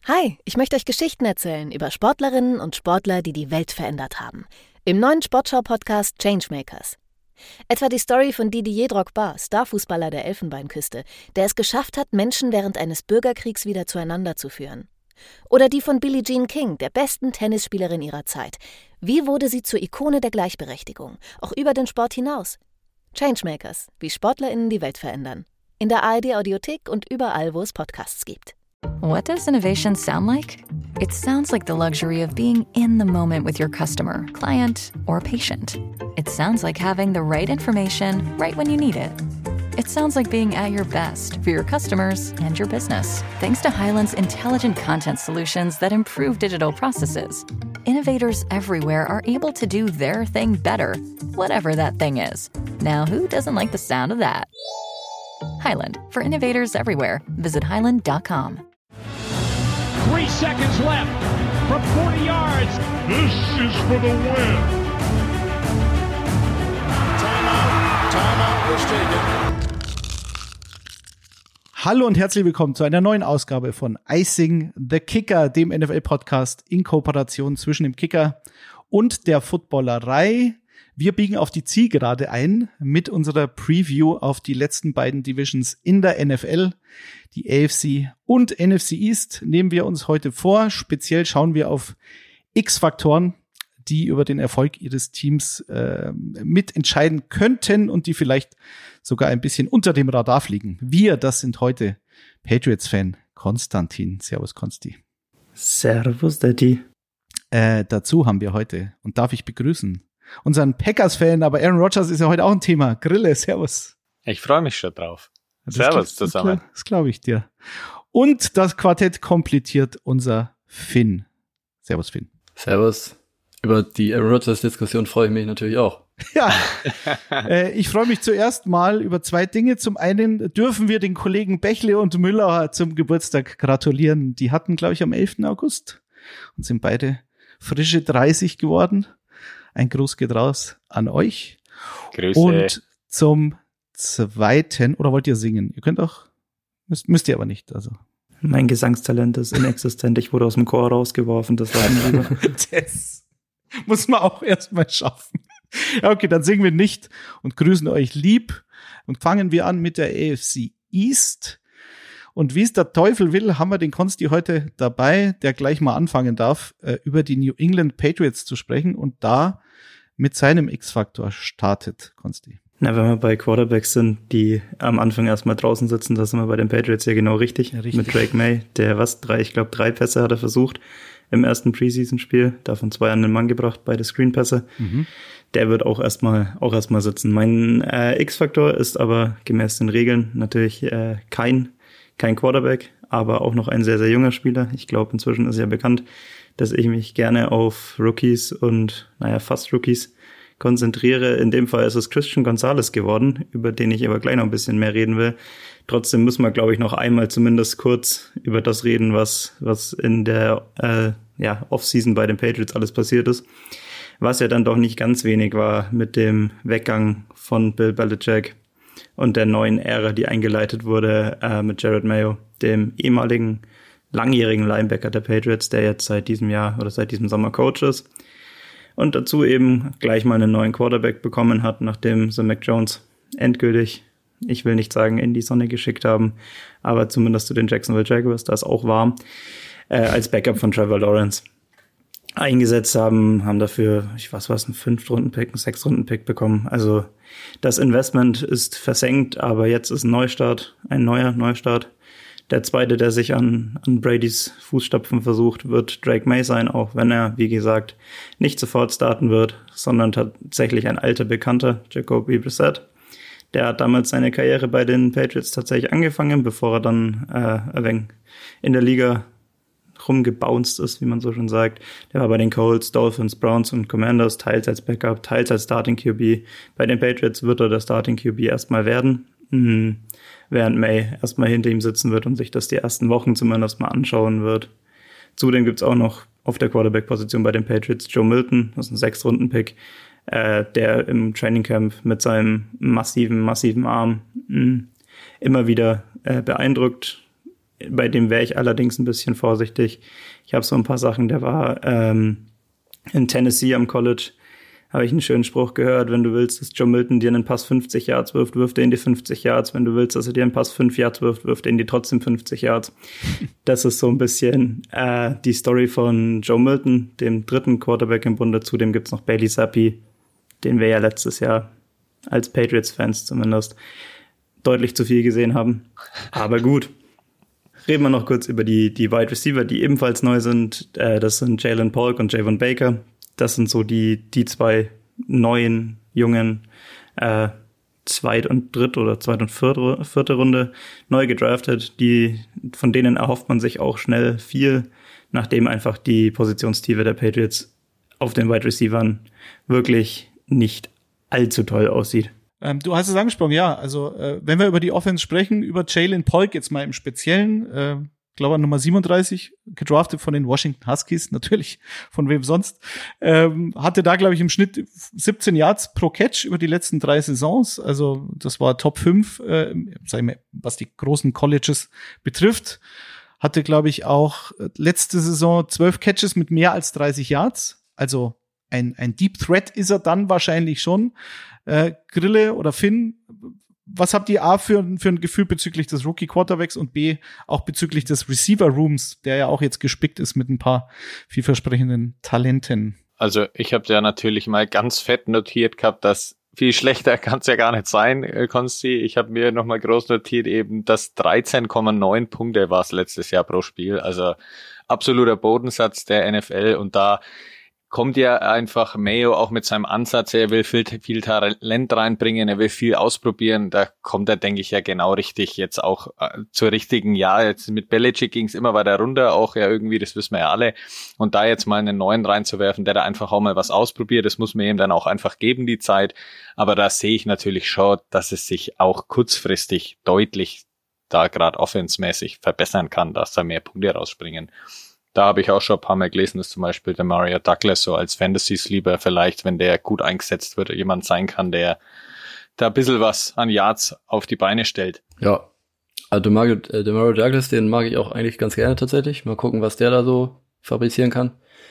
Hi, ich möchte euch Geschichten erzählen über Sportlerinnen und Sportler, die die Welt verändert haben. Im neuen Sportschau-Podcast Changemakers. Etwa die Story von Didier Drogba, Starfußballer der Elfenbeinküste, der es geschafft hat, Menschen während eines Bürgerkriegs wieder zueinander zu führen. Oder die von Billie Jean King, der besten Tennisspielerin ihrer Zeit. Wie wurde sie zur Ikone der Gleichberechtigung, auch über den Sport hinaus? Changemakers, wie SportlerInnen die Welt verändern. In der ARD-Audiothek und überall, wo es Podcasts gibt. What does innovation sound like? It sounds like the luxury of being in the moment with your customer, client, or patient. It sounds like having the right information right when you need it. It sounds like being at your best for your customers and your business. Thanks to Hyland's intelligent content solutions that improve digital processes, innovators everywhere are able to do their thing better, whatever that thing is. Now, who doesn't like the sound of that? Hyland, for innovators everywhere. Visit hyland.com. 3 seconds left from 40 yards. This is for the win. Timeout was taken. Hallo und herzlich willkommen zu einer neuen Ausgabe von Icing the Kicker, dem NFL-Podcast in Kooperation zwischen dem Kicker und der Footballerei. Wir biegen auf die Zielgerade ein mit unserer Preview auf die letzten beiden Divisions in der NFL. Die AFC und NFC East nehmen wir uns heute vor. Speziell schauen wir auf X-Faktoren, die über den Erfolg ihres Teams mitentscheiden könnten und die vielleicht sogar ein bisschen unter dem Radar fliegen. Das sind heute Patriots-Fan Konstantin. Servus, Konsti. Servus, Daddy. Dazu haben wir heute, und darf ich begrüßen, unseren Packers-Fan, aber Aaron Rodgers ist ja heute auch ein Thema. Grille, servus. Ich freue mich schon drauf. Servus zusammen. Das glaube ich dir. Und das Quartett komplettiert unser Finn. Servus, Finn. Servus. Über die Aaron Rodgers-Diskussion freue ich mich natürlich auch. Ja, ich freue mich zuerst mal über zwei Dinge. Zum einen dürfen wir den Kollegen Bechle und Müller zum Geburtstag gratulieren. Die hatten, glaube ich, am 11. August und sind beide frische 30 geworden. Ein Gruß geht raus an euch. Grüße. Und zum zweiten, oder wollt ihr singen? Ihr könnt auch, müsst ihr aber nicht. Also. Mein Gesangstalent ist inexistent. Ich wurde aus dem Chor rausgeworfen. Das war lieber. Das muss man auch erstmal schaffen. Ja, okay, dann singen wir nicht und grüßen euch lieb. Und fangen wir an mit der AFC East. Und wie es der Teufel will, haben wir den Konsti heute dabei, der gleich mal anfangen darf, über die New England Patriots zu sprechen und da mit seinem X-Faktor startet, Konsti. Na, wenn wir bei Quarterbacks sind, die am Anfang erstmal draußen sitzen, da sind wir bei den Patriots ja genau richtig. Ja, richtig. Mit Drake May, der drei Pässe hat er versucht im ersten Preseason-Spiel, davon 2 an den Mann gebracht, beide Screen-Pässe. Der wird auch erstmal sitzen. Mein X-Faktor ist aber gemäß den Regeln natürlich kein Quarterback, aber auch noch ein sehr, sehr junger Spieler. Ich glaube, inzwischen ist ja bekannt, dass ich mich gerne auf Rookies und, fast Rookies konzentriere. In dem Fall ist es Christian Gonzalez geworden, über den ich aber gleich noch ein bisschen mehr reden will. Trotzdem müssen wir, glaube ich, noch einmal zumindest kurz über das reden, was in der Offseason bei den Patriots alles passiert ist. Was ja dann doch nicht ganz wenig war mit dem Weggang von Bill Belichick und der neuen Ära, die eingeleitet wurde mit Jerod Mayo, dem ehemaligen langjährigen Linebacker der Patriots, der jetzt seit diesem Sommer Coach ist. Und dazu eben gleich mal einen neuen Quarterback bekommen hat, nachdem sie Mac Jones endgültig, ich will nicht sagen, in die Sonne geschickt haben, aber zumindest zu den Jacksonville Jaguars, da es auch warm, als Backup von Trevor Lawrence eingesetzt haben dafür, einen 5-Runden-Pick, einen 6-Runden-Pick bekommen. Also das Investment ist versenkt, aber jetzt ist ein neuer Neustart. Der zweite, der sich an Bradys Fußstapfen versucht, wird Drake May sein, auch wenn er, wie gesagt, nicht sofort starten wird, sondern tatsächlich ein alter Bekannter, Jacoby Brissett. Der hat damals seine Karriere bei den Patriots tatsächlich angefangen, bevor er dann ein wenig in der Liga rumgebounced ist, wie man so schon sagt. Der war bei den Colts, Dolphins, Browns und Commanders, teils als Backup, teils als Starting QB. Bei den Patriots wird er der Starting QB erstmal werden, während May erstmal hinter ihm sitzen wird und sich das die ersten Wochen zumindest mal anschauen wird. Zudem gibt's auch noch auf der Quarterback-Position bei den Patriots Joe Milton, das ist ein 6-Runden-Pick, der im Trainingcamp mit seinem massiven Arm immer wieder beeindruckt. bei dem wäre ich allerdings ein bisschen vorsichtig. Ich habe so ein paar Sachen, der war in Tennessee am College, habe ich einen schönen Spruch gehört: Wenn du willst, dass Joe Milton dir einen Pass 50 Yards wirft, wirft er in die 50 Yards. Wenn du willst, dass er dir einen Pass 5 Yards wirft, wirft er in die trotzdem 50 Yards. Das ist so ein bisschen die Story von Joe Milton, dem dritten Quarterback im Bunde. Zudem gibt's noch Bailey Zappi, den wir ja letztes Jahr als Patriots-Fans zumindest deutlich zu viel gesehen haben. Aber gut. Reden wir noch kurz über die Wide Receiver, die ebenfalls neu sind. Das sind Jalen Polk und Javon Baker. Das sind so die zwei neuen, jungen Zweit- und vierte Runde neu gedraftet. Von denen erhofft man sich auch schnell viel, nachdem einfach die Positionstiefe der Patriots auf den Wide Receivern wirklich nicht allzu toll aussieht. Du hast es angesprochen, ja. Also wenn wir über die Offense sprechen, über Jalen Polk jetzt mal im Speziellen, glaube Nummer 37, gedraftet von den Washington Huskies, natürlich, von wem sonst, hatte da, glaube ich, im Schnitt 17 Yards pro Catch über die letzten 3 Saisons. Also das war Top 5, was die großen Colleges betrifft. Hatte, glaube ich, auch letzte Saison 12 Catches mit mehr als 30 Yards. Also ein Deep Threat ist er dann wahrscheinlich schon. Grille oder Finn, was habt ihr A für ein Gefühl bezüglich des Rookie-Quarterbacks und B auch bezüglich des Receiver-Rooms, der ja auch jetzt gespickt ist mit ein paar vielversprechenden Talenten? Also ich habe ja natürlich mal ganz fett notiert gehabt, dass viel schlechter kann es ja gar nicht sein, Konsti. Ich habe mir nochmal groß notiert eben, dass 13,9 Punkte war es letztes Jahr pro Spiel. Also absoluter Bodensatz der NFL und da kommt ja einfach Mayo auch mit seinem Ansatz, er will viel Talent reinbringen, er will viel ausprobieren, da kommt er, denke ich, ja genau richtig jetzt auch zur richtigen Jahr. Jetzt mit Belichick ging es immer weiter runter, auch ja irgendwie, das wissen wir ja alle, und da jetzt mal einen neuen reinzuwerfen, der da einfach auch mal was ausprobiert, das muss man ihm dann auch einfach geben, die Zeit, aber da sehe ich natürlich schon, dass es sich auch kurzfristig deutlich da gerade offensmäßig verbessern kann, dass da mehr Punkte rausspringen. Da habe ich auch schon ein paar Mal gelesen, dass zum Beispiel der Mario Douglas so als Fantasy-Sleeper vielleicht, wenn der gut eingesetzt wird, jemand sein kann, der da ein bisschen was an Yards auf die Beine stellt. Ja, also der Mario Douglas, den mag ich auch eigentlich ganz gerne tatsächlich. Mal gucken, was der da so fabrizieren kann.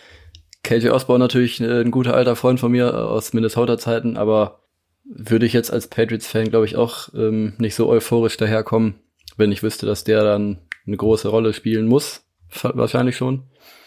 KJ Osborne natürlich ein guter alter Freund von mir aus Minnesota-Zeiten, aber würde ich jetzt als Patriots-Fan, glaube ich, auch nicht so euphorisch daherkommen, wenn ich wüsste, dass der dann eine große Rolle spielen muss. Wahrscheinlich schon.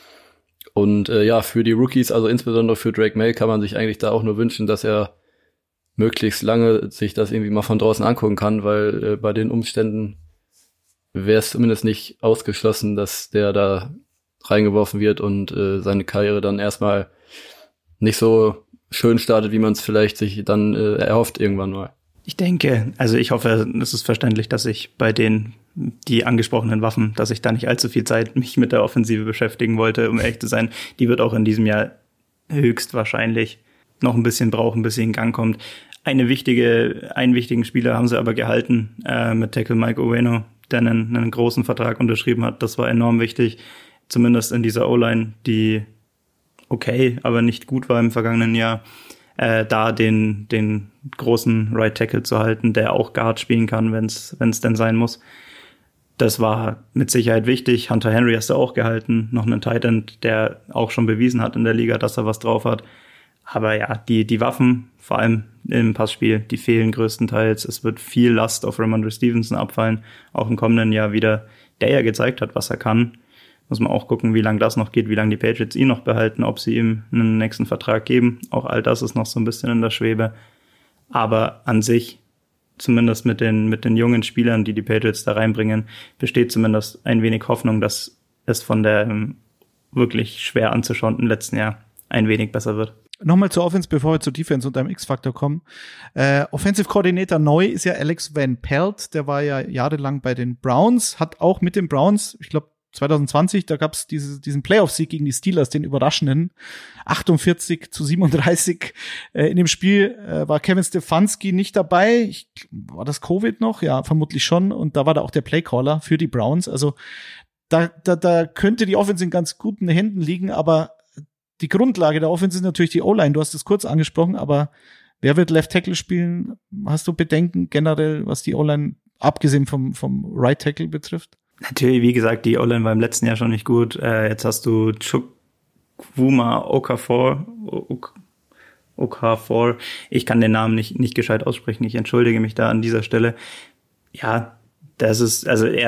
Und ja, für die Rookies, also insbesondere für Drake May, kann man sich eigentlich da auch nur wünschen, dass er möglichst lange sich das irgendwie mal von draußen angucken kann, weil bei den Umständen wäre es zumindest nicht ausgeschlossen, dass der da reingeworfen wird und seine Karriere dann erstmal nicht so schön startet, wie man es vielleicht sich dann erhofft irgendwann mal. Ich denke, also ich hoffe, es ist verständlich, dass ich bei die angesprochenen Waffen, dass ich da nicht allzu viel Zeit mich mit der Offensive beschäftigen wollte, um ehrlich zu sein. Die wird auch in diesem Jahr höchstwahrscheinlich noch ein bisschen brauchen, bis sie in Gang kommt. Einen wichtigen Spieler haben sie aber gehalten, mit Tackle Mike Oweno, der einen großen Vertrag unterschrieben hat. Das war enorm wichtig, zumindest in dieser O-Line, die okay, aber nicht gut war im vergangenen Jahr. Da den großen Right Tackle zu halten, der auch Guard spielen kann, wenn es denn sein muss. Das war mit Sicherheit wichtig. Hunter Henry hast du auch gehalten, noch einen Tight End, der auch schon bewiesen hat in der Liga, dass er was drauf hat. Aber ja, die Waffen, vor allem im Passspiel, die fehlen größtenteils. Es wird viel Last auf Ramondre Stevenson abfallen, auch im kommenden Jahr wieder, der ja gezeigt hat, was er kann. Muss man auch gucken, wie lange das noch geht, wie lange die Patriots ihn noch behalten, ob sie ihm einen nächsten Vertrag geben. Auch all das ist noch so ein bisschen in der Schwebe. Aber an sich, zumindest mit den jungen Spielern, die Patriots da reinbringen, besteht zumindest ein wenig Hoffnung, dass es von der wirklich schwer anzuschauenden letzten Jahr ein wenig besser wird. Nochmal zur Offense, bevor wir zur Defense und einem X-Factor kommen. Offensive Coordinator neu ist ja Alex Van Pelt. Der war ja jahrelang bei den Browns, hat auch mit den Browns, ich glaube, 2020, da gab's diesen Playoff-Sieg gegen die Steelers, den überraschenden 48-37. In dem Spiel war Kevin Stefanski nicht dabei. War das Covid noch? Ja, vermutlich schon. Und da war da auch der Playcaller für die Browns. Also da könnte die Offense in ganz guten Händen liegen, aber die Grundlage der Offense ist natürlich die O-Line. Du hast es kurz angesprochen, aber wer wird Left Tackle spielen? Hast du Bedenken generell, was die O-Line abgesehen vom Right Tackle betrifft? Natürlich, wie gesagt, die O-Line war im letzten Jahr schon nicht gut. Jetzt hast du Chukwuma Okafor. Ich kann den Namen nicht gescheit aussprechen. Ich entschuldige mich da an dieser Stelle. Ja, er ist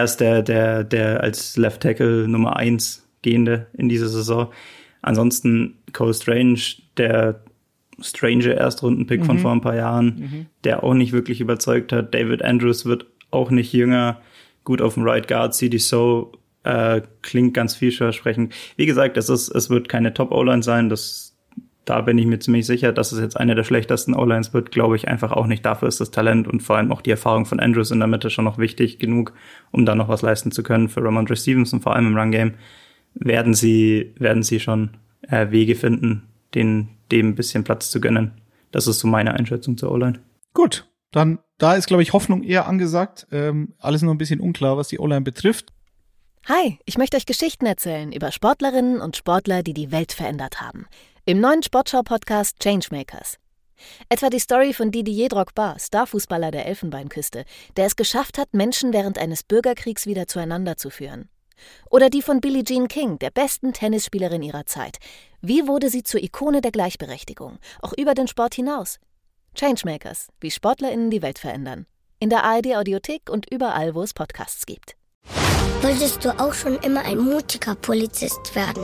der als Left Tackle Nummer 1 Gehende in dieser Saison. Ansonsten Cole Strange, der strange Erstrundenpick von vor ein paar Jahren, der auch nicht wirklich überzeugt hat. David Andrews wird auch nicht jünger. Gut auf dem Right Guard, CD So klingt ganz vielversprechend. Wie gesagt, es wird keine Top-O-Line sein. Da bin ich mir ziemlich sicher, dass es jetzt eine der schlechtesten O-Lines wird, glaube ich einfach auch nicht. Dafür ist das Talent und vor allem auch die Erfahrung von Andrews in der Mitte schon noch wichtig genug, um da noch was leisten zu können. Für Ramondre Stevenson, vor allem im Run-Game, werden sie schon Wege finden, dem ein bisschen Platz zu gönnen. Das ist so meine Einschätzung zur O-Line. Gut, dann da ist, glaube ich, Hoffnung eher angesagt. Alles nur ein bisschen unklar, was die O-Line betrifft. Hi, ich möchte euch Geschichten erzählen über Sportlerinnen und Sportler, die die Welt verändert haben. Im neuen Sportschau-Podcast Changemakers. Etwa die Story von Didier Drogba, Starfußballer der Elfenbeinküste, der es geschafft hat, Menschen während eines Bürgerkriegs wieder zueinander zu führen. Oder die von Billie Jean King, der besten Tennisspielerin ihrer Zeit. Wie wurde sie zur Ikone der Gleichberechtigung, auch über den Sport hinaus? Changemakers, wie SportlerInnen die Welt verändern. In der ARD-Audiothek und überall, wo es Podcasts gibt. Wolltest du auch schon immer ein mutiger Polizist werden?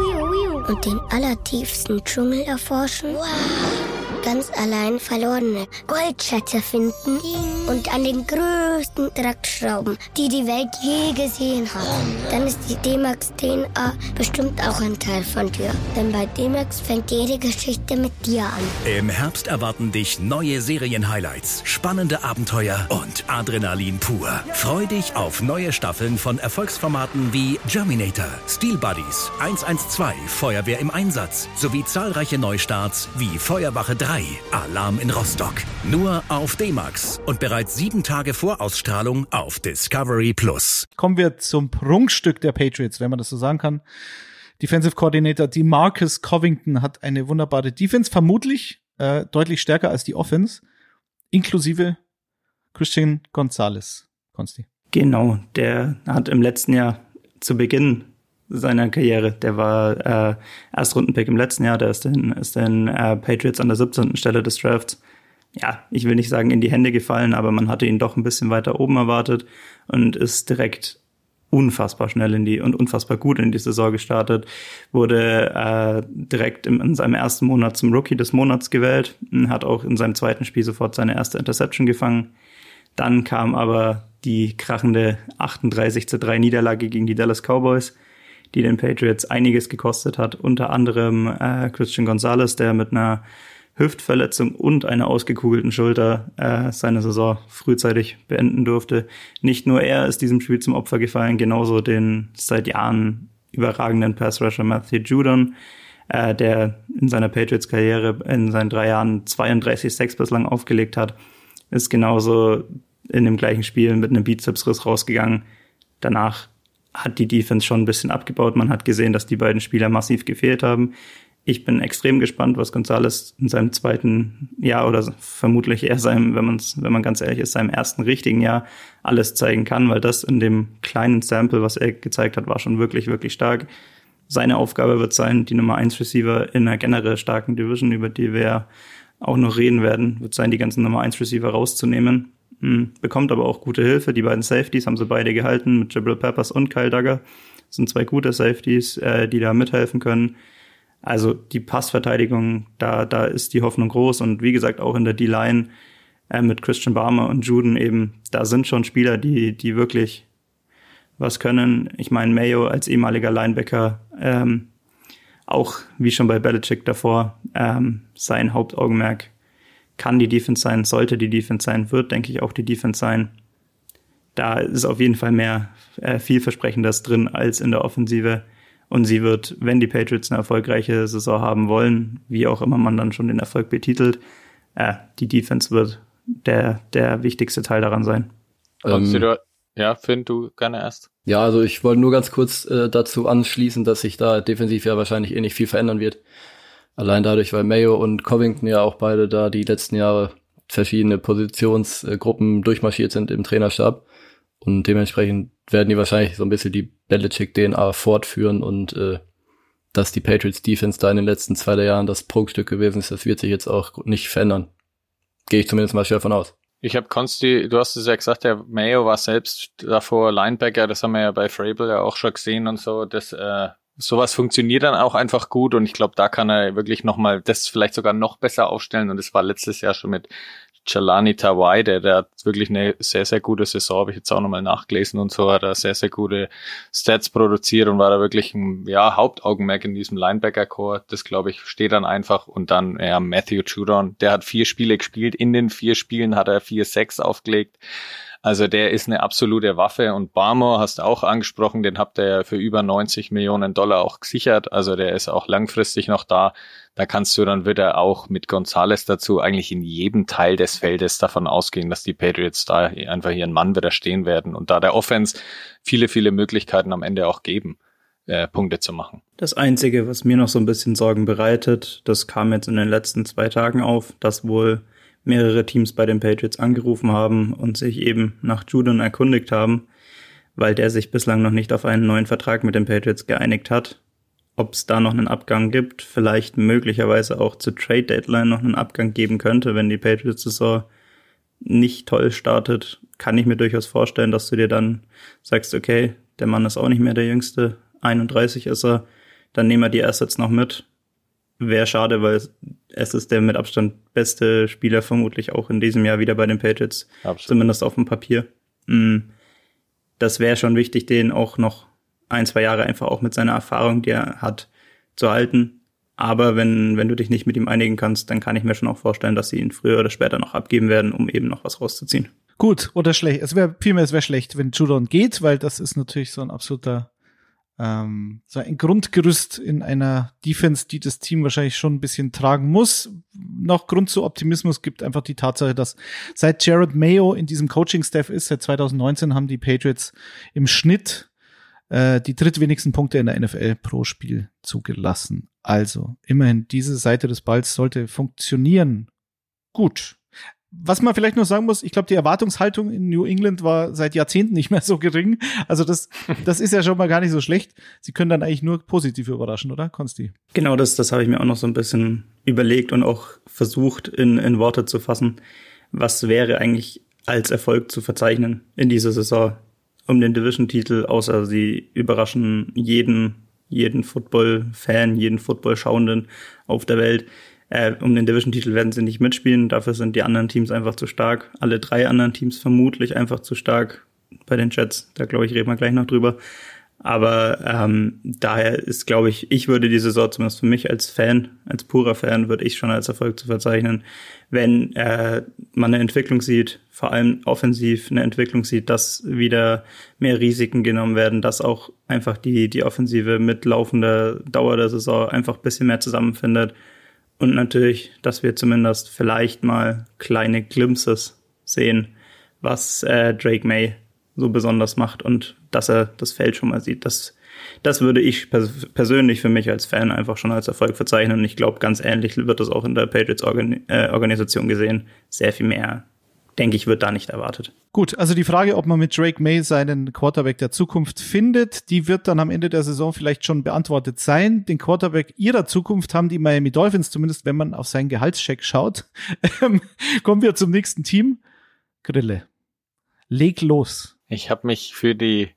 Und den allertiefsten Dschungel erforschen? Wow. Ganz allein verlorene Goldschätze finden und an den größten Dreck schrauben, die die Welt je gesehen hat. Dann ist die D-Max DNA bestimmt auch ein Teil von dir. Denn bei D-Max fängt jede Geschichte mit dir an. Im Herbst erwarten dich neue Serien-Highlights, spannende Abenteuer und Adrenalin pur. Freu dich auf neue Staffeln von Erfolgsformaten wie Germinator, Steel Buddies, 112, Feuerwehr im Einsatz sowie zahlreiche Neustarts wie Feuerwache 3, Alarm in Rostock. Nur auf D-Max und bereits 7 Tage vor Ausstrahlung auf Discovery Plus. Kommen wir zum Prunkstück der Patriots, wenn man das so sagen kann. Defensive Coordinator DeMarcus Covington hat eine wunderbare Defense, vermutlich deutlich stärker als die Offense, inklusive Christian Gonzalez. Konsti. Genau, der hat im letzten Jahr zu Beginn seiner Karriere, der war Erstrundenpick im letzten Jahr, der ist den Patriots an der 17. Stelle des Drafts, ja, ich will nicht sagen in die Hände gefallen, aber man hatte ihn doch ein bisschen weiter oben erwartet und ist direkt unfassbar schnell und unfassbar gut in die Saison gestartet, wurde direkt in seinem ersten Monat zum Rookie des Monats gewählt, hat auch in seinem zweiten Spiel sofort seine erste Interception gefangen. Dann kam aber die krachende 38-3 Niederlage gegen die Dallas Cowboys, die den Patriots einiges gekostet hat, unter anderem Christian Gonzalez, der mit einer Hüftverletzung und einer ausgekugelten Schulter seine Saison frühzeitig beenden durfte. Nicht nur er ist diesem Spiel zum Opfer gefallen, genauso den seit Jahren überragenden Pass-Rusher Matthew Judon, der in seiner Patriots-Karriere in seinen 3 Jahren 32 Sacks bislang aufgelegt hat, ist genauso in dem gleichen Spiel mit einem Bizepsriss rausgegangen. Danach hat die Defense schon ein bisschen abgebaut. Man hat gesehen, dass die beiden Spieler massiv gefehlt haben. Ich bin extrem gespannt, was Gonzalez in seinem zweiten Jahr oder vermutlich eher seinem, wenn man ganz ehrlich ist, seinem ersten richtigen Jahr alles zeigen kann, weil das in dem kleinen Sample, was er gezeigt hat, war schon wirklich, wirklich stark. Seine Aufgabe wird sein, die Nummer 1 Receiver in einer generell starken Division, über die wir auch noch reden werden, wird sein, die ganzen Nummer 1 Receiver rauszunehmen. Bekommt aber auch gute Hilfe. Die beiden Safeties haben sie beide gehalten, mit Jabril Peppers und Kyle Duggar. Das sind 2 gute Safeties, die da mithelfen können. Also die Passverteidigung, da ist die Hoffnung groß. Und wie gesagt, auch in der D-Line mit Christian Barmer und Juden eben, da sind schon Spieler, die wirklich was können. Ich meine, Mayo als ehemaliger Linebacker, auch wie schon bei Belichick davor, sein Hauptaugenmerk kann die Defense sein, sollte die Defense sein, wird, denke ich, auch die Defense sein. Da ist auf jeden Fall mehr vielversprechendes drin als in der Offensive. Und sie wird, wenn die Patriots eine erfolgreiche Saison haben wollen, wie auch immer man dann schon den Erfolg betitelt, die Defense wird der wichtigste Teil daran sein. Ja, Finn, du gerne erst. Ja, also ich wollte nur ganz kurz dazu anschließen, dass sich da defensiv ja wahrscheinlich nicht viel verändern wird. Allein dadurch, weil Mayo und Covington ja auch beide da die letzten Jahre verschiedene Positionsgruppen durchmarschiert sind im Trainerstab. Und dementsprechend werden die wahrscheinlich so ein bisschen die Belichick-DNA fortführen und dass die Patriots-Defense da in den letzten 2 Jahren das Prunkstück gewesen ist, das wird sich jetzt auch nicht verändern. Gehe ich zumindest mal schwer von aus. Ich habe Konsti, du hast es ja gesagt, der Mayo war selbst davor Linebacker, das haben wir ja bei Vrabel ja auch schon gesehen und so, das sowas funktioniert dann auch einfach gut und ich glaube, da kann er wirklich nochmal das vielleicht sogar noch besser aufstellen und das war letztes Jahr schon mit Jelani Tawai, der hat wirklich eine sehr, sehr gute Saison, habe ich jetzt auch nochmal nachgelesen und so, hat er sehr, sehr gute Stats produziert und war da wirklich ein Hauptaugenmerk in diesem Linebacker-Core. Das, glaube ich, steht dann einfach. Und dann Matthew Judon, der hat 4 Spiele gespielt. In den 4 Spielen hat er 4 Sacks aufgelegt. Also der ist eine absolute Waffe. Und Barmore hast du auch angesprochen, den habt ihr ja für über $90 Millionen auch gesichert. Also der ist auch langfristig noch da. Da kannst du dann wieder auch mit Gonzalez dazu eigentlich in jedem Teil des Feldes davon ausgehen, dass die Patriots da einfach ihren Mann wieder stehen werden und da der Offense viele, viele Möglichkeiten am Ende auch geben, Punkte zu machen. Das Einzige, was mir noch so ein bisschen Sorgen bereitet, das kam jetzt in den letzten 2 Tagen auf, dass wohl mehrere Teams bei den Patriots angerufen haben und sich eben nach Judon erkundigt haben, weil der sich bislang noch nicht auf einen neuen Vertrag mit den Patriots geeinigt hat. Ob es da noch einen Abgang gibt, vielleicht möglicherweise auch zur Trade-Deadline noch einen Abgang geben könnte, wenn die Patriots-Saison nicht toll startet, kann ich mir durchaus vorstellen, dass du dir dann sagst, okay, der Mann ist auch nicht mehr der Jüngste, 31 ist er, dann nehmen wir die Assets noch mit. Wäre schade, weil es ist der mit Abstand beste Spieler vermutlich auch in diesem Jahr wieder bei den Patriots, absolut. Zumindest auf dem Papier. Das wäre schon wichtig, den auch noch 1-2 Jahre einfach auch mit seiner Erfahrung, die er hat, zu halten. Aber wenn du dich nicht mit ihm einigen kannst, dann kann ich mir schon auch vorstellen, dass sie ihn früher oder später noch abgeben werden, um eben noch was rauszuziehen. Gut oder schlecht. Es wäre schlecht, wenn Judon geht, weil das ist natürlich so ein absoluter so ein Grundgerüst in einer Defense, die das Team wahrscheinlich schon ein bisschen tragen muss. Noch Grund zu Optimismus gibt einfach die Tatsache, dass seit Jared Mayo in diesem Coaching-Staff ist, seit 2019 haben die Patriots im Schnitt die drittwenigsten Punkte in der NFL pro Spiel zugelassen. Also immerhin, diese Seite des Balls sollte funktionieren. Gut. Was man vielleicht noch sagen muss, ich glaube, die Erwartungshaltung in New England war seit Jahrzehnten nicht mehr so gering. Also das ist ja schon mal gar nicht so schlecht. Sie können dann eigentlich nur positiv überraschen, oder, Konsti? Genau, das habe ich mir auch noch so ein bisschen überlegt und auch versucht in Worte zu fassen. Was wäre eigentlich als Erfolg zu verzeichnen in dieser Saison um den Division-Titel, außer sie überraschen jeden Football-Fan, jeden Football-Schauenden auf der Welt. Um den Division-Titel werden sie nicht mitspielen, dafür sind die anderen Teams einfach zu stark. Alle 3 anderen Teams vermutlich einfach zu stark. Bei den Jets, da glaube ich, reden wir gleich noch drüber. Aber daher ist, glaube ich würde die Saison zumindest für mich als Fan, als purer Fan, würde ich schon als Erfolg zu verzeichnen, wenn man eine Entwicklung sieht, vor allem offensiv eine Entwicklung sieht, dass wieder mehr Risiken genommen werden, dass auch einfach die Offensive mit laufender Dauer der Saison einfach ein bisschen mehr zusammenfindet. Und natürlich, dass wir zumindest vielleicht mal kleine Glimpses sehen, was Drake May so besonders macht und dass er das Feld schon mal sieht. Das würde ich persönlich für mich als Fan einfach schon als Erfolg verzeichnen. Und ich glaube, ganz ähnlich wird das auch in der Patriots-Organisation gesehen. Sehr viel mehr, denke ich, wird da nicht erwartet. Gut, also die Frage, ob man mit Drake May seinen Quarterback der Zukunft findet, die wird dann am Ende der Saison vielleicht schon beantwortet sein. Den Quarterback ihrer Zukunft haben die Miami Dolphins, zumindest wenn man auf seinen Gehaltscheck schaut. Kommen wir zum nächsten Team. Grille, leg los. Ich habe mich für die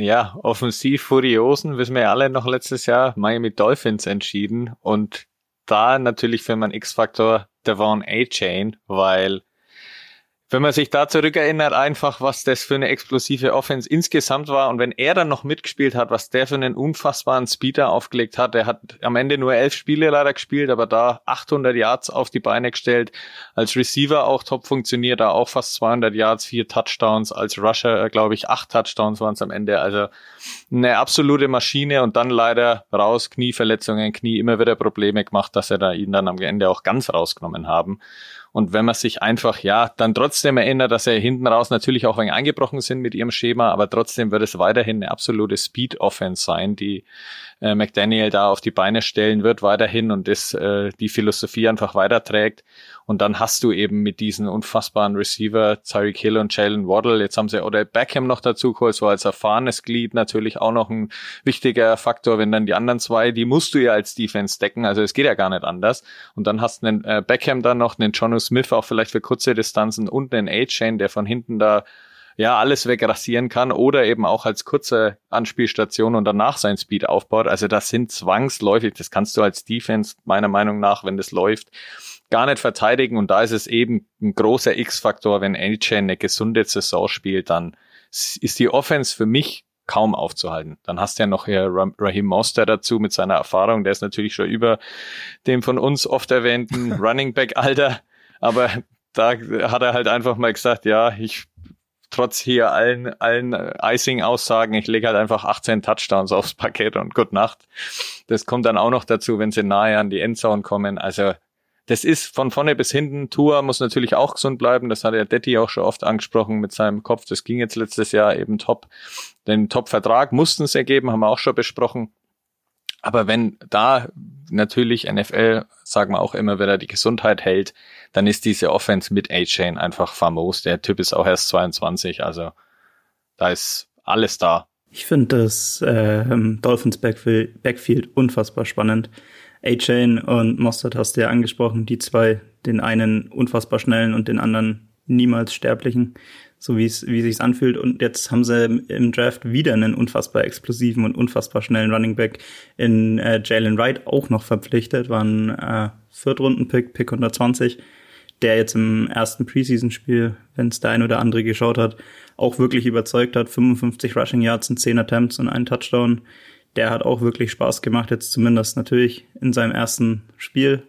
Offensiv-Furiosen, wissen wir ja alle noch letztes Jahr, Miami Dolphins entschieden und da natürlich für meinen X-Faktor Devon A-Chain, weil wenn man sich da zurückerinnert, einfach, was das für eine explosive Offense insgesamt war und wenn er dann noch mitgespielt hat, was der für einen unfassbaren Speeder aufgelegt hat, der hat am Ende nur 11 Spiele leider gespielt, aber da 800 Yards auf die Beine gestellt, als Receiver auch top funktioniert, da auch fast 200 Yards, 4 Touchdowns, als Rusher, glaube ich, 8 Touchdowns waren es am Ende, also eine absolute Maschine und dann leider raus, Knieverletzungen, Knie immer wieder Probleme gemacht, dass er da ihn dann am Ende auch ganz rausgenommen haben. Und wenn man sich einfach, dann trotzdem erinnert, dass er hinten raus natürlich auch ein wenig eingebrochen sind mit ihrem Schema, aber trotzdem wird es weiterhin eine absolute Speed-Offense sein, die McDaniel da auf die Beine stellen wird weiterhin und das die Philosophie einfach weiterträgt. Und dann hast du eben mit diesen unfassbaren Receiver, Tyreek Hill und Jalen Waddle, jetzt haben sie Odell Beckham noch dazu geholt, so als erfahrenes Glied natürlich auch noch ein wichtiger Faktor, wenn dann die anderen zwei, die musst du ja als Defense decken, also es geht ja gar nicht anders. Und dann hast du einen Beckham dann noch, einen Jonnu Smith auch vielleicht für kurze Distanzen und einen A-Chain, der von hinten da alles wegrasieren kann oder eben auch als kurze Anspielstation und danach sein Speed aufbaut. Also das sind zwangsläufig, das kannst du als Defense meiner Meinung nach, wenn das läuft, gar nicht verteidigen. Und da ist es eben ein großer X-Faktor, wenn A-Chain eine gesunde Saison spielt, dann ist die Offense für mich kaum aufzuhalten. Dann hast du ja noch hier Raheem Mostert dazu mit seiner Erfahrung, der ist natürlich schon über dem von uns oft erwähnten Running Back Alter, aber da hat er halt einfach mal gesagt, trotz hier allen Icing-Aussagen, ich lege halt einfach 18 Touchdowns aufs Parkett und gute Nacht. Das kommt dann auch noch dazu, wenn sie nahe an die Endzone kommen. Also das ist von vorne bis hinten. Tua muss natürlich auch gesund bleiben. Das hat ja Detti auch schon oft angesprochen mit seinem Kopf. Das ging jetzt letztes Jahr eben top. Den Top-Vertrag mussten es ergeben, haben wir auch schon besprochen. Aber wenn da natürlich NFL, sagen wir auch immer, wenn er die Gesundheit hält, dann ist diese Offense mit A-Chain einfach famos. Der Typ ist auch erst 22, also da ist alles da. Ich finde das Dolphins Backfield unfassbar spannend. A-Chain und Mostert hast du ja angesprochen, die zwei, den einen unfassbar schnellen und den anderen niemals sterblichen, so wie sich's anfühlt. Und jetzt haben sie im Draft wieder einen unfassbar explosiven und unfassbar schnellen Running Back in Jalen Wright auch noch verpflichtet, war ein Viertrunden-Pick, Pick 120, der jetzt im ersten Preseason-Spiel, wenn es der ein oder andere geschaut hat, auch wirklich überzeugt hat. 55 Rushing Yards in 10 Attempts und einen Touchdown. Der hat auch wirklich Spaß gemacht, jetzt zumindest natürlich in seinem ersten Spiel.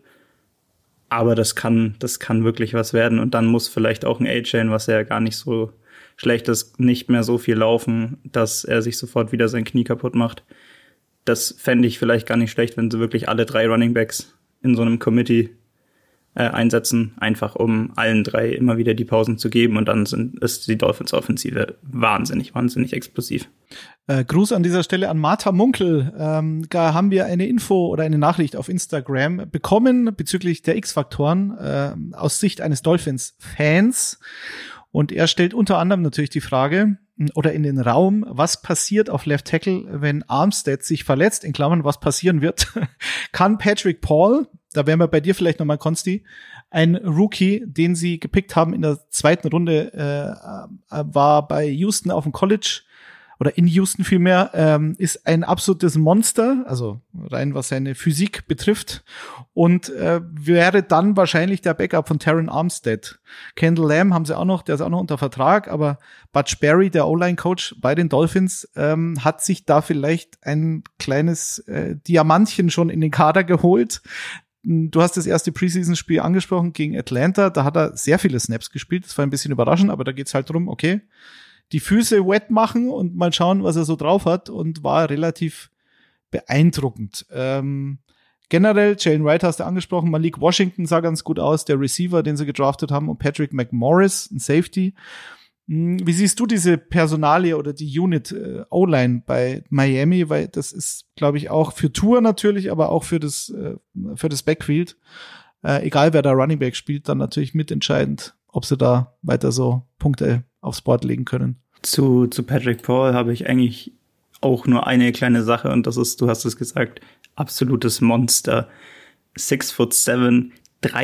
Aber das kann wirklich was werden. Und dann muss vielleicht auch ein A-Chain, was ja gar nicht so schlecht ist, nicht mehr so viel laufen, dass er sich sofort wieder sein Knie kaputt macht. Das fände ich vielleicht gar nicht schlecht, wenn sie wirklich alle 3 Running Backs in so einem Committee einsetzen, einfach um allen 3 immer wieder die Pausen zu geben. Und dann ist die Dolphins-Offensive wahnsinnig explosiv. Gruß an dieser Stelle an Martha Munkel. Da haben wir eine Info oder eine Nachricht auf Instagram bekommen bezüglich der X-Faktoren aus Sicht eines Dolphins-Fans. Und er stellt unter anderem natürlich die Frage oder in den Raum, was passiert auf Left Tackle, wenn Armstead sich verletzt, in Klammern, was passieren wird. Kann Patrick Paul, da wären wir bei dir vielleicht nochmal, Konsti, ein Rookie, den sie gepickt haben in der 2. Runde, war bei Houston auf dem College, oder in Houston vielmehr, ist ein absolutes Monster, also rein was seine Physik betrifft, und wäre dann wahrscheinlich der Backup von Terron Armstead. Kendall Lamb haben sie auch noch, der ist auch noch unter Vertrag, aber Butch Barry, der O-Line-Coach bei den Dolphins, hat sich da vielleicht ein kleines Diamantchen schon in den Kader geholt. Du hast das erste Preseason-Spiel angesprochen gegen Atlanta, da hat er sehr viele Snaps gespielt, das war ein bisschen überraschend, aber da geht's halt drum, okay, die Füße wet machen und mal schauen, was er so drauf hat, und war relativ beeindruckend. Generell, Jalen Wright hast du angesprochen, Malik Washington sah ganz gut aus, der Receiver, den sie gedraftet haben, und Patrick McMorris, ein Safety. Wie siehst du diese Personalie oder die Unit O-Line bei Miami? Weil das ist, glaube ich, auch für Tour natürlich, aber auch für das Backfield. Egal wer da Running Back spielt, dann natürlich mitentscheidend, ob sie da weiter so Punkte aufs Board legen können. Zu Patrick Paul habe ich eigentlich auch nur eine kleine Sache, und das ist, du hast es gesagt, absolutes Monster. 6'7",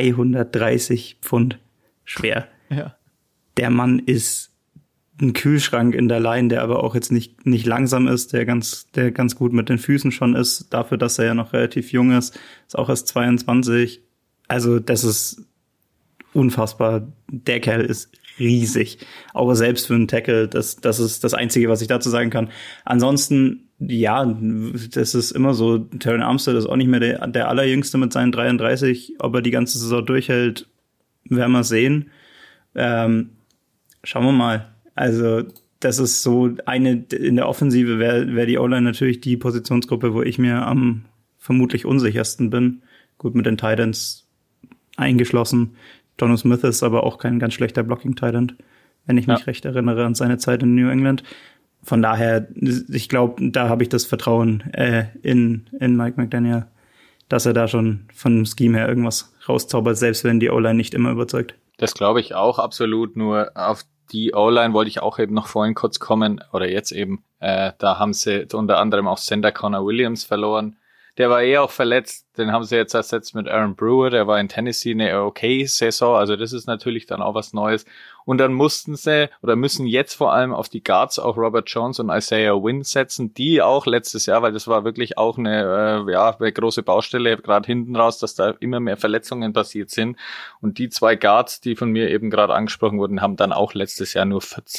330 Pfund schwer. Ja. Der Mann ist ein Kühlschrank in der Line, der aber auch jetzt nicht langsam ist, der ganz gut mit den Füßen schon ist, dafür, dass er ja noch relativ jung ist auch erst 22. Also das ist unfassbar. Der Kerl ist riesig. Auch selbst für einen Tackle, das ist das Einzige, was ich dazu sagen kann. Ansonsten, ja, das ist immer so, Terron Armstead ist auch nicht mehr der Allerjüngste mit seinen 33. Ob er die ganze Saison durchhält, werden wir sehen. Schauen wir mal. Also das ist so eine, in der Offensive wäre die O-Line natürlich die Positionsgruppe, wo ich mir am vermutlich unsichersten bin. Gut, mit den Titans eingeschlossen. Jonnu Smith ist aber auch kein ganz schlechter Blocking-Tight-End, wenn ich mich recht erinnere an seine Zeit in New England. Von daher, ich glaube, da habe ich das Vertrauen in Mike McDaniel, dass er da schon von dem Scheme her irgendwas rauszaubert, selbst wenn die O-Line nicht immer überzeugt. Das glaube ich auch absolut, nur auf die O-Line wollte ich auch eben noch vorhin kurz kommen, oder jetzt eben, da haben sie unter anderem auch Center Connor Williams verloren. Der war auch verletzt, den haben sie jetzt ersetzt mit Aaron Brewer, der war in Tennessee eine okay Saison, also das ist natürlich dann auch was Neues. Und dann müssen jetzt vor allem auf die Guards auch Robert Jones und Isaiah Wynn setzen, die auch letztes Jahr, weil das war wirklich auch eine große Baustelle, gerade hinten raus, dass da immer mehr Verletzungen passiert sind. Und die 2 Guards, die von mir eben gerade angesprochen wurden, haben dann auch letztes Jahr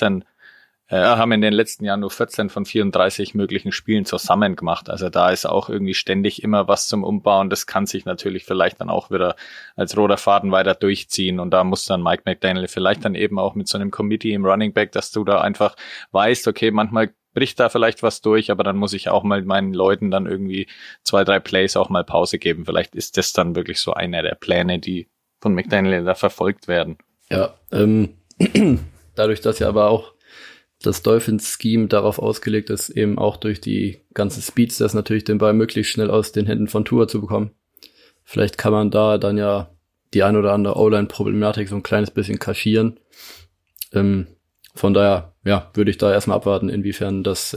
haben in den letzten Jahren nur 14 von 34 möglichen Spielen zusammen gemacht. Also da ist auch irgendwie ständig immer was zum Umbauen. Das kann sich natürlich vielleicht dann auch wieder als roter Faden weiter durchziehen. Und da muss dann Mike McDaniel vielleicht dann eben auch mit so einem Committee im Running Back, dass du da einfach weißt, okay, manchmal bricht da vielleicht was durch, aber dann muss ich auch mal meinen Leuten dann irgendwie 2-3 Plays auch mal Pause geben. Vielleicht ist das dann wirklich so einer der Pläne, die von McDaniel da verfolgt werden. Ja, dadurch, dass ja aber auch das Dolphins-Scheme darauf ausgelegt ist, eben auch durch die ganzen Speedsters natürlich den Ball möglichst schnell aus den Händen von Tua zu bekommen. Vielleicht kann man da dann ja die ein oder andere O-Line-Problematik so ein kleines bisschen kaschieren. Von daher, ja, würde ich da erstmal abwarten, inwiefern das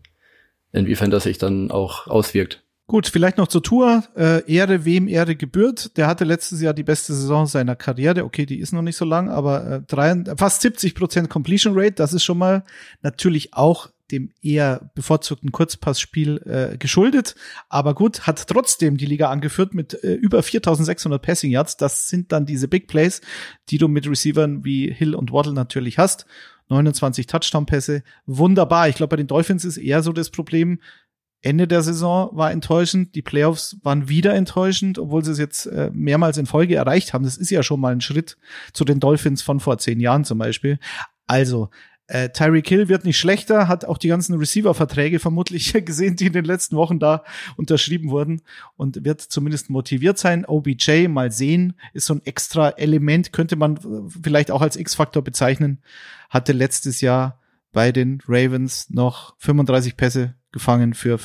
sich dann auch auswirkt. Gut, vielleicht noch zur Tour. Ehre, wem Ehre gebührt. Der hatte letztes Jahr die beste Saison seiner Karriere. Okay, die ist noch nicht so lang, aber fast 70% Completion Rate. Das ist schon mal natürlich auch dem eher bevorzugten Kurzpassspiel geschuldet. Aber gut, hat trotzdem die Liga angeführt mit über 4.600 Passing Yards. Das sind dann diese Big Plays, die du mit Receivern wie Hill und Waddle natürlich hast. 29 Touchdown-Pässe. Wunderbar. Ich glaube, bei den Dolphins ist eher so das Problem, Ende der Saison war enttäuschend, die Playoffs waren wieder enttäuschend, obwohl sie es jetzt mehrmals in Folge erreicht haben. Das ist ja schon mal ein Schritt zu den Dolphins von vor 10 Jahren zum Beispiel. Also, Tyreek Hill wird nicht schlechter, hat auch die ganzen Receiver-Verträge vermutlich gesehen, die in den letzten Wochen da unterschrieben wurden und wird zumindest motiviert sein. OBJ, mal sehen, ist so ein extra Element, könnte man vielleicht auch als X-Faktor bezeichnen, hatte letztes Jahr bei den Ravens noch 35 Pässe gefangen für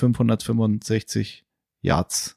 565 Yards.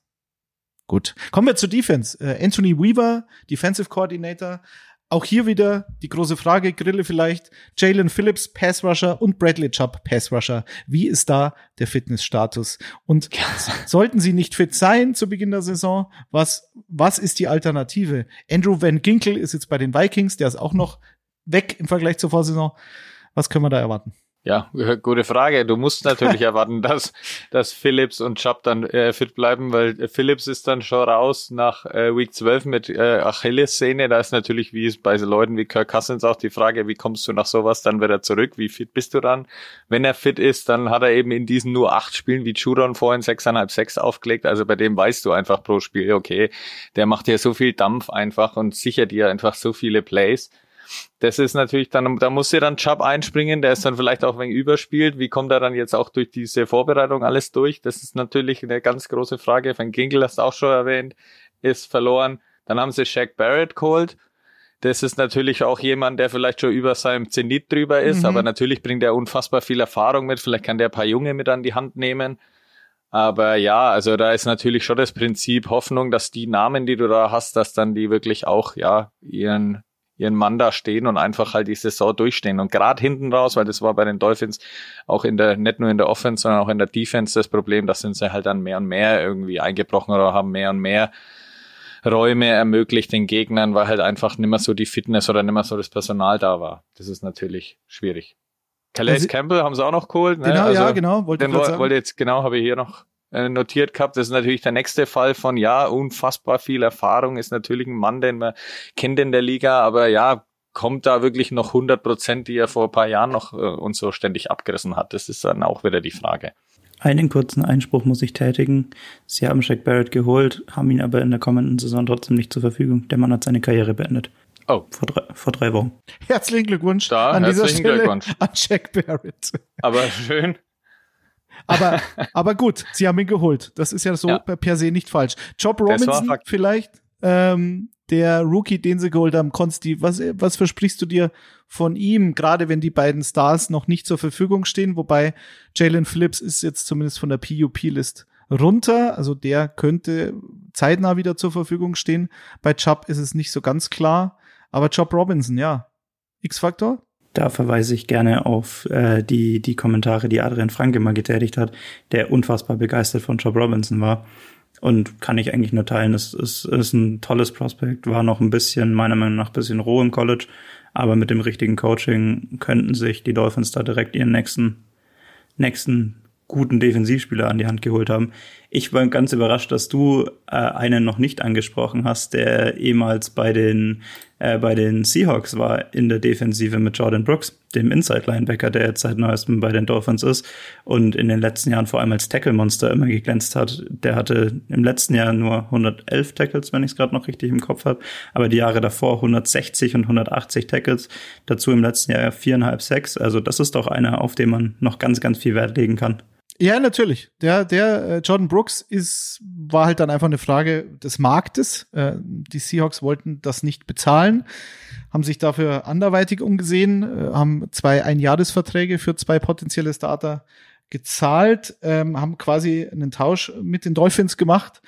Gut. Kommen wir zur Defense. Anthony Weaver, Defensive Coordinator. Auch hier wieder die große Frage, Grille vielleicht. Jalen Phillips, Pass Rusher und Bradley Chubb, Pass Rusher. Wie ist da der Fitnessstatus? Und sollten sie nicht fit sein zu Beginn der Saison, was ist die Alternative? Andrew Van Ginkel ist jetzt bei den Vikings, der ist auch noch weg im Vergleich zur Vorsaison. Was können wir da erwarten? Ja, gute Frage. Du musst natürlich erwarten, dass Phillips und Chubb dann fit bleiben, weil Phillips ist dann schon raus nach Week 12 mit Achillessehne. Da ist natürlich, wie es bei so Leuten wie Kirk Cousins auch die Frage, wie kommst du nach sowas dann wieder zurück? Wie fit bist du dann? Wenn er fit ist, dann hat er eben in diesen nur 8 Spielen wie Judon vorhin 6,5 aufgelegt. Also bei dem weißt du einfach pro Spiel, okay, der macht ja so viel Dampf einfach und sichert dir einfach so viele Plays. Das ist natürlich dann, da muss ja dann Chubb einspringen, der ist dann vielleicht auch ein wenig überspielt. Wie kommt er dann jetzt auch durch diese Vorbereitung alles durch? Das ist natürlich eine ganz große Frage. Van Ginkel, hast du auch schon erwähnt, ist verloren. Dann haben sie Shaq Barrett geholt. Das ist natürlich auch jemand, der vielleicht schon über seinem Zenit drüber ist, aber natürlich bringt er unfassbar viel Erfahrung mit. Vielleicht kann der ein paar Junge mit an die Hand nehmen. Aber ja, also da ist natürlich schon das Prinzip Hoffnung, dass die Namen, die du da hast, dass dann die wirklich auch, ja, ihren Mann da stehen und einfach halt die Saison durchstehen. Und gerade hinten raus, weil das war bei den Dolphins auch nicht nur in der Offense, sondern auch in der Defense das Problem, da sind sie halt dann mehr und mehr irgendwie eingebrochen oder haben mehr und mehr Räume ermöglicht den Gegnern, weil halt einfach nicht mehr so die Fitness oder nicht mehr so das Personal da war. Das ist natürlich schwierig. Calais Campbell haben sie auch noch geholt. Ne? Genau, also, ja, genau. Habe ich hier noch notiert gehabt. Das ist natürlich der nächste Fall von, ja, unfassbar viel Erfahrung, ist natürlich ein Mann, den man kennt in der Liga, aber ja, kommt da wirklich noch 100%, die er vor ein paar Jahren noch uns so ständig abgerissen hat? Das ist dann auch wieder die Frage. Einen kurzen Einspruch muss ich tätigen. Sie haben Shaq Barrett geholt, haben ihn aber in der kommenden Saison trotzdem nicht zur Verfügung. Der Mann hat seine Karriere beendet. Oh. Vor 3 Wochen. Herzlichen Glückwunsch an dieser Stelle an Shaq Barrett. Aber schön. Aber gut, sie haben ihn geholt. Das ist ja so per se nicht falsch. Job Robinson vielleicht, der der Rookie, den sie geholt haben, Konsti, was versprichst du dir von ihm, gerade wenn die beiden Stars noch nicht zur Verfügung stehen, wobei Jalen Phillips ist jetzt zumindest von der PUP-List runter, also der könnte zeitnah wieder zur Verfügung stehen. Bei Chubb ist es nicht so ganz klar, aber Job Robinson, ja. X-Faktor? Da verweise ich gerne auf die Kommentare, die Adrian Franke mal getätigt hat, der unfassbar begeistert von Job Robinson war. Und kann ich eigentlich nur teilen. Es ist ein tolles Prospekt, war noch ein bisschen, meiner Meinung nach, ein bisschen roh im College, aber mit dem richtigen Coaching könnten sich die Dolphins da direkt ihren nächsten guten Defensivspieler an die Hand geholt haben. Ich war ganz überrascht, dass du einen noch nicht angesprochen hast, der ehemals bei den Seahawks war in der Defensive mit Jordan Brooks, dem Inside-Linebacker, der jetzt seit neuestem bei den Dolphins ist und in den letzten Jahren vor allem als Tackle-Monster immer geglänzt hat. Der hatte im letzten Jahr nur 111 Tackles, wenn ich es gerade noch richtig im Kopf habe, aber die Jahre davor 160 und 180 Tackles, dazu im letzten Jahr 4,5 Sacks. Also das ist doch einer, auf den man noch ganz, ganz viel Wert legen kann. Ja, natürlich. Der Jordan Brooks war halt dann einfach eine Frage des Marktes. Die Seahawks wollten das nicht bezahlen, haben sich dafür anderweitig umgesehen, haben 2 Einjahresverträge für 2 potenzielle Starter gezahlt, haben quasi einen Tausch mit den Dolphins gemacht,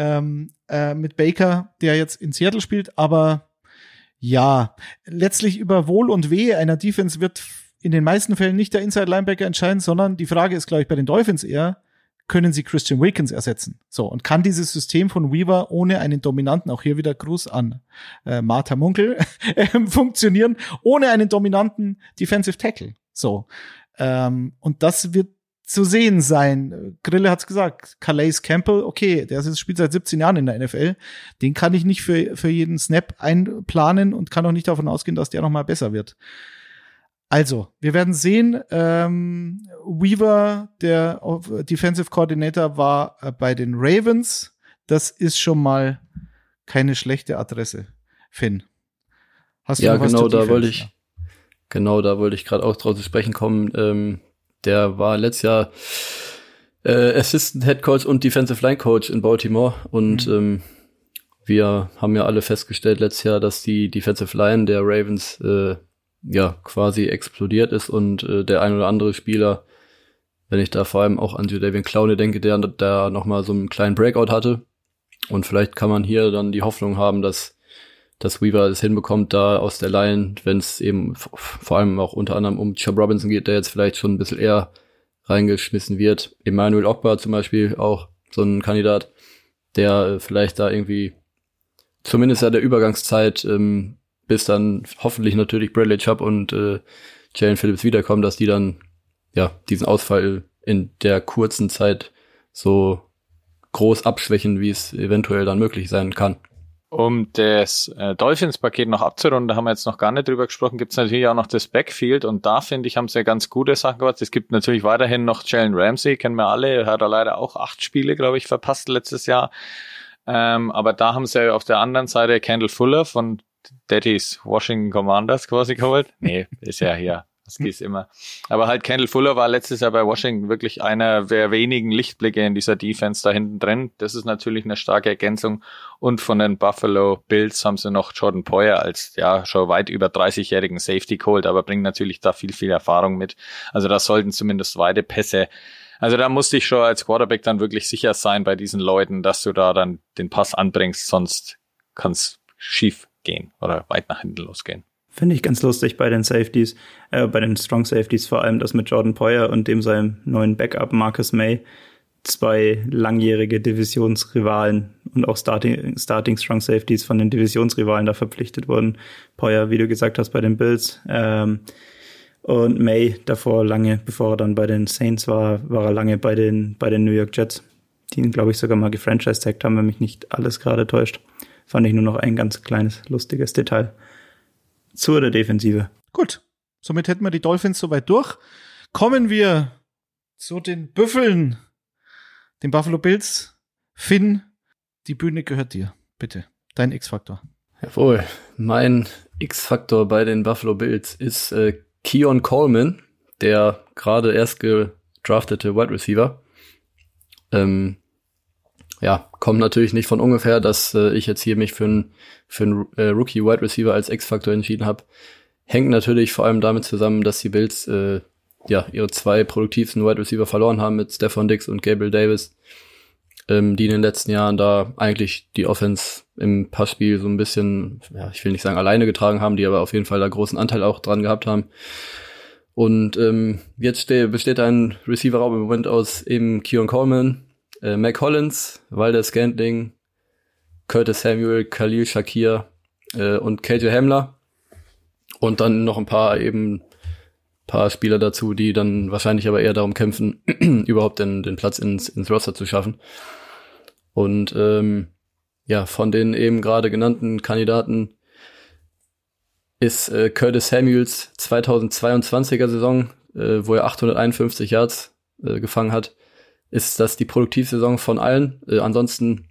mit Baker, der jetzt in Seattle spielt. Aber ja, letztlich über Wohl und Wehe einer Defense wird in den meisten Fällen nicht der Inside-Linebacker entscheiden, sondern die Frage ist, glaube ich, bei den Dolphins eher, können sie Christian Wilkins ersetzen? So, und kann dieses System von Weaver ohne einen dominanten, auch hier wieder Gruß an Martha Munkel, funktionieren, ohne einen dominanten Defensive Tackle? So, und das wird zu sehen sein. Grille hat's gesagt, Calais Campbell, okay, der spielt seit 17 Jahren in der NFL, den kann ich nicht für jeden Snap einplanen und kann auch nicht davon ausgehen, dass der noch mal besser wird. Also, wir werden sehen, Weaver, der Defensive Coordinator, war bei den Ravens. Das ist schon mal keine schlechte Adresse, Finn. Hast du noch was zur Defense? Da wollte ich gerade auch drauf zu sprechen kommen. Der war letztes Jahr Assistant Head Coach und Defensive Line Coach in Baltimore und wir haben ja alle festgestellt letztes Jahr, dass die Defensive Line der Ravens quasi explodiert ist und der ein oder andere Spieler, wenn ich da vor allem auch an Jadeveon Clowney denke, der da noch mal so einen kleinen Breakout hatte und vielleicht kann man hier dann die Hoffnung haben, dass Weaver es hinbekommt, da aus der Line, wenn es eben vor allem auch unter anderem um Job Robinson geht, der jetzt vielleicht schon ein bisschen eher reingeschmissen wird. Emmanuel Ogbah zum Beispiel auch so ein Kandidat, der vielleicht da irgendwie zumindest in der Übergangszeit bis dann hoffentlich natürlich Bradley Chubb und Jalen Phillips wiederkommen, dass die dann diesen Ausfall in der kurzen Zeit so groß abschwächen, wie es eventuell dann möglich sein kann. Um das Dolphins-Paket noch abzurunden, da haben wir jetzt noch gar nicht drüber gesprochen, gibt es natürlich auch noch das Backfield und da, finde ich, haben sie ja ganz gute Sachen gemacht. Es gibt natürlich weiterhin noch Jalen Ramsey, kennen wir alle, hat er leider auch 8 Spiele, glaube ich, verpasst letztes Jahr. Aber da haben sie ja auf der anderen Seite Kendall Fuller von Daddy's Washington Commanders quasi geholt. Nee, ist ja hier. Das geht immer. Aber halt Kendall Fuller war letztes Jahr bei Washington wirklich einer der wenigen Lichtblicke in dieser Defense da hinten drin. Das ist natürlich eine starke Ergänzung. Und von den Buffalo Bills haben sie noch Jordan Poyer als schon weit über 30-jährigen Safety geholt, aber bringt natürlich da viel Erfahrung mit. Also da sollten zumindest weite Pässe. Also da musste ich schon als Quarterback dann wirklich sicher sein bei diesen Leuten, dass du da dann den Pass anbringst, sonst kann es schief gehen oder weit nach hinten losgehen. Finde ich ganz lustig bei den Safeties, bei den Strong Safeties vor allem, dass mit Jordan Poyer und dem seinem neuen Backup Marcus May 2 langjährige Divisionsrivalen und auch Starting Strong Safeties von den Divisionsrivalen da verpflichtet wurden. Poyer, wie du gesagt hast, bei den Bills und May davor lange, bevor er dann bei den Saints war er lange bei den New York Jets, die ihn, glaube ich, sogar mal gefranchise-tagged haben, wenn mich nicht alles gerade täuscht. Fand ich nur noch ein ganz kleines, lustiges Detail zur der Defensive. Gut, somit hätten wir die Dolphins soweit durch. Kommen wir zu den Büffeln, den Buffalo Bills. Finn, die Bühne gehört dir. Bitte, dein X-Faktor. Jawohl, mein X-Faktor bei den Buffalo Bills ist Keon Coleman, der gerade erst gedraftete Wide Receiver. kommt natürlich nicht von ungefähr, dass ich jetzt hier mich für einen Rookie Wide Receiver als X-Faktor entschieden habe. Hängt natürlich vor allem damit zusammen, dass die Bills ihre 2 produktivsten Wide Receiver verloren haben mit Stefon Diggs und Gabriel Davis, die in den letzten Jahren da eigentlich die Offense im Passspiel so ein bisschen, ich will nicht sagen alleine getragen haben, die aber auf jeden Fall da großen Anteil auch dran gehabt haben. Und jetzt besteht ein Receiver-Raum im Moment aus eben Keon Coleman, Mac Hollins, Valdes-Scantling, Curtis Samuel, Khalil Shakir und KJ Hamler. Und dann noch ein paar Spieler dazu, die dann wahrscheinlich aber eher darum kämpfen, überhaupt den Platz ins Roster zu schaffen. Und von den eben gerade genannten Kandidaten ist Curtis Samuels 2022er Saison, wo er 851 Yards gefangen hat, ist das die produktivste Saison von allen. Ansonsten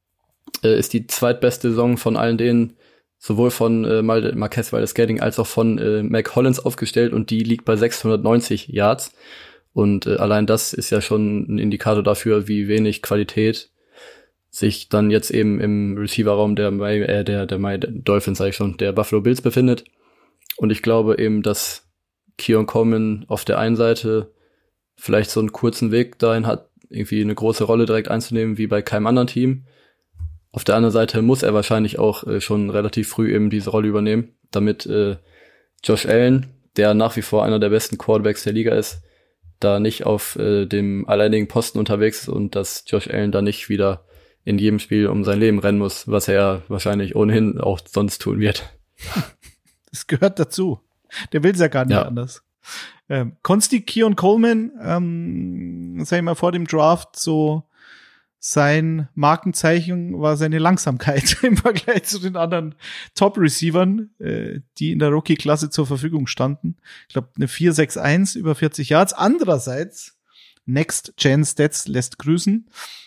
ist die zweitbeste Saison von allen denen sowohl von Marquez Valdes-Scantling als auch von Mac Hollins aufgestellt, und die liegt bei 690 Yards. Und allein das ist ja schon ein Indikator dafür, wie wenig Qualität sich dann jetzt eben im Receiver-Raum der Dolphins, sag ich schon, der Buffalo Bills befindet. Und ich glaube eben, dass Keon Coleman auf der einen Seite vielleicht so einen kurzen Weg dahin hat, irgendwie eine große Rolle direkt einzunehmen, wie bei keinem anderen Team. Auf der anderen Seite muss er wahrscheinlich auch schon relativ früh eben diese Rolle übernehmen, damit Josh Allen, der nach wie vor einer der besten Quarterbacks der Liga ist, da nicht auf dem alleinigen Posten unterwegs ist und dass Josh Allen da nicht wieder in jedem Spiel um sein Leben rennen muss, was er wahrscheinlich ohnehin auch sonst tun wird. Das gehört dazu. Der will es ja gar nicht anders. Konsti, Keon Coleman, sag ich mal, vor dem Draft so sein Markenzeichen war seine Langsamkeit im Vergleich zu den anderen Top-Receivern, die in der Rookie-Klasse zur Verfügung standen. Ich glaube, eine 4,61 über 40 Yards. Andererseits, Next-Gen-Stats lässt grüßen,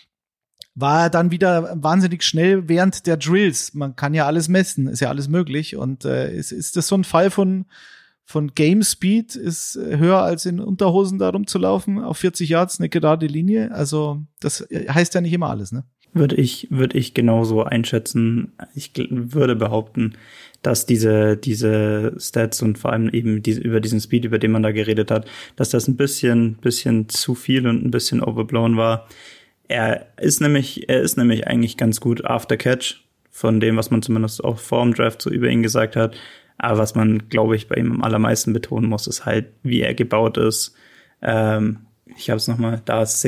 war er dann wieder wahnsinnig schnell während der Drills. Man kann ja alles messen, ist ja alles möglich. Und ist das so ein Fall von Game Speed, ist höher als in Unterhosen da rumzulaufen, auf 40 Yards eine gerade Linie. Also das heißt ja nicht immer alles, ne? Würde ich genauso einschätzen. Ich würde behaupten, dass diese Stats und vor allem eben über diesen Speed, über den man da geredet hat, dass das ein bisschen zu viel und ein bisschen overblown war. Er ist nämlich eigentlich ganz gut after catch, von dem, was man zumindest auch vor dem Draft so über ihn gesagt hat. Aber was man, glaube ich, bei ihm am allermeisten betonen muss, ist halt, wie er gebaut ist. Ich habe es nochmal, da ist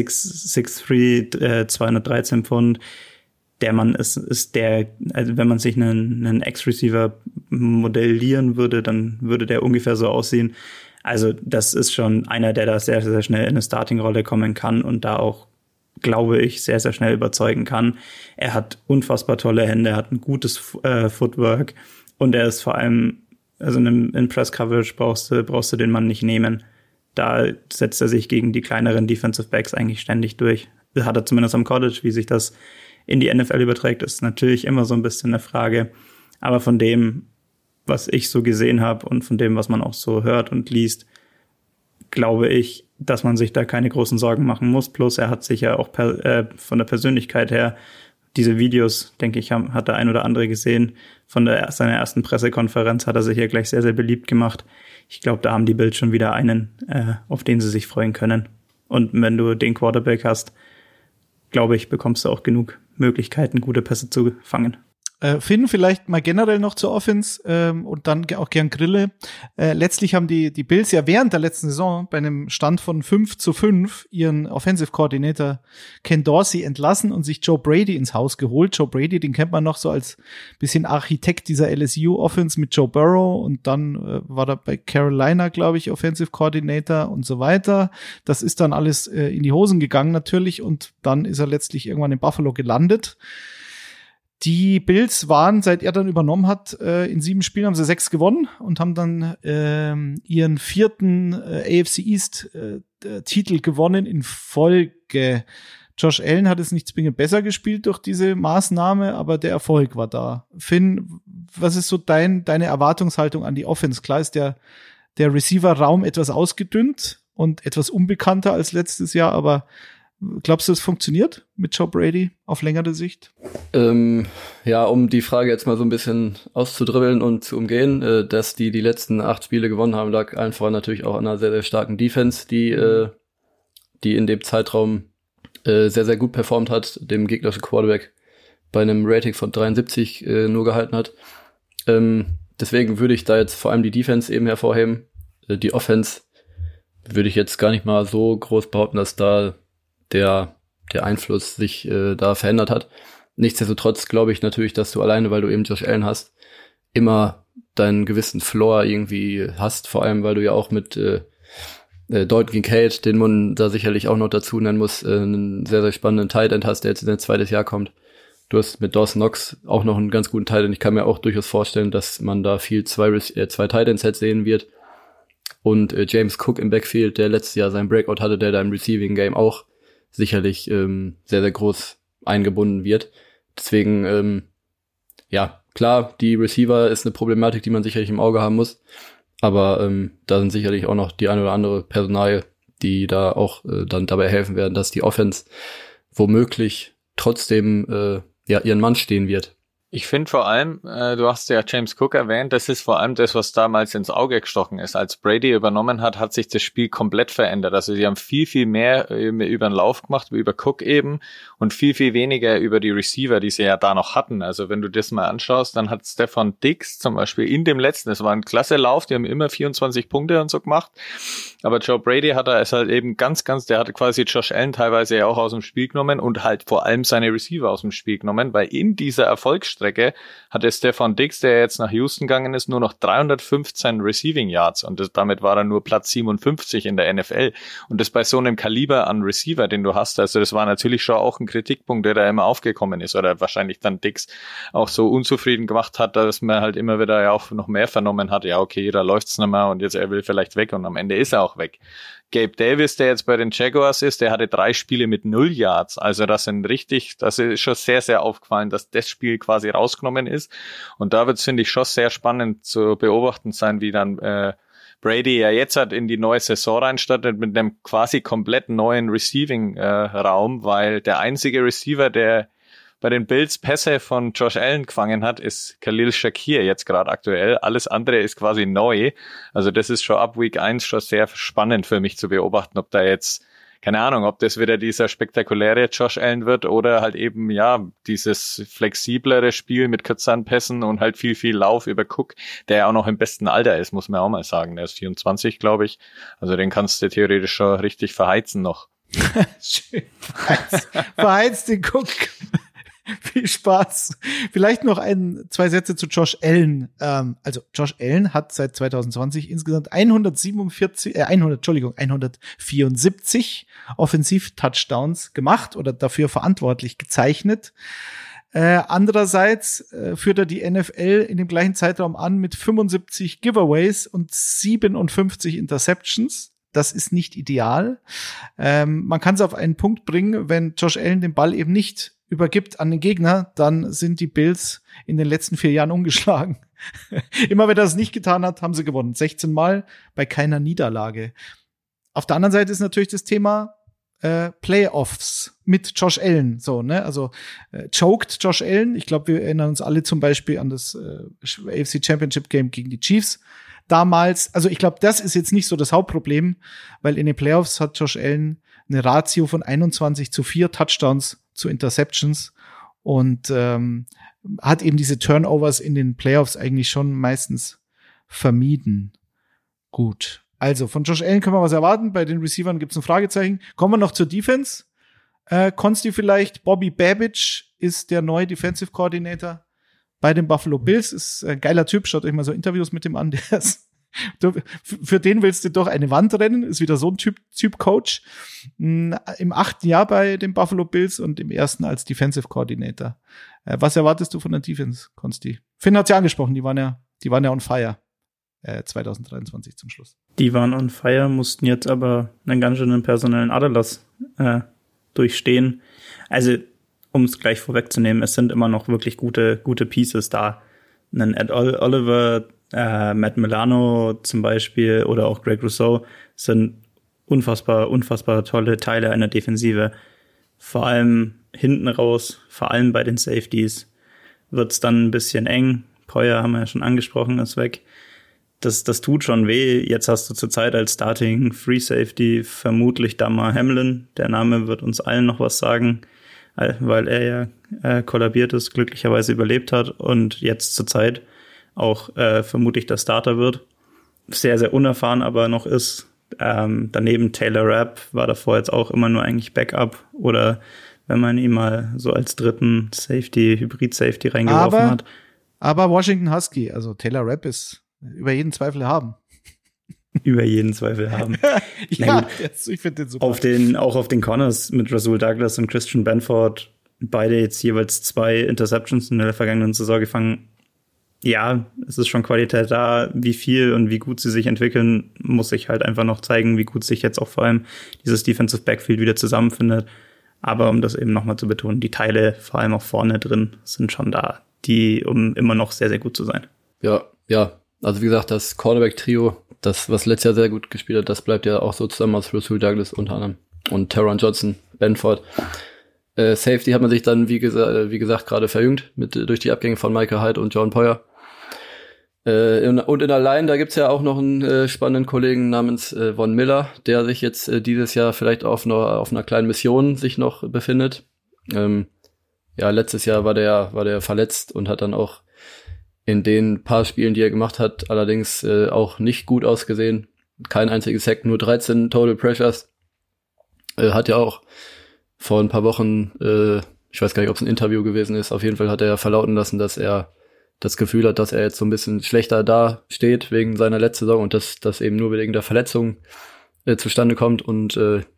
6'3", 213 Pfund. Der Mann ist der, also wenn man sich einen Ex-Receiver modellieren würde, dann würde der ungefähr so aussehen. Also das ist schon einer, der da sehr, sehr schnell in eine Starting-Rolle kommen kann und da auch, glaube ich, sehr, sehr schnell überzeugen kann. Er hat unfassbar tolle Hände, er hat ein gutes Footwork. Und er ist vor allem, also in Press-Coverage brauchst du den Mann nicht nehmen. Da setzt er sich gegen die kleineren Defensive Backs eigentlich ständig durch. Das hat er zumindest am College. Wie sich das in die NFL überträgt, ist natürlich immer so ein bisschen eine Frage. Aber von dem, was ich so gesehen habe und von dem, was man auch so hört und liest, glaube ich, dass man sich da keine großen Sorgen machen muss. Plus er hat sich ja auch von der Persönlichkeit her, diese Videos, denke ich, hat der ein oder andere gesehen. Von seiner ersten Pressekonferenz hat er sich ja gleich sehr, sehr beliebt gemacht. Ich glaube, da haben die Bills schon wieder einen, auf den sie sich freuen können. Und wenn du den Quarterback hast, glaube ich, bekommst du auch genug Möglichkeiten, gute Pässe zu fangen. Finn, vielleicht mal generell noch zur Offense und dann auch gern Grille. Letztlich haben die Bills ja während der letzten Saison bei einem Stand von 5-5 ihren Offensive Coordinator Ken Dorsey entlassen und sich Joe Brady ins Haus geholt. Joe Brady, den kennt man noch so als bisschen Architekt dieser LSU-Offense mit Joe Burrow, und dann war er bei Carolina, glaube ich, Offensive Coordinator und so weiter. Das ist dann alles in die Hosen gegangen natürlich, und dann ist er letztlich irgendwann in Buffalo gelandet. Die Bills waren, seit er dann übernommen hat, in 7 Spielen haben sie 6 gewonnen und haben dann ihren 4. AFC East Titel gewonnen in Folge. Josh Allen hat es nicht zwingend besser gespielt durch diese Maßnahme, aber der Erfolg war da. Finn, was ist so deine Erwartungshaltung an die Offense? Klar ist der Receiver-Raum etwas ausgedünnt und etwas unbekannter als letztes Jahr, aber Glaubst du, es funktioniert mit Joe Brady auf längere Sicht? Ja, um die Frage jetzt mal so ein bisschen auszudribbeln und zu umgehen, dass die letzten 8 Spiele gewonnen haben, lag allen voran natürlich auch an einer sehr, sehr starken Defense, die in dem Zeitraum sehr, sehr gut performt hat, dem gegnerischen Quarterback bei einem Rating von 73 nur gehalten hat. Deswegen würde ich da jetzt vor allem die Defense eben hervorheben. Die Offense würde ich jetzt gar nicht mal so groß behaupten, dass da der Einfluss sich da verändert hat. Nichtsdestotrotz glaube ich natürlich, dass du alleine, weil du eben Josh Allen hast, immer deinen gewissen Floor irgendwie hast, vor allem, weil du ja auch mit Dalton Kincaid, den man da sicherlich auch noch dazu nennen muss, einen sehr, sehr spannenden Tight End hast, der jetzt in sein 2. Jahr kommt. Du hast mit Dawson Knox auch noch einen ganz guten Tight End. Ich kann mir auch durchaus vorstellen, dass man da viel 2 Tight End Sets sehen wird. Und James Cook im Backfield, der letztes Jahr seinen Breakout hatte, der da im Receiving Game auch sicherlich sehr, sehr groß eingebunden wird. Deswegen, ja, klar, die Receiver ist eine Problematik, die man sicherlich im Auge haben muss. Aber da sind sicherlich auch noch die eine oder andere Personalie, die da auch dann dabei helfen werden, dass die Offense womöglich trotzdem ihren Mann stehen wird. Ich finde vor allem, du hast ja James Cook erwähnt, das ist vor allem das, was damals ins Auge gestochen ist. Als Brady übernommen hat, hat sich das Spiel komplett verändert. Also sie haben viel, viel mehr über den Lauf gemacht, über Cook eben und viel, viel weniger über die Receiver, die sie ja da noch hatten. Also wenn du das mal anschaust, dann hat Stefan Diggs zum Beispiel in dem letzten, das war ein klasse Lauf, die haben immer 24 Punkte und so gemacht. Aber Joe Brady ist halt eben der hatte quasi Josh Allen teilweise ja auch aus dem Spiel genommen und halt vor allem seine Receiver aus dem Spiel genommen, weil in dieser Erfolgsstrecke hatte Stefan Diggs, der jetzt nach Houston gegangen ist, nur noch 315 Receiving Yards und damit war er nur Platz 57 in der NFL. Und das bei so einem Kaliber an Receiver, den du hast, also das war natürlich schon auch ein Kritikpunkt, der da immer aufgekommen ist oder wahrscheinlich dann Diggs auch so unzufrieden gemacht hat, dass man halt immer wieder ja auch noch mehr vernommen hat, ja okay, da läuft's nicht mehr und jetzt er will vielleicht weg und am Ende ist er auch weg. Gabe Davis, der jetzt bei den Jaguars ist, der hatte 3 Spiele mit 0 Yards. Also das ist schon sehr, sehr aufgefallen, dass das Spiel quasi rausgenommen ist. Und da wird es, finde ich, schon sehr spannend zu beobachten sein, wie dann Brady ja jetzt in die neue Saison reinstartet mit einem quasi komplett neuen Receiving-Raum, weil der einzige Receiver, der bei den Bills Pässe von Josh Allen gefangen hat, ist Khalil Shakir jetzt gerade aktuell. Alles andere ist quasi neu. Also das ist schon ab Week 1 schon sehr spannend für mich zu beobachten, ob da jetzt, keine Ahnung, ob das wieder dieser spektakuläre Josh Allen wird oder halt eben, ja, dieses flexiblere Spiel mit kürzeren Pässen und halt viel, viel Lauf über Cook, der ja auch noch im besten Alter ist, muss man auch mal sagen. Der ist 24, glaube ich. Also den kannst du theoretisch schon richtig verheizen noch. Schön. Verheizt den Cook. Viel Spaß. Vielleicht noch 2 Sätze zu Josh Allen. Also Josh Allen hat seit 2020 insgesamt 174 Offensiv-Touchdowns gemacht oder dafür verantwortlich gezeichnet. Andererseits führt er die NFL in dem gleichen Zeitraum an mit 75 Giveaways und 57 Interceptions. Das ist nicht ideal. Man kann es auf einen Punkt bringen, wenn Josh Allen den Ball eben nicht übergibt an den Gegner, dann sind die Bills in den letzten 4 Jahren ungeschlagen. Immer wenn er es nicht getan hat, haben sie gewonnen. 16 Mal bei keiner Niederlage. Auf der anderen Seite ist natürlich das Thema Playoffs mit Josh Allen. So, ne? Also choked Josh Allen. Ich glaube, wir erinnern uns alle zum Beispiel an das AFC Championship Game gegen die Chiefs. Damals, also ich glaube, das ist jetzt nicht so das Hauptproblem, weil in den Playoffs hat Josh Allen eine Ratio von 21:4 Touchdowns zu Interceptions und hat eben diese Turnovers in den Playoffs eigentlich schon meistens vermieden. Gut, also von Josh Allen können wir was erwarten. Bei den Receivern gibt es ein Fragezeichen. Kommen wir noch zur Defense. Konsti vielleicht, Bobby Babich ist der neue Defensive Coordinator bei den Buffalo Bills. Ist ein geiler Typ, schaut euch mal so Interviews mit dem an. Der ist für den willst du doch eine Wand rennen, ist wieder so ein Typ Coach. Im 8. Jahr bei den Buffalo Bills und im 1. als Defensive Coordinator. Was erwartest du von der Defense, Konsti? Finn hat's ja angesprochen, die waren ja on fire 2023 zum Schluss. Die waren on fire, mussten jetzt aber einen ganz schönen personellen Aderlass durchstehen. Also, um es gleich vorwegzunehmen, es sind immer noch wirklich gute Pieces da. Einen Ed Oliver, Matt Milano zum Beispiel oder auch Greg Rousseau sind unfassbar tolle Teile einer Defensive. Vor allem hinten raus, vor allem bei den Safeties, wird's dann ein bisschen eng. Poyer haben wir ja schon angesprochen, ist weg. Das tut schon weh. Jetzt hast du zurzeit als Starting Free Safety vermutlich Damar Hamlin. Der Name wird uns allen noch was sagen, weil er ja kollabiert ist, glücklicherweise überlebt hat und jetzt zurzeit auch vermutlich der Starter wird. Sehr, sehr unerfahren aber noch ist. Daneben Taylor Rapp war davor jetzt auch immer nur eigentlich Backup oder wenn man ihn mal so als dritten Hybrid-Safety reingeworfen hat. Aber Washington Husky, also Taylor Rapp ist über jeden Zweifel haben. Über jeden Zweifel haben. Ja, ich finde den super. Auch auf den Corners mit Rasul Douglas und Christian Benford, beide jetzt jeweils 2 Interceptions in der vergangenen Saison gefangen. Ja, es ist schon Qualität da. Wie viel und wie gut sie sich entwickeln, muss sich halt einfach noch zeigen, wie gut sich jetzt auch vor allem dieses Defensive Backfield wieder zusammenfindet. Aber um das eben nochmal zu betonen, die Teile, vor allem auch vorne drin, sind schon da, um immer noch sehr, sehr gut zu sein. Ja. Also wie gesagt, das Cornerback-Trio, das, was letztes Jahr sehr gut gespielt hat, das bleibt ja auch so zusammen aus Rasul Douglas unter anderem und Taron Johnson, Benford. Safety hat man sich dann, wie gesagt, gerade verjüngt durch die Abgänge von Micah Hyde und John Poyer. Und in der Line, da gibt's ja auch noch einen spannenden Kollegen namens Von Miller, der sich jetzt dieses Jahr vielleicht auf einer kleinen Mission sich noch befindet. Letztes Jahr war der verletzt und hat dann auch in den paar Spielen, die er gemacht hat, allerdings auch nicht gut ausgesehen. Kein einziges Sack, nur 13 Total Pressures. Hat ja auch vor ein paar Wochen, ich weiß gar nicht, ob es ein Interview gewesen ist, auf jeden Fall hat er verlauten lassen, dass er das Gefühl hat, dass er jetzt so ein bisschen schlechter da steht wegen seiner letzten Saison und dass das eben nur wegen der Verletzung zustande kommt. Und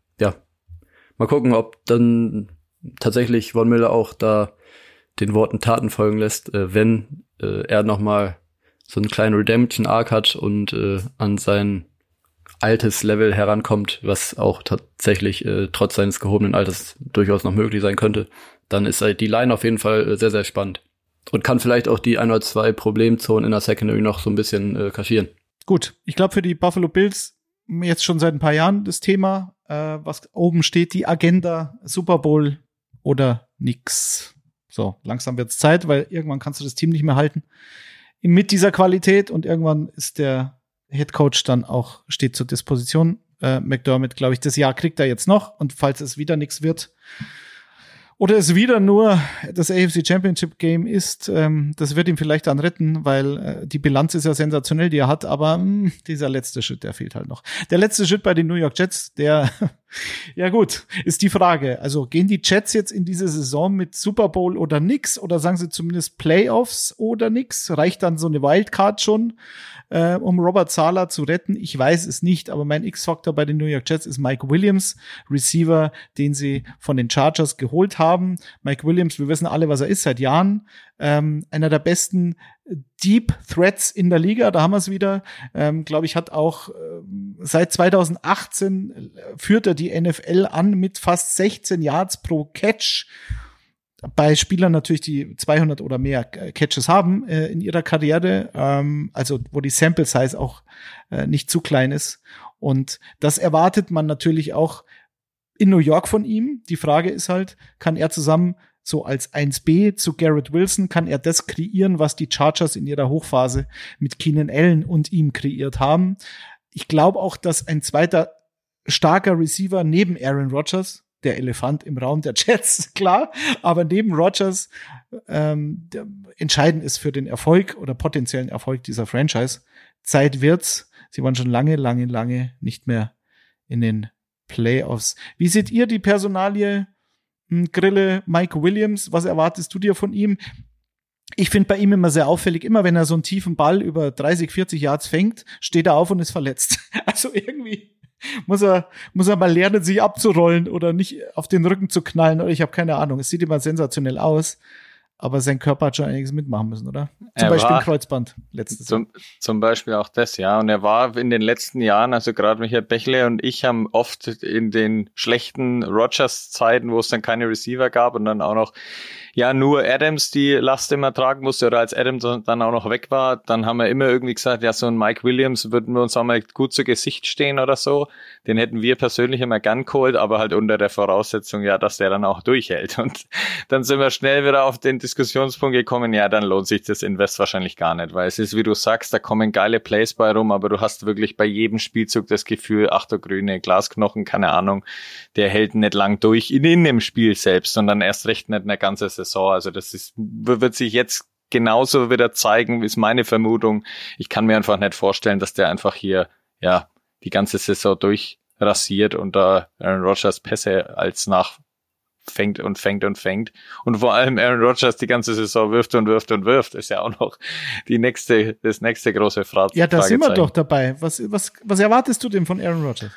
mal gucken, ob dann tatsächlich Von Miller auch da den Worten Taten folgen lässt, wenn er nochmal so einen kleinen Redemption-Arc hat und an sein altes Level herankommt, was auch tatsächlich trotz seines gehobenen Alters durchaus noch möglich sein könnte, dann ist die Line auf jeden Fall sehr, sehr spannend. Und kann vielleicht auch die 1 oder 2 Problemzonen in der Secondary noch so ein bisschen kaschieren. Gut, ich glaube für die Buffalo Bills jetzt schon seit ein paar Jahren das Thema, was oben steht, die Agenda Super Bowl oder nix. So, langsam wird's Zeit, weil irgendwann kannst du das Team nicht mehr halten mit dieser Qualität und irgendwann ist der Head Coach dann auch, steht zur Disposition. McDermott, glaube ich, das Jahr kriegt er jetzt noch und falls es wieder nichts wird oder es wieder nur das AFC Championship Game ist, das wird ihm vielleicht dann retten, weil die Bilanz ist ja sensationell, die er hat, aber dieser letzte Schritt, der fehlt halt noch. Der letzte Schritt bei den New York Jets, der, ja gut, ist die Frage. Also gehen die Jets jetzt in diese Saison mit Super Bowl oder nix oder sagen sie zumindest Playoffs oder nix? Reicht dann so eine Wildcard schon, um Robert Saleh zu retten? Ich weiß es nicht, aber mein X-Faktor bei den New York Jets ist Mike Williams, Receiver, den sie von den Chargers geholt haben. Mike Williams, wir wissen alle, was er ist seit Jahren. Einer der besten Deep Threats in der Liga, da haben wir es wieder. Glaube ich, hat auch seit 2018 führt er die NFL an mit fast 16 Yards pro Catch. Bei Spielern natürlich, die 200 oder mehr Catches haben in ihrer Karriere, also wo die Sample Size auch nicht zu klein ist. Und das erwartet man natürlich auch in New York von ihm. Die Frage ist halt, kann er zusammen so als 1B zu Garrett Wilson, kann er das kreieren, was die Chargers in ihrer Hochphase mit Keenan Allen und ihm kreiert haben? Ich glaube auch, dass ein zweiter starker Receiver neben Aaron Rodgers, der Elefant im Raum der Jets, klar, aber neben Rodgers entscheidend ist für den Erfolg oder potenziellen Erfolg dieser Franchise. Zeit wird's. Sie waren schon lange nicht mehr in den Playoffs. Wie seht ihr die Personalie Grille Mike Williams? Was erwartest du dir von ihm? Ich finde bei ihm immer sehr auffällig, immer wenn er so einen tiefen Ball über 30, 40 Yards fängt, steht er auf und ist verletzt. Also irgendwie muss er mal lernen, sich abzurollen oder nicht auf den Rücken zu knallen oder ich habe keine Ahnung. Es sieht immer sensationell aus, aber sein Körper hat schon einiges mitmachen müssen, oder? Zum Beispiel ein Kreuzband letztes Jahr. Zum Beispiel auch das, ja. Und er war in den letzten Jahren, also gerade Michael Bächle und ich haben oft in den schlechten Rodgers-Zeiten, wo es dann keine Receiver gab und dann auch noch ja nur Adams die Last immer tragen musste oder als Adams dann auch noch weg war, dann haben wir immer irgendwie gesagt, ja, so ein Mike Williams würden wir uns auch mal gut zu Gesicht stehen oder so. Den hätten wir persönlich immer gern geholt, aber halt unter der Voraussetzung, ja, dass der dann auch durchhält. Und dann sind wir schnell wieder auf den Diskussionspunkt gekommen, ja, dann lohnt sich das Invest wahrscheinlich gar nicht, weil es ist, wie du sagst, da kommen geile Plays bei rum, aber du hast wirklich bei jedem Spielzug das Gefühl, ach du grüne Glasknochen, keine Ahnung, der hält nicht lang durch in dem Spiel selbst, sondern erst recht nicht eine ganze Saison. Also das wird sich jetzt genauso wieder zeigen, ist meine Vermutung. Ich kann mir einfach nicht vorstellen, dass der einfach hier, ja, die ganze Saison durchrasiert und da Aaron Rodgers Pässe als fängt und vor allem Aaron Rodgers die ganze Saison wirft und wirft und wirft, ist ja auch noch das nächste große Fragezeichen. Ja, da sind wir doch dabei. Was erwartest du denn von Aaron Rodgers?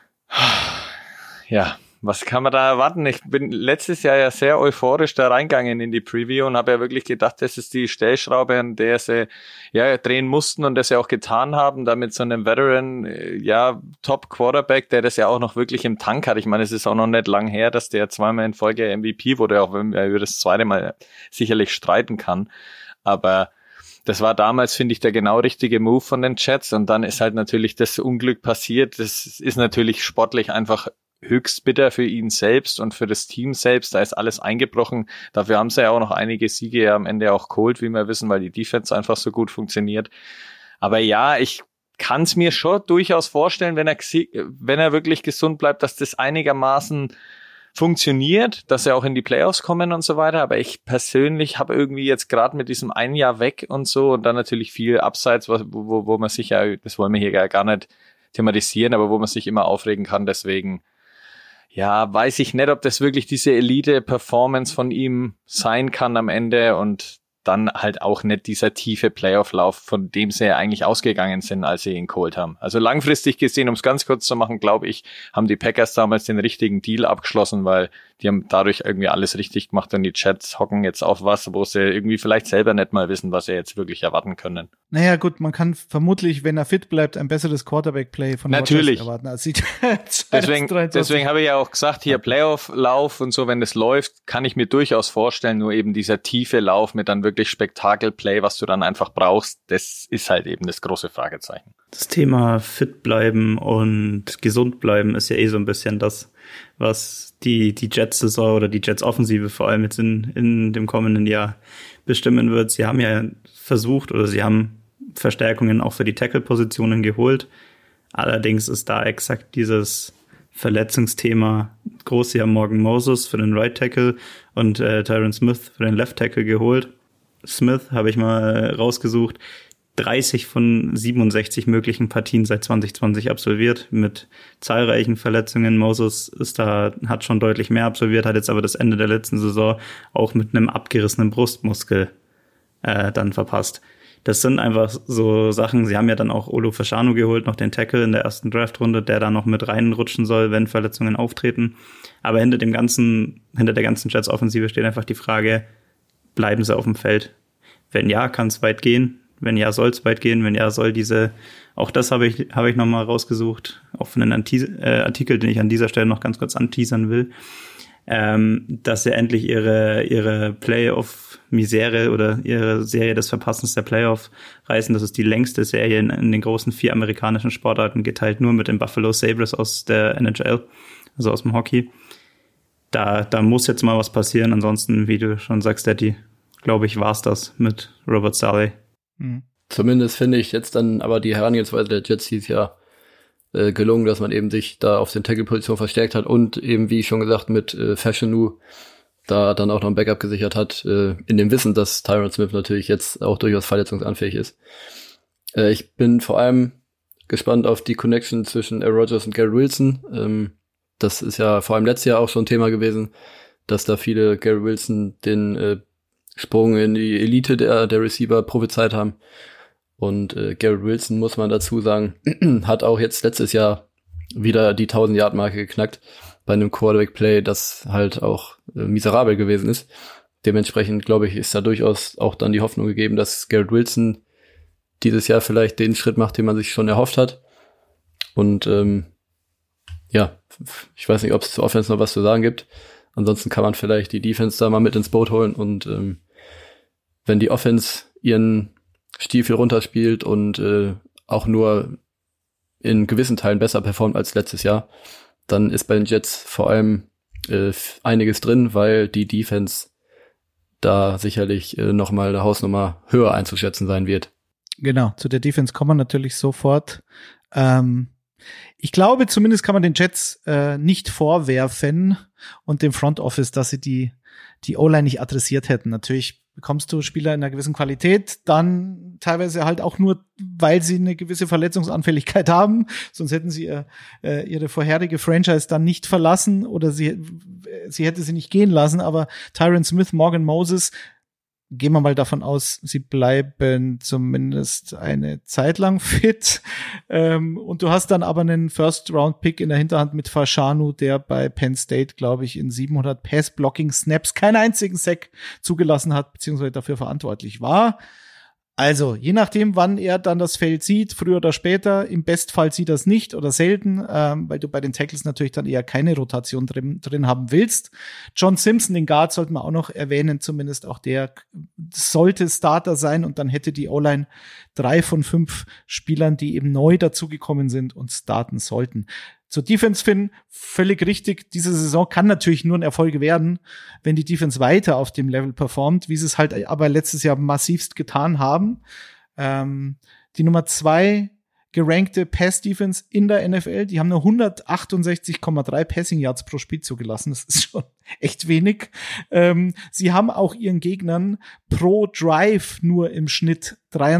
Ja, was kann man da erwarten? Ich bin letztes Jahr ja sehr euphorisch da reingegangen in die Preview und habe ja wirklich gedacht, das ist die Stellschraube, an der sie ja drehen mussten und das ja auch getan haben, da mit so einem Veteran, ja, Top-Quarterback, der das ja auch noch wirklich im Tank hat. Ich meine, es ist auch noch nicht lang her, dass der zweimal in Folge MVP wurde, auch wenn er über das zweite Mal sicherlich streiten kann. Aber das war damals, finde ich, der genau richtige Move von den Jets und dann ist halt natürlich das Unglück passiert. Das ist natürlich sportlich einfach höchst bitter für ihn selbst und für das Team selbst. Da ist alles eingebrochen. Dafür haben sie ja auch noch einige Siege ja am Ende auch geholt, wie wir wissen, weil die Defense einfach so gut funktioniert. Aber ja, ich kann es mir schon durchaus vorstellen, wenn er wirklich gesund bleibt, dass das einigermaßen funktioniert, dass er auch in die Playoffs kommen und so weiter. Aber ich persönlich habe irgendwie jetzt gerade mit diesem ein Jahr weg und so und dann natürlich viel Abseits, wo man sich ja, das wollen wir hier gar nicht thematisieren, aber wo man sich immer aufregen kann. Deswegen ja, weiß ich nicht, ob das wirklich diese Elite-Performance von ihm sein kann am Ende und dann halt auch nicht dieser tiefe Playoff-Lauf, von dem sie ja eigentlich ausgegangen sind, als sie ihn geholt haben. Also langfristig gesehen, um es ganz kurz zu machen, glaube ich, haben die Packers damals den richtigen Deal abgeschlossen, weil die haben dadurch irgendwie alles richtig gemacht und die Jets hocken jetzt auf was, wo sie irgendwie vielleicht selber nicht mal wissen, was sie jetzt wirklich erwarten können. Naja gut, man kann vermutlich, wenn er fit bleibt, ein besseres Quarterback-Play von Rodgers erwarten als die Jets. Deswegen habe ich ja auch gesagt, hier Playoff-Lauf und so, wenn das läuft, kann ich mir durchaus vorstellen, nur eben dieser tiefe Lauf mit dann wirklich Spektakel-Play, was du dann einfach brauchst, das ist halt eben das große Fragezeichen. Das Thema fit bleiben und gesund bleiben ist ja eh so ein bisschen das, was die Jets-Saison oder die Jets-Offensive vor allem jetzt in dem kommenden Jahr bestimmen wird. Sie haben ja versucht oder sie haben Verstärkungen auch für die Tackle-Positionen geholt. Allerdings ist da exakt dieses Verletzungsthema groß. Sie haben Morgan Moses für den Right Tackle und Tyron Smith für den Left Tackle geholt. Smith habe ich mal rausgesucht. 30 von 67 möglichen Partien seit 2020 absolviert mit zahlreichen Verletzungen. Moses hat schon deutlich mehr absolviert, hat jetzt aber das Ende der letzten Saison auch mit einem abgerissenen Brustmuskel dann verpasst. Das sind einfach so Sachen. Sie haben ja dann auch Olu Fashanu geholt, noch den Tackle in der ersten Draftrunde, der da noch mit reinrutschen soll, wenn Verletzungen auftreten. Aber hinter der ganzen Jets-Offensive steht einfach die Frage, bleiben sie auf dem Feld? Wenn ja, kann es weit gehen. Wenn ja, soll es weit gehen. Wenn ja, soll auch das habe ich nochmal rausgesucht, auch von einem Artikel, den ich an dieser Stelle noch ganz kurz anteasern will, dass sie endlich ihre Playoff-Misere oder ihre Serie des Verpassens der Playoff reißen. Das ist die längste Serie in den großen 4 amerikanischen Sportarten, geteilt nur mit den Buffalo Sabres aus der NHL, also aus dem Hockey. Da muss jetzt mal was passieren. Ansonsten, wie du schon sagst, Daddy, glaube ich, war's das mit Robert Saleh. Zumindest finde ich jetzt dann aber die Herangehensweise der Jets dieses Jahr gelungen, dass man eben sich da auf den Tackle-Position verstärkt hat und eben, wie schon gesagt, mit Fashanu da dann auch noch ein Backup gesichert hat, in dem Wissen, dass Tyron Smith natürlich jetzt auch durchaus verletzungsanfällig ist. Ich bin vor allem gespannt auf die Connection zwischen Aaron Rodgers und Garrett Wilson. Das ist ja vor allem letztes Jahr auch schon ein Thema gewesen, dass da viele Garrett Wilson den Sprung in die Elite der Receiver prophezeit haben. Und Garrett Wilson, muss man dazu sagen, hat auch jetzt letztes Jahr wieder die 1000-Yard-Marke geknackt bei einem Quarterback-Play, das halt auch miserabel gewesen ist. Dementsprechend, glaube ich, ist da durchaus auch dann die Hoffnung gegeben, dass Garrett Wilson dieses Jahr vielleicht den Schritt macht, den man sich schon erhofft hat. Und ja, ich weiß nicht, ob es zur Offense noch was zu sagen gibt. Ansonsten kann man vielleicht die Defense da mal mit ins Boot holen und wenn die Offense ihren Stiefel runterspielt und auch nur in gewissen Teilen besser performt als letztes Jahr, dann ist bei den Jets vor allem einiges drin, weil die Defense da sicherlich nochmal eine Hausnummer höher einzuschätzen sein wird. Genau, zu der Defense kommen wir natürlich sofort. Ich glaube, zumindest kann man den Jets nicht vorwerfen und dem Front Office, dass sie die O-Line nicht adressiert hätten. Natürlich bekommst du Spieler in einer gewissen Qualität, dann teilweise halt auch nur, weil sie eine gewisse Verletzungsanfälligkeit haben, sonst hätten sie ihre vorherige Franchise dann nicht verlassen oder sie hätte sie nicht gehen lassen, aber Tyron Smith, Morgan Moses, gehen wir mal davon aus, sie bleiben zumindest eine Zeit lang fit. Und du hast dann aber einen First-Round-Pick in der Hinterhand mit Fashanu, der bei Penn State, glaube ich, in 700 Pass-Blocking-Snaps keinen einzigen Sack zugelassen hat, beziehungsweise dafür verantwortlich war. Also, je nachdem, wann er dann das Feld sieht, früher oder später, im Bestfall sieht er es nicht oder selten, weil du bei den Tackles natürlich dann eher keine Rotation drin haben willst. John Simpson, den Guard, sollten wir auch noch erwähnen, zumindest auch der sollte Starter sein und dann hätte die O-Line 3 von 5 Spielern, die eben neu dazugekommen sind und starten sollten. Zur Defense, Finn, völlig richtig. Diese Saison kann natürlich nur ein Erfolg werden, wenn die Defense weiter auf dem Level performt, wie sie es halt aber letztes Jahr massivst getan haben. Die Nummer 2 gerankte Pass-Defense in der NFL, die haben nur 168,3 Passing Yards pro Spiel zugelassen. Das ist schon echt wenig. Sie haben auch ihren Gegnern pro Drive nur im Schnitt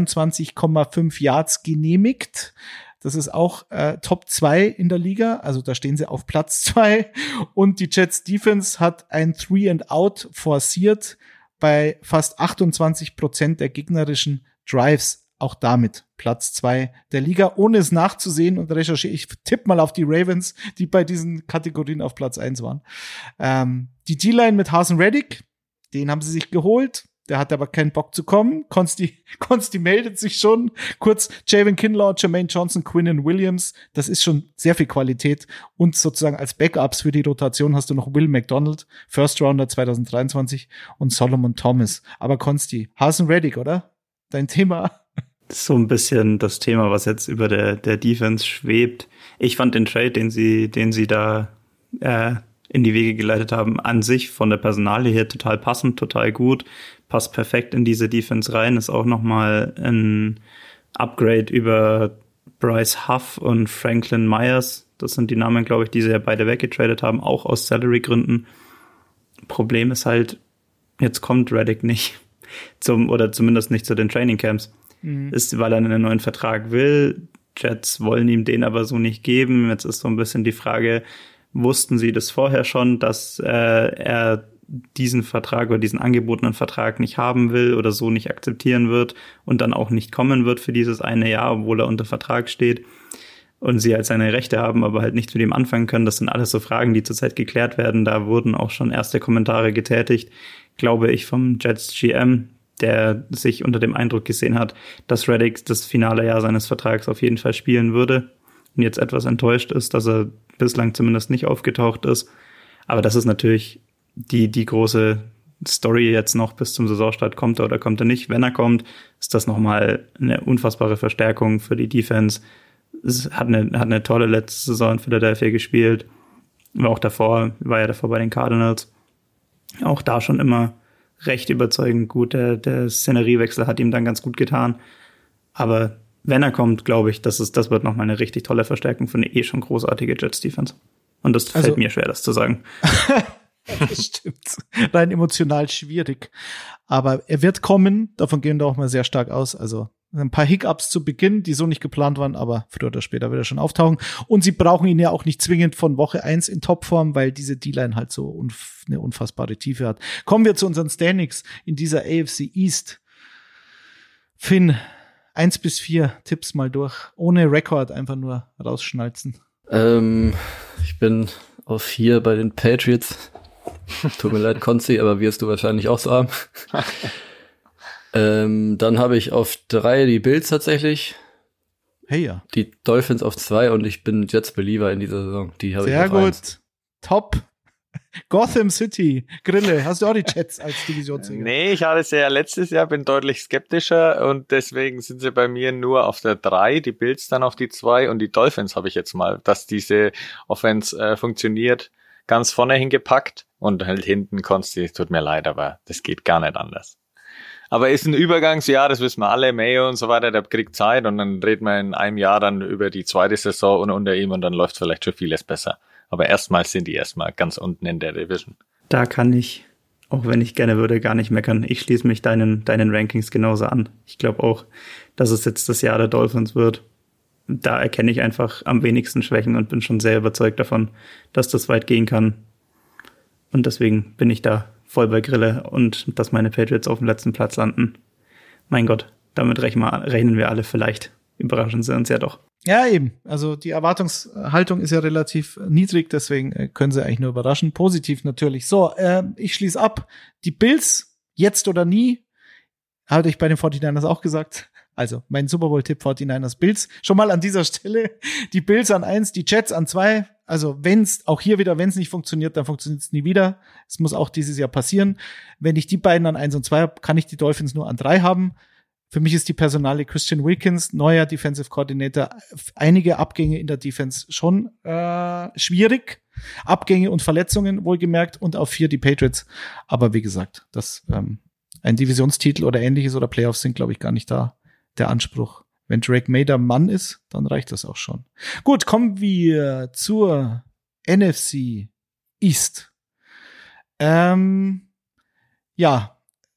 23,5 Yards genehmigt. Das ist auch Top 2 in der Liga, also da stehen sie auf Platz 2. Und die Jets Defense hat ein 3-and-Out forciert bei fast 28% der gegnerischen Drives. Auch damit Platz 2 der Liga, ohne es nachzusehen und recherchiere. Ich tippe mal auf die Ravens, die bei diesen Kategorien auf Platz 1 waren. Die D-Line mit Haason Reddick, den haben sie sich geholt. Der hat aber keinen Bock zu kommen. Consti meldet sich schon. Kurz, Javon Kinlaw, Jermaine Johnson, Quinnen Williams. Das ist schon sehr viel Qualität. Und sozusagen als Backups für die Rotation hast du noch Will McDonald, First Rounder 2023 und Solomon Thomas. Aber Consti, Haason Reddick, oder? Dein Thema? Das ist so ein bisschen das Thema, was jetzt über der Defense schwebt. Ich fand den Trade, den sie da in die Wege geleitet haben, an sich von der Personalie her total passend, total gut. Passt perfekt in diese Defense rein, ist auch nochmal ein Upgrade über Bryce Huff und Franklin Myers. Das sind die Namen, glaube ich, die sie ja beide weggetradet haben, auch aus Salary-Gründen. Problem ist halt, jetzt kommt Reddick nicht oder zumindest nicht zu den Trainingcamps. Ist, weil er einen neuen Vertrag will. Jets wollen ihm den aber so nicht geben. Jetzt ist so ein bisschen die Frage, wussten sie das vorher schon, dass er diesen Vertrag oder diesen angebotenen Vertrag nicht haben will oder so nicht akzeptieren wird und dann auch nicht kommen wird für dieses eine Jahr, obwohl er unter Vertrag steht und sie halt seine Rechte haben, aber halt nichts mit ihm anfangen können. Das sind alles so Fragen, die zurzeit geklärt werden. Da wurden auch schon erste Kommentare getätigt, glaube ich, vom Jets GM, der sich unter dem Eindruck gesehen hat, dass Reddick das finale Jahr seines Vertrags auf jeden Fall spielen würde und jetzt etwas enttäuscht ist, dass er bislang zumindest nicht aufgetaucht ist. Aber das ist natürlich die große Story jetzt noch bis zum Saisonstart. Kommt er oder kommt er nicht? Wenn er kommt, ist das nochmal eine unfassbare Verstärkung für die Defense. Es hat eine tolle letzte Saison in Philadelphia gespielt. War ja davor bei den Cardinals. Auch da schon immer recht überzeugend gut. Der Szeneriewechsel hat ihm dann ganz gut getan. Aber wenn er kommt, glaube ich, das wird nochmal eine richtig tolle Verstärkung für eine schon großartige Jets-Defense. Und das fällt mir schwer, das zu sagen. Das stimmt. Rein emotional schwierig. Aber er wird kommen, davon gehen wir auch mal sehr stark aus. Also ein paar Hiccups zu Beginn, die so nicht geplant waren, aber früher oder später wird er schon auftauchen. Und sie brauchen ihn ja auch nicht zwingend von Woche 1 in Topform, weil diese D-Line halt so eine unfassbare Tiefe hat. Kommen wir zu unseren Standings in dieser AFC East. Finn, 1 bis 4, Tipps mal durch. Ohne Rekord, einfach nur rausschnalzen. Ich bin auf 4 bei den Patriots. Tut mir leid, Konzi, aber wirst du wahrscheinlich auch so haben. Dann habe ich auf 3 die Bills tatsächlich. Hey ja. Die Dolphins auf 2 und ich bin Jets-Believer in dieser Saison. Die habe ich sehr auf gut. 1. Top. Gotham City, Grille, hast du auch die Jets als Divisionssieger? Nee, ich hatte sie ja letztes Jahr, bin deutlich skeptischer und deswegen sind sie bei mir nur auf der 3, die Bills dann auf die 2 und die Dolphins habe ich jetzt mal, dass diese Offense funktioniert, ganz vorne hingepackt und halt hinten Konsti, tut mir leid, aber das geht gar nicht anders. Aber ist ein Übergangsjahr, das wissen wir alle, Mayo und so weiter, der kriegt Zeit und dann redet man in einem Jahr dann über die zweite Saison und unter ihm und dann läuft vielleicht schon vieles besser. Aber erstmal sind die erstmal ganz unten in der Division. Da kann ich, auch wenn ich gerne würde, gar nicht meckern. Ich schließe mich deinen Rankings genauso an. Ich glaube auch, dass es jetzt das Jahr der Dolphins wird. Da erkenne ich einfach am wenigsten Schwächen und bin schon sehr überzeugt davon, dass das weit gehen kann. Und deswegen bin ich da voll bei Grille und dass meine Patriots auf dem letzten Platz landen. Mein Gott, damit rechnen wir alle vielleicht. Überraschen sie uns ja doch. Ja, eben. Also die Erwartungshaltung ist ja relativ niedrig, deswegen können sie eigentlich nur überraschen. Positiv natürlich. So, ich schließe ab. Die Bills, jetzt oder nie, hatte ich bei den 49ers auch gesagt. Also mein Super Bowl-Tipp 49ers Bills. Schon mal an dieser Stelle. Die Bills an 1, die Jets an 2. Also wenn's nicht funktioniert, dann funktioniert es nie wieder. Es muss auch dieses Jahr passieren. Wenn ich die beiden an 1 und 2 habe, kann ich die Dolphins nur an 3 haben. Für mich ist die Personalie Christian Wilkins, neuer Defensive Coordinator, einige Abgänge in der Defense schon schwierig. Abgänge und Verletzungen wohlgemerkt und auf 4 die Patriots. Aber wie gesagt, dass ein Divisionstitel oder ähnliches oder Playoffs sind, glaube ich, gar nicht da der Anspruch. Wenn Drake May der Mann ist, dann reicht das auch schon. Gut, kommen wir zur NFC East. Ja,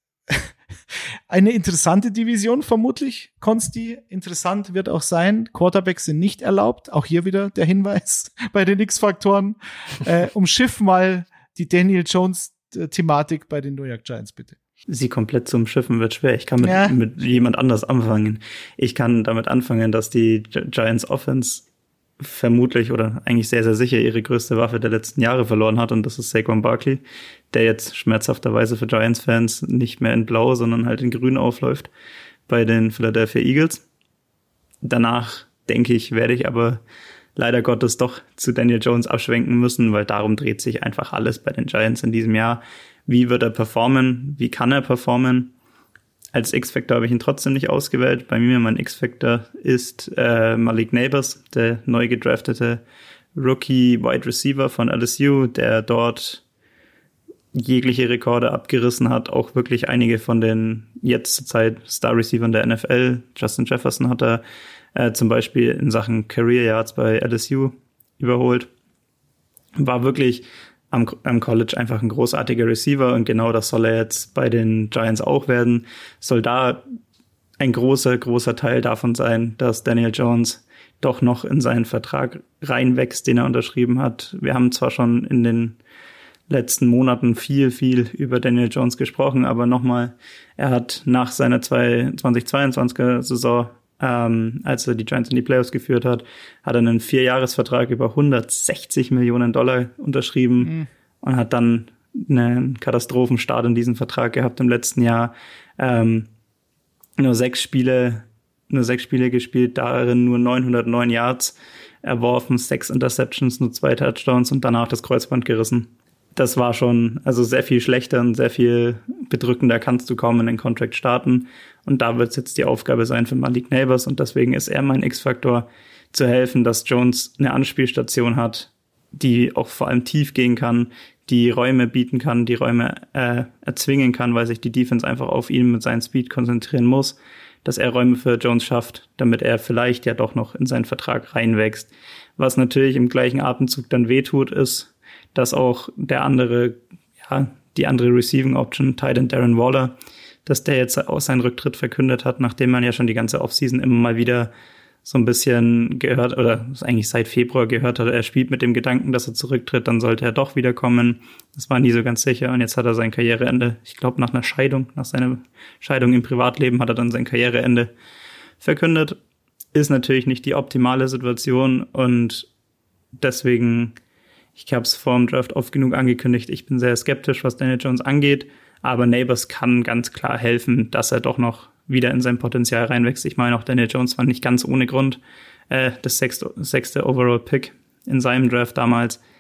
eine interessante Division vermutlich, Konsti. Interessant wird auch sein, Quarterbacks sind nicht erlaubt. Auch hier wieder der Hinweis bei den X-Faktoren. Umschiff mal die Daniel Jones-Thematik bei den New York Giants, bitte. Sie komplett zu umschiffen wird schwer. Ich kann mit jemand anders anfangen. Ich kann damit anfangen, dass die Giants Offense vermutlich oder eigentlich sehr, sehr sicher ihre größte Waffe der letzten Jahre verloren hat und das ist Saquon Barkley, der jetzt schmerzhafterweise für Giants-Fans nicht mehr in Blau, sondern halt in Grün aufläuft bei den Philadelphia Eagles. Danach, denke ich, werde ich aber leider Gottes doch zu Daniel Jones abschwenken müssen, weil darum dreht sich einfach alles bei den Giants in diesem Jahr. Wie wird er performen? Wie kann er performen? Als X-Factor habe ich ihn trotzdem nicht ausgewählt. Bei mir mein X-Factor ist Malik Nabers, der neu gedraftete Rookie-Wide Receiver von LSU, der dort jegliche Rekorde abgerissen hat. Auch wirklich einige von den jetzt zur Zeit Star-Receivern der NFL. Justin Jefferson hat er zum Beispiel in Sachen Career Yards bei LSU überholt. War wirklich am College einfach ein großartiger Receiver und genau das soll er jetzt bei den Giants auch werden. Soll da ein großer Teil davon sein, dass Daniel Jones doch noch in seinen Vertrag reinwächst, den er unterschrieben hat. Wir haben zwar schon in den letzten Monaten viel über Daniel Jones gesprochen, aber nochmal, er hat nach seiner 2022er Saison, als er die Giants in die Playoffs geführt hat, hat er einen 4-Jahres-Vertrag über $160 Millionen unterschrieben und hat dann einen Katastrophenstart in diesem Vertrag gehabt im letzten Jahr. Nur 6 Spiele gespielt, darin nur 909 Yards erworfen, 6 Interceptions, nur 2 Touchdowns und danach das Kreuzband gerissen. Das war schon also sehr viel schlechter und sehr viel bedrückender kannst du kaum in den Contract starten. Und da wird es jetzt die Aufgabe sein für Malik Nabers. Und deswegen ist er mein X-Faktor, zu helfen, dass Jones eine Anspielstation hat, die auch vor allem tief gehen kann, die Räume bieten kann, die Räume erzwingen kann, weil sich die Defense einfach auf ihn mit seinem Speed konzentrieren muss, dass er Räume für Jones schafft, damit er vielleicht ja doch noch in seinen Vertrag reinwächst. Was natürlich im gleichen Atemzug dann wehtut, ist, dass auch die andere Receiving Option, Tight End Darren Waller, dass der jetzt auch seinen Rücktritt verkündet hat, nachdem man ja schon die ganze Offseason immer mal wieder so ein bisschen gehört, oder eigentlich seit Februar gehört hat, er spielt mit dem Gedanken, dass er zurücktritt, dann sollte er doch wiederkommen. Das war nie so ganz sicher und jetzt hat er sein Karriereende, ich glaube nach seiner Scheidung im Privatleben hat er dann sein Karriereende verkündet. Ist natürlich nicht die optimale Situation und deswegen, ich habe es vor dem Draft oft genug angekündigt, ich bin sehr skeptisch, was Daniel Jones angeht, aber Nabers kann ganz klar helfen, dass er doch noch wieder in sein Potenzial reinwächst. Ich meine, auch Daniel Jones war nicht ganz ohne Grund das 6. Overall-Pick in seinem Draft damals.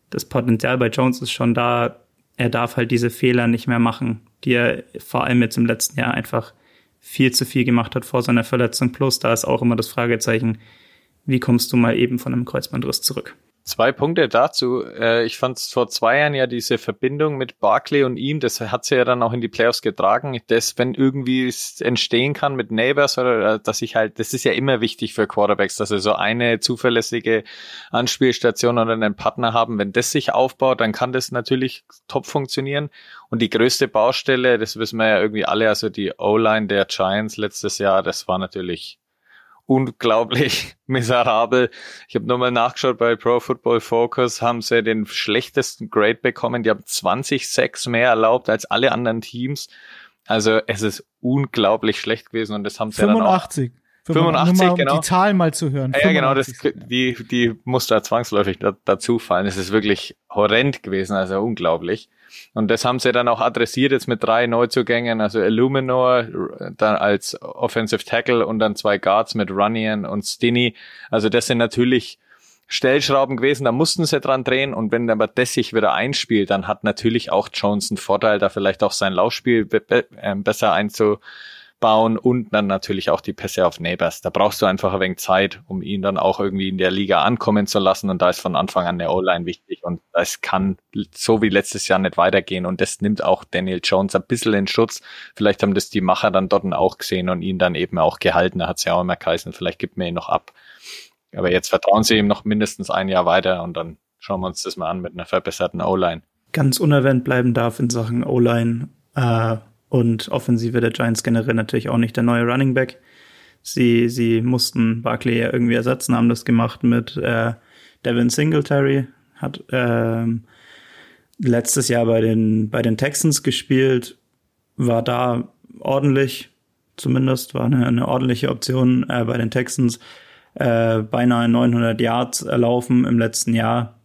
das Potenzial bei Jones ist schon da. Er darf halt diese Fehler nicht mehr machen, die er vor allem jetzt im letzten Jahr einfach viel zu viel gemacht hat vor seiner Verletzung. Plus, da ist auch immer das Fragezeichen, wie kommst du mal eben von einem Kreuzbandriss zurück? 2 Punkte dazu. Ich fand es vor 2 Jahren ja diese Verbindung mit Barkley und ihm, das hat sie ja dann auch in die Playoffs getragen. Das, wenn irgendwie es entstehen kann mit Neighbors oder das ist ja immer wichtig für Quarterbacks, dass sie so eine zuverlässige Anspielstation oder einen Partner haben. Wenn das sich aufbaut, dann kann das natürlich top funktionieren. Und die größte Baustelle, das wissen wir ja irgendwie alle, also die O-Line der Giants letztes Jahr, das war natürlich unglaublich miserabel. Ich habe nochmal nachgeschaut, bei Pro Football Focus haben sie den schlechtesten Grade bekommen. Die haben 20 Sacks mehr erlaubt als alle anderen Teams. Also es ist unglaublich schlecht gewesen und das haben sie 85. Ja dann auch 85, um genau. Die Zahl mal zu hören. Ja, genau, die muss da zwangsläufig dazu fallen. Es ist wirklich horrend gewesen, also unglaublich. Und das haben sie dann auch adressiert jetzt mit 3 Neuzugängen, also Illuminor dann als Offensive Tackle und dann 2 Guards mit Runyan und Stinney. Also das sind natürlich Stellschrauben gewesen, da mussten sie dran drehen und wenn aber das sich wieder einspielt, dann hat natürlich auch Jones einen Vorteil, da vielleicht auch sein Laufspiel besser einzubauen und dann natürlich auch die Pässe auf Neighbors. Da brauchst du einfach ein wenig Zeit, um ihn dann auch irgendwie in der Liga ankommen zu lassen und da ist von Anfang an der O-Line wichtig und das kann so wie letztes Jahr nicht weitergehen und das nimmt auch Daniel Jones ein bisschen in Schutz. Vielleicht haben das die Macher dann dort auch gesehen und ihn dann eben auch gehalten. Da hat es ja auch immer geheißen, vielleicht gibt man ihn noch ab. Aber jetzt vertrauen sie ihm noch mindestens 1 Jahr weiter und dann schauen wir uns das mal an mit einer verbesserten O-Line. Ganz unerwähnt bleiben darf in Sachen O-Line und Offensive der Giants generell natürlich auch nicht der neue Running Back. Sie mussten Barkley ja irgendwie ersetzen, haben das gemacht mit Devin Singletary, hat letztes Jahr bei den Texans gespielt, war da ordentlich, zumindest war eine ordentliche Option bei den Texans. Beinahe 900 Yards erlaufen im letzten Jahr,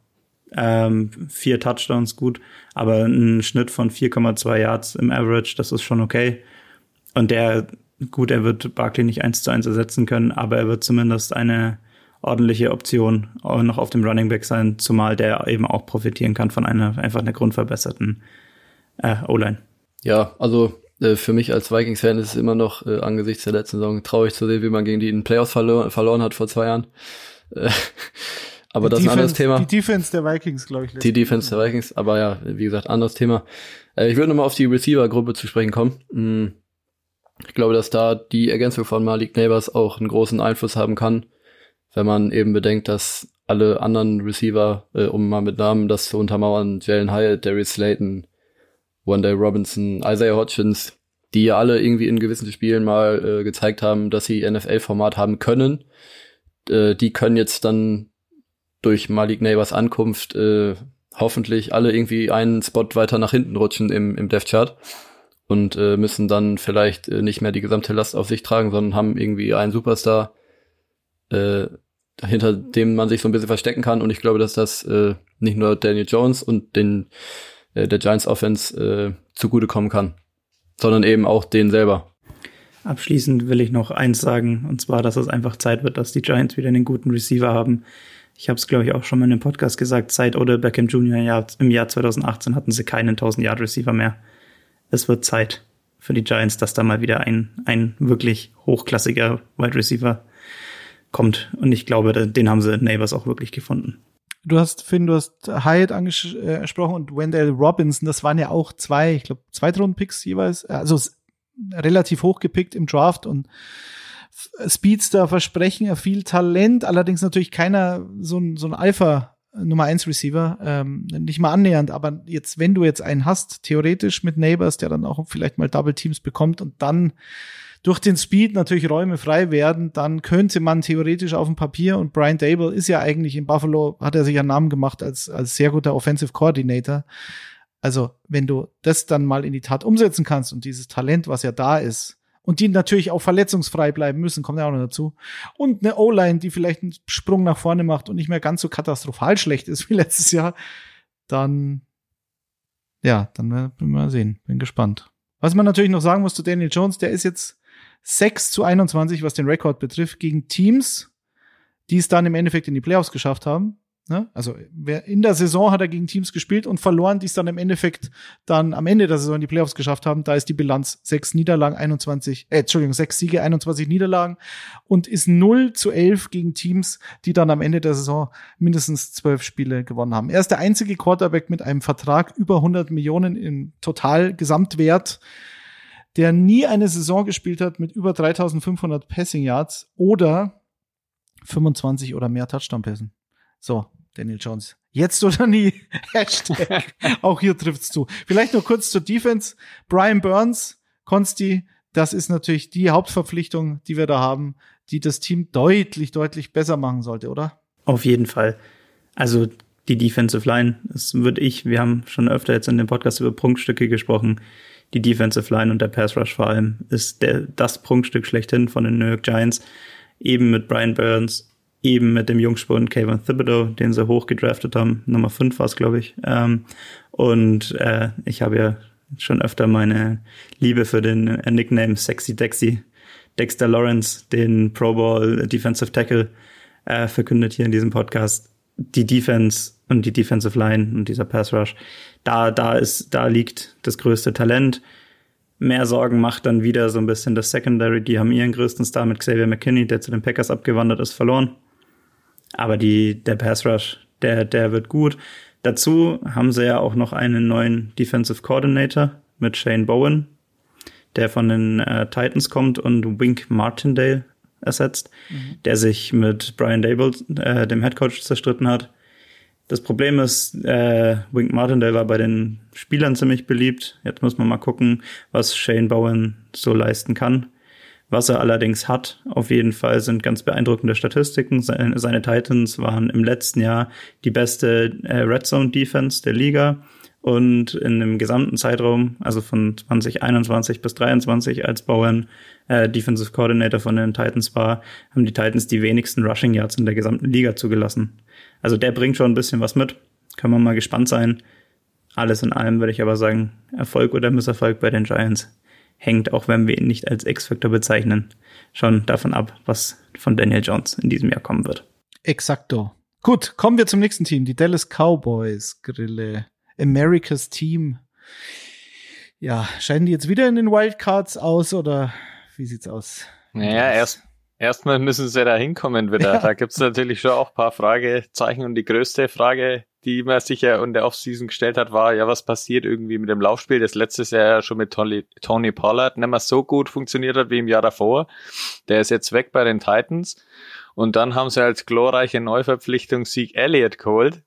4 Touchdowns, gut, aber ein Schnitt von 4,2 Yards im Average, das ist schon okay. Und er wird Barkley nicht 1:1 ersetzen können, aber er wird zumindest eine ordentliche Option noch auf dem Running Back sein, zumal der eben auch profitieren kann von einer grundverbesserten O-Line. Ja, also für mich als Vikings-Fan ist es immer noch angesichts der letzten Saison traurig zu sehen, wie man gegen die in den Playoffs verloren hat vor 2 Jahren. Aber das ist ein anderes Thema. Die Defense der Vikings, glaube ich. Die Defense der Vikings, aber ja, wie gesagt, anderes Thema. Ich würde nochmal auf die Receiver-Gruppe zu sprechen kommen. Ich glaube, dass da die Ergänzung von Malik Neighbors auch einen großen Einfluss haben kann, wenn man eben bedenkt, dass alle anderen Receiver, um mal mit Namen das zu untermauern, Jalen Hyatt, Darius Slayton, Wan'Dale Robinson, Isaiah Hodgins, die ja alle irgendwie in gewissen Spielen mal gezeigt haben, dass sie NFL-Format haben können. Die können jetzt dann durch Malik Neighbors Ankunft hoffentlich alle irgendwie einen Spot weiter nach hinten rutschen im Depth-Chart und müssen dann vielleicht nicht mehr die gesamte Last auf sich tragen, sondern haben irgendwie einen Superstar, hinter dem man sich so ein bisschen verstecken kann. Und ich glaube, dass das nicht nur Daniel Jones und der Giants Offense zugutekommen kann, sondern eben auch denen selber. Abschließend will ich noch eins sagen, und zwar, dass es einfach Zeit wird, dass die Giants wieder einen guten Receiver haben. Ich habe es, glaube ich, auch schon mal in dem Podcast gesagt, seit Odell Beckham Jr. im Jahr 2018 hatten sie keinen 1000-Yard-Receiver mehr. Es wird Zeit für die Giants, dass da mal wieder ein wirklich hochklassiger Wide Receiver kommt. Und ich glaube, den haben sie Neighbors auch wirklich gefunden. Du hast Hyatt angesprochen und Wan'Dale Robinson, das waren ja auch 2 Zweitrunden-Picks jeweils, also relativ hoch gepickt im Draft und Speedster versprechen viel Talent, allerdings natürlich keiner so ein Alpha Nummer 1 Receiver, nicht mal annähernd, aber jetzt, wenn du jetzt einen hast, theoretisch mit Neighbors, der dann auch vielleicht mal Double Teams bekommt und dann durch den Speed natürlich Räume frei werden, dann könnte man theoretisch auf dem Papier, und Brian Daboll ist ja eigentlich in Buffalo, hat er sich einen Namen gemacht als sehr guter Offensive Coordinator. Also, wenn du das dann mal in die Tat umsetzen kannst und dieses Talent, was ja da ist, und die natürlich auch verletzungsfrei bleiben müssen, kommt ja auch noch dazu, und eine O-Line, die vielleicht einen Sprung nach vorne macht und nicht mehr ganz so katastrophal schlecht ist wie letztes Jahr, dann werden wir mal sehen. Bin gespannt. Was man natürlich noch sagen muss zu Daniel Jones, der ist jetzt 6-21, was den Rekord betrifft, gegen Teams, die es dann im Endeffekt in die Playoffs geschafft haben. Ne? Also in der Saison hat er gegen Teams gespielt und verloren, die es dann im Endeffekt dann am Ende der Saison in die Playoffs geschafft haben. Da ist die Bilanz 6 Siege, 21 Niederlagen und ist 0-11 gegen Teams, die dann am Ende der Saison mindestens 12 Spiele gewonnen haben. Er ist der einzige Quarterback mit einem Vertrag über 100 Millionen im Total-Gesamtwert, der nie eine Saison gespielt hat mit über 3.500 Passing Yards oder 25 oder mehr Touchdown-Pässen. So, Daniel Jones. Jetzt oder nie. Hashtag. Auch hier trifft's zu. Vielleicht noch kurz zur Defense. Brian Burns, Konsti, das ist natürlich die Hauptverpflichtung, die wir da haben, die das Team deutlich, deutlich besser machen sollte, oder? Auf jeden Fall. Also die Defensive Line, wir haben schon öfter jetzt in dem Podcast über Prunkstücke gesprochen. Die Defensive Line und der Pass Rush vor allem ist das Prunkstück schlechthin von den New York Giants. Eben mit Brian Burns, eben mit dem Jungspund Kayvon Thibodeau, den sie hochgedraftet haben. Nummer 5 war es, glaube ich. Ich habe ja schon öfter meine Liebe für den Nickname Sexy Dexy, Dexter Lawrence, den Pro Bowl Defensive Tackle, verkündet hier in diesem Podcast. Die Defense und die Defensive Line und dieser Pass Rush, da liegt das größte Talent. Mehr Sorgen macht dann wieder so ein bisschen das Secondary. Die haben ihren größten Star mit Xavier McKinney, der zu den Packers abgewandert ist, verloren. Aber der Pass Rush, der wird gut. Dazu haben sie ja auch noch einen neuen Defensive Coordinator mit Shane Bowen, der von den Titans kommt und Wink Martindale ersetzt, der sich mit Brian Daboll, dem Headcoach, zerstritten hat. Das Problem ist, Wink Martindale war bei den Spielern ziemlich beliebt. Jetzt muss man mal gucken, was Shane Bowen so leisten kann. Was er allerdings hat, auf jeden Fall, sind ganz beeindruckende Statistiken. Seine Titans waren im letzten Jahr die beste Red Zone Defense der Liga. Und in dem gesamten Zeitraum, also von 2021 bis 2023, als Bowen Defensive Coordinator von den Titans war, haben die Titans die wenigsten Rushing Yards in der gesamten Liga zugelassen. Also der bringt schon ein bisschen was mit. Können wir mal gespannt sein. Alles in allem würde ich aber sagen, Erfolg oder Misserfolg bei den Giants hängt, auch wenn wir ihn nicht als X-Factor bezeichnen, schon davon ab, was von Daniel Jones in diesem Jahr kommen wird. Exakto. Gut, kommen wir zum nächsten Team. Die Dallas Cowboys, Grille. America's Team. Ja, scheiden die jetzt wieder in den Wildcards aus oder wie sieht's aus? Naja, erstmal müssen sie da hinkommen wieder. Ja. Da gibt's natürlich schon auch ein paar Fragezeichen und die größte Frage, die man sich ja in der Offseason gestellt hat, war ja, was passiert irgendwie mit dem Laufspiel, das letztes Jahr ja schon mit Tony Pollard nicht mehr so gut funktioniert hat wie im Jahr davor. Der ist jetzt weg bei den Titans und dann haben sie als glorreiche Neuverpflichtung Zeke Elliott geholt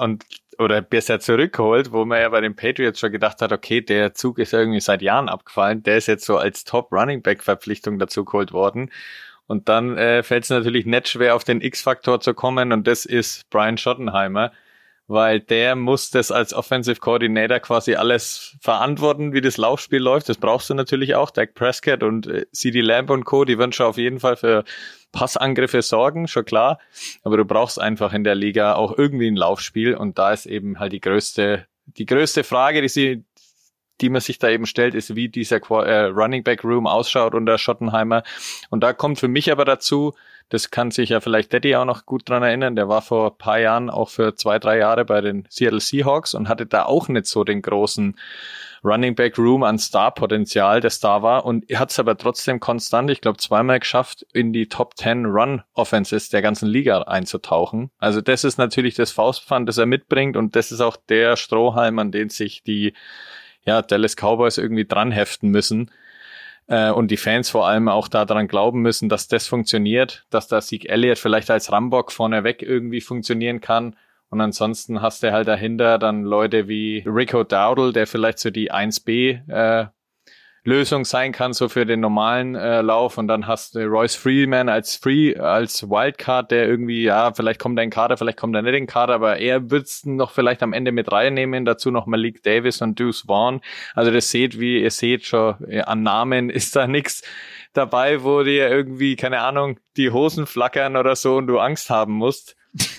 oder besser zurückgeholt, wo man ja bei den Patriots schon gedacht hat, okay, der Zug ist irgendwie seit Jahren abgefallen, der ist jetzt so als Top-Running-Back-Verpflichtung dazu geholt worden. Und dann fällt es natürlich nicht schwer, auf den X-Faktor zu kommen und das ist Brian Schottenheimer, weil der muss das als Offensive Coordinator quasi alles verantworten, wie das Laufspiel läuft. Das brauchst du natürlich auch. Dak Prescott und CeeDee Lamb und Co., die werden schon auf jeden Fall für Passangriffe sorgen, schon klar. Aber du brauchst einfach in der Liga auch irgendwie ein Laufspiel und da ist eben halt die größte Frage, die man sich da eben stellt, ist, wie dieser Running Back Room ausschaut unter Schottenheimer. Und da kommt für mich aber dazu, das kann sich ja vielleicht Daddy auch noch gut dran erinnern, der war vor ein paar Jahren auch für 2-3 Jahre bei den Seattle Seahawks und hatte da auch nicht so den großen Running Back Room an Star-Potenzial, das da war. Und er hat es aber trotzdem konstant, ich glaube, 2-mal geschafft, in die Top 10 Run-Offenses der ganzen Liga einzutauchen. Also das ist natürlich das Faustpfand, das er mitbringt und das ist auch der Strohhalm, an den sich die Dallas Cowboys irgendwie dran heften müssen. Und die Fans vor allem auch daran glauben müssen, dass das funktioniert, dass da Zeke Elliott vielleicht als Rambock vorneweg irgendwie funktionieren kann. Und ansonsten hast du halt dahinter dann Leute wie Rico Dowdle, der vielleicht so die 1B Lösung sein kann, so für den normalen Lauf. Und dann hast du Royce Freeman als Wildcard, der irgendwie, vielleicht kommt er in den Kader, vielleicht kommt er nicht in den Kader, aber er wird's noch vielleicht am Ende mit reinnehmen. Dazu noch Malik Davis und Deuce Vaughn. Also wie ihr seht schon, an Namen ist da nichts dabei, wo dir irgendwie, keine Ahnung, die Hosen flackern oder so und du Angst haben musst.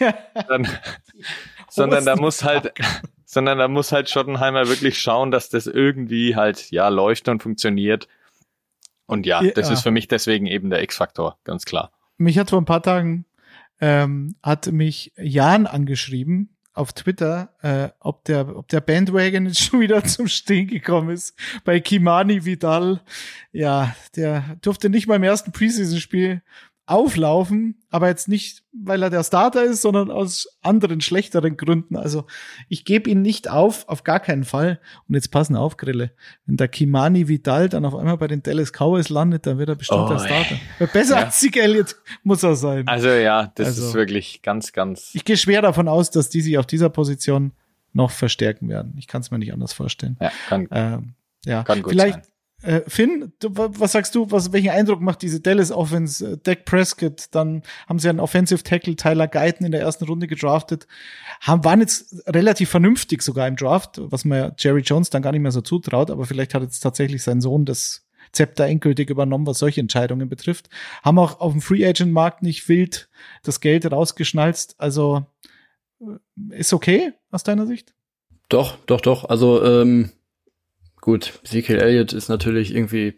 Sondern da muss halt Schottenheimer wirklich schauen, dass das irgendwie halt, läuft und funktioniert. Und das ist für mich deswegen eben der X-Faktor, ganz klar. Mich hat vor ein paar Tagen hat mich Jan angeschrieben auf Twitter, ob der Bandwagon jetzt schon wieder zum Stehen gekommen ist bei Kimani Vidal. Ja, der durfte nicht mal im ersten Preseason-Spiel auflaufen, aber jetzt nicht, weil er der Starter ist, sondern aus anderen, schlechteren Gründen. Also ich gebe ihn nicht auf gar keinen Fall. Und jetzt passen auf, Grille. Wenn der Kimani Vidal dann auf einmal bei den Dallas Cowboys landet, dann wird er bestimmt der Starter. Weil besser als Zeke Elliott muss er sein. Also ja, das ist wirklich ganz, ganz... Ich gehe schwer davon aus, dass die sich auf dieser Position noch verstärken werden. Ich kann es mir nicht anders vorstellen. Ja, kann gut vielleicht sein. Finn, was sagst du, welchen Eindruck macht diese Dallas Offense? Dak Prescott, dann haben sie einen Offensive Tackle, Tyler Guyton, in der ersten Runde gedraftet, waren jetzt relativ vernünftig sogar im Draft, was man ja Jerry Jones dann gar nicht mehr so zutraut, aber vielleicht hat jetzt tatsächlich sein Sohn das Zepter endgültig übernommen, was solche Entscheidungen betrifft. Haben auch auf dem Free Agent Markt nicht wild das Geld rausgeschnalzt, also ist okay aus deiner Sicht? Doch. Also, gut, Zeke Elliott ist natürlich irgendwie,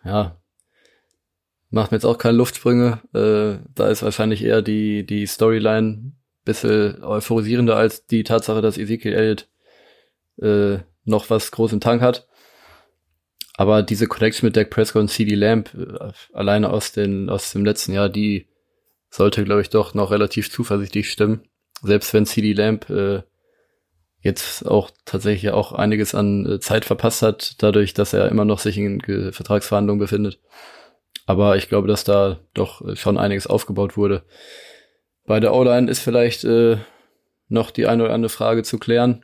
macht mir jetzt auch keine Luftsprünge. Da ist wahrscheinlich eher die Storyline bisschen euphorisierender als die Tatsache, dass Ezekiel Elliott noch was groß im Tank hat. Aber diese Connection mit Dak Prescott und CeeDee Lamb, alleine aus dem letzten Jahr, die sollte, glaube ich, doch noch relativ zuversichtlich stimmen. Selbst wenn CeeDee Lamb jetzt auch tatsächlich auch einiges an Zeit verpasst hat, dadurch, dass er immer noch sich in Vertragsverhandlungen befindet. Aber ich glaube, dass da doch schon einiges aufgebaut wurde. Bei der O-Line ist vielleicht noch die eine oder andere Frage zu klären.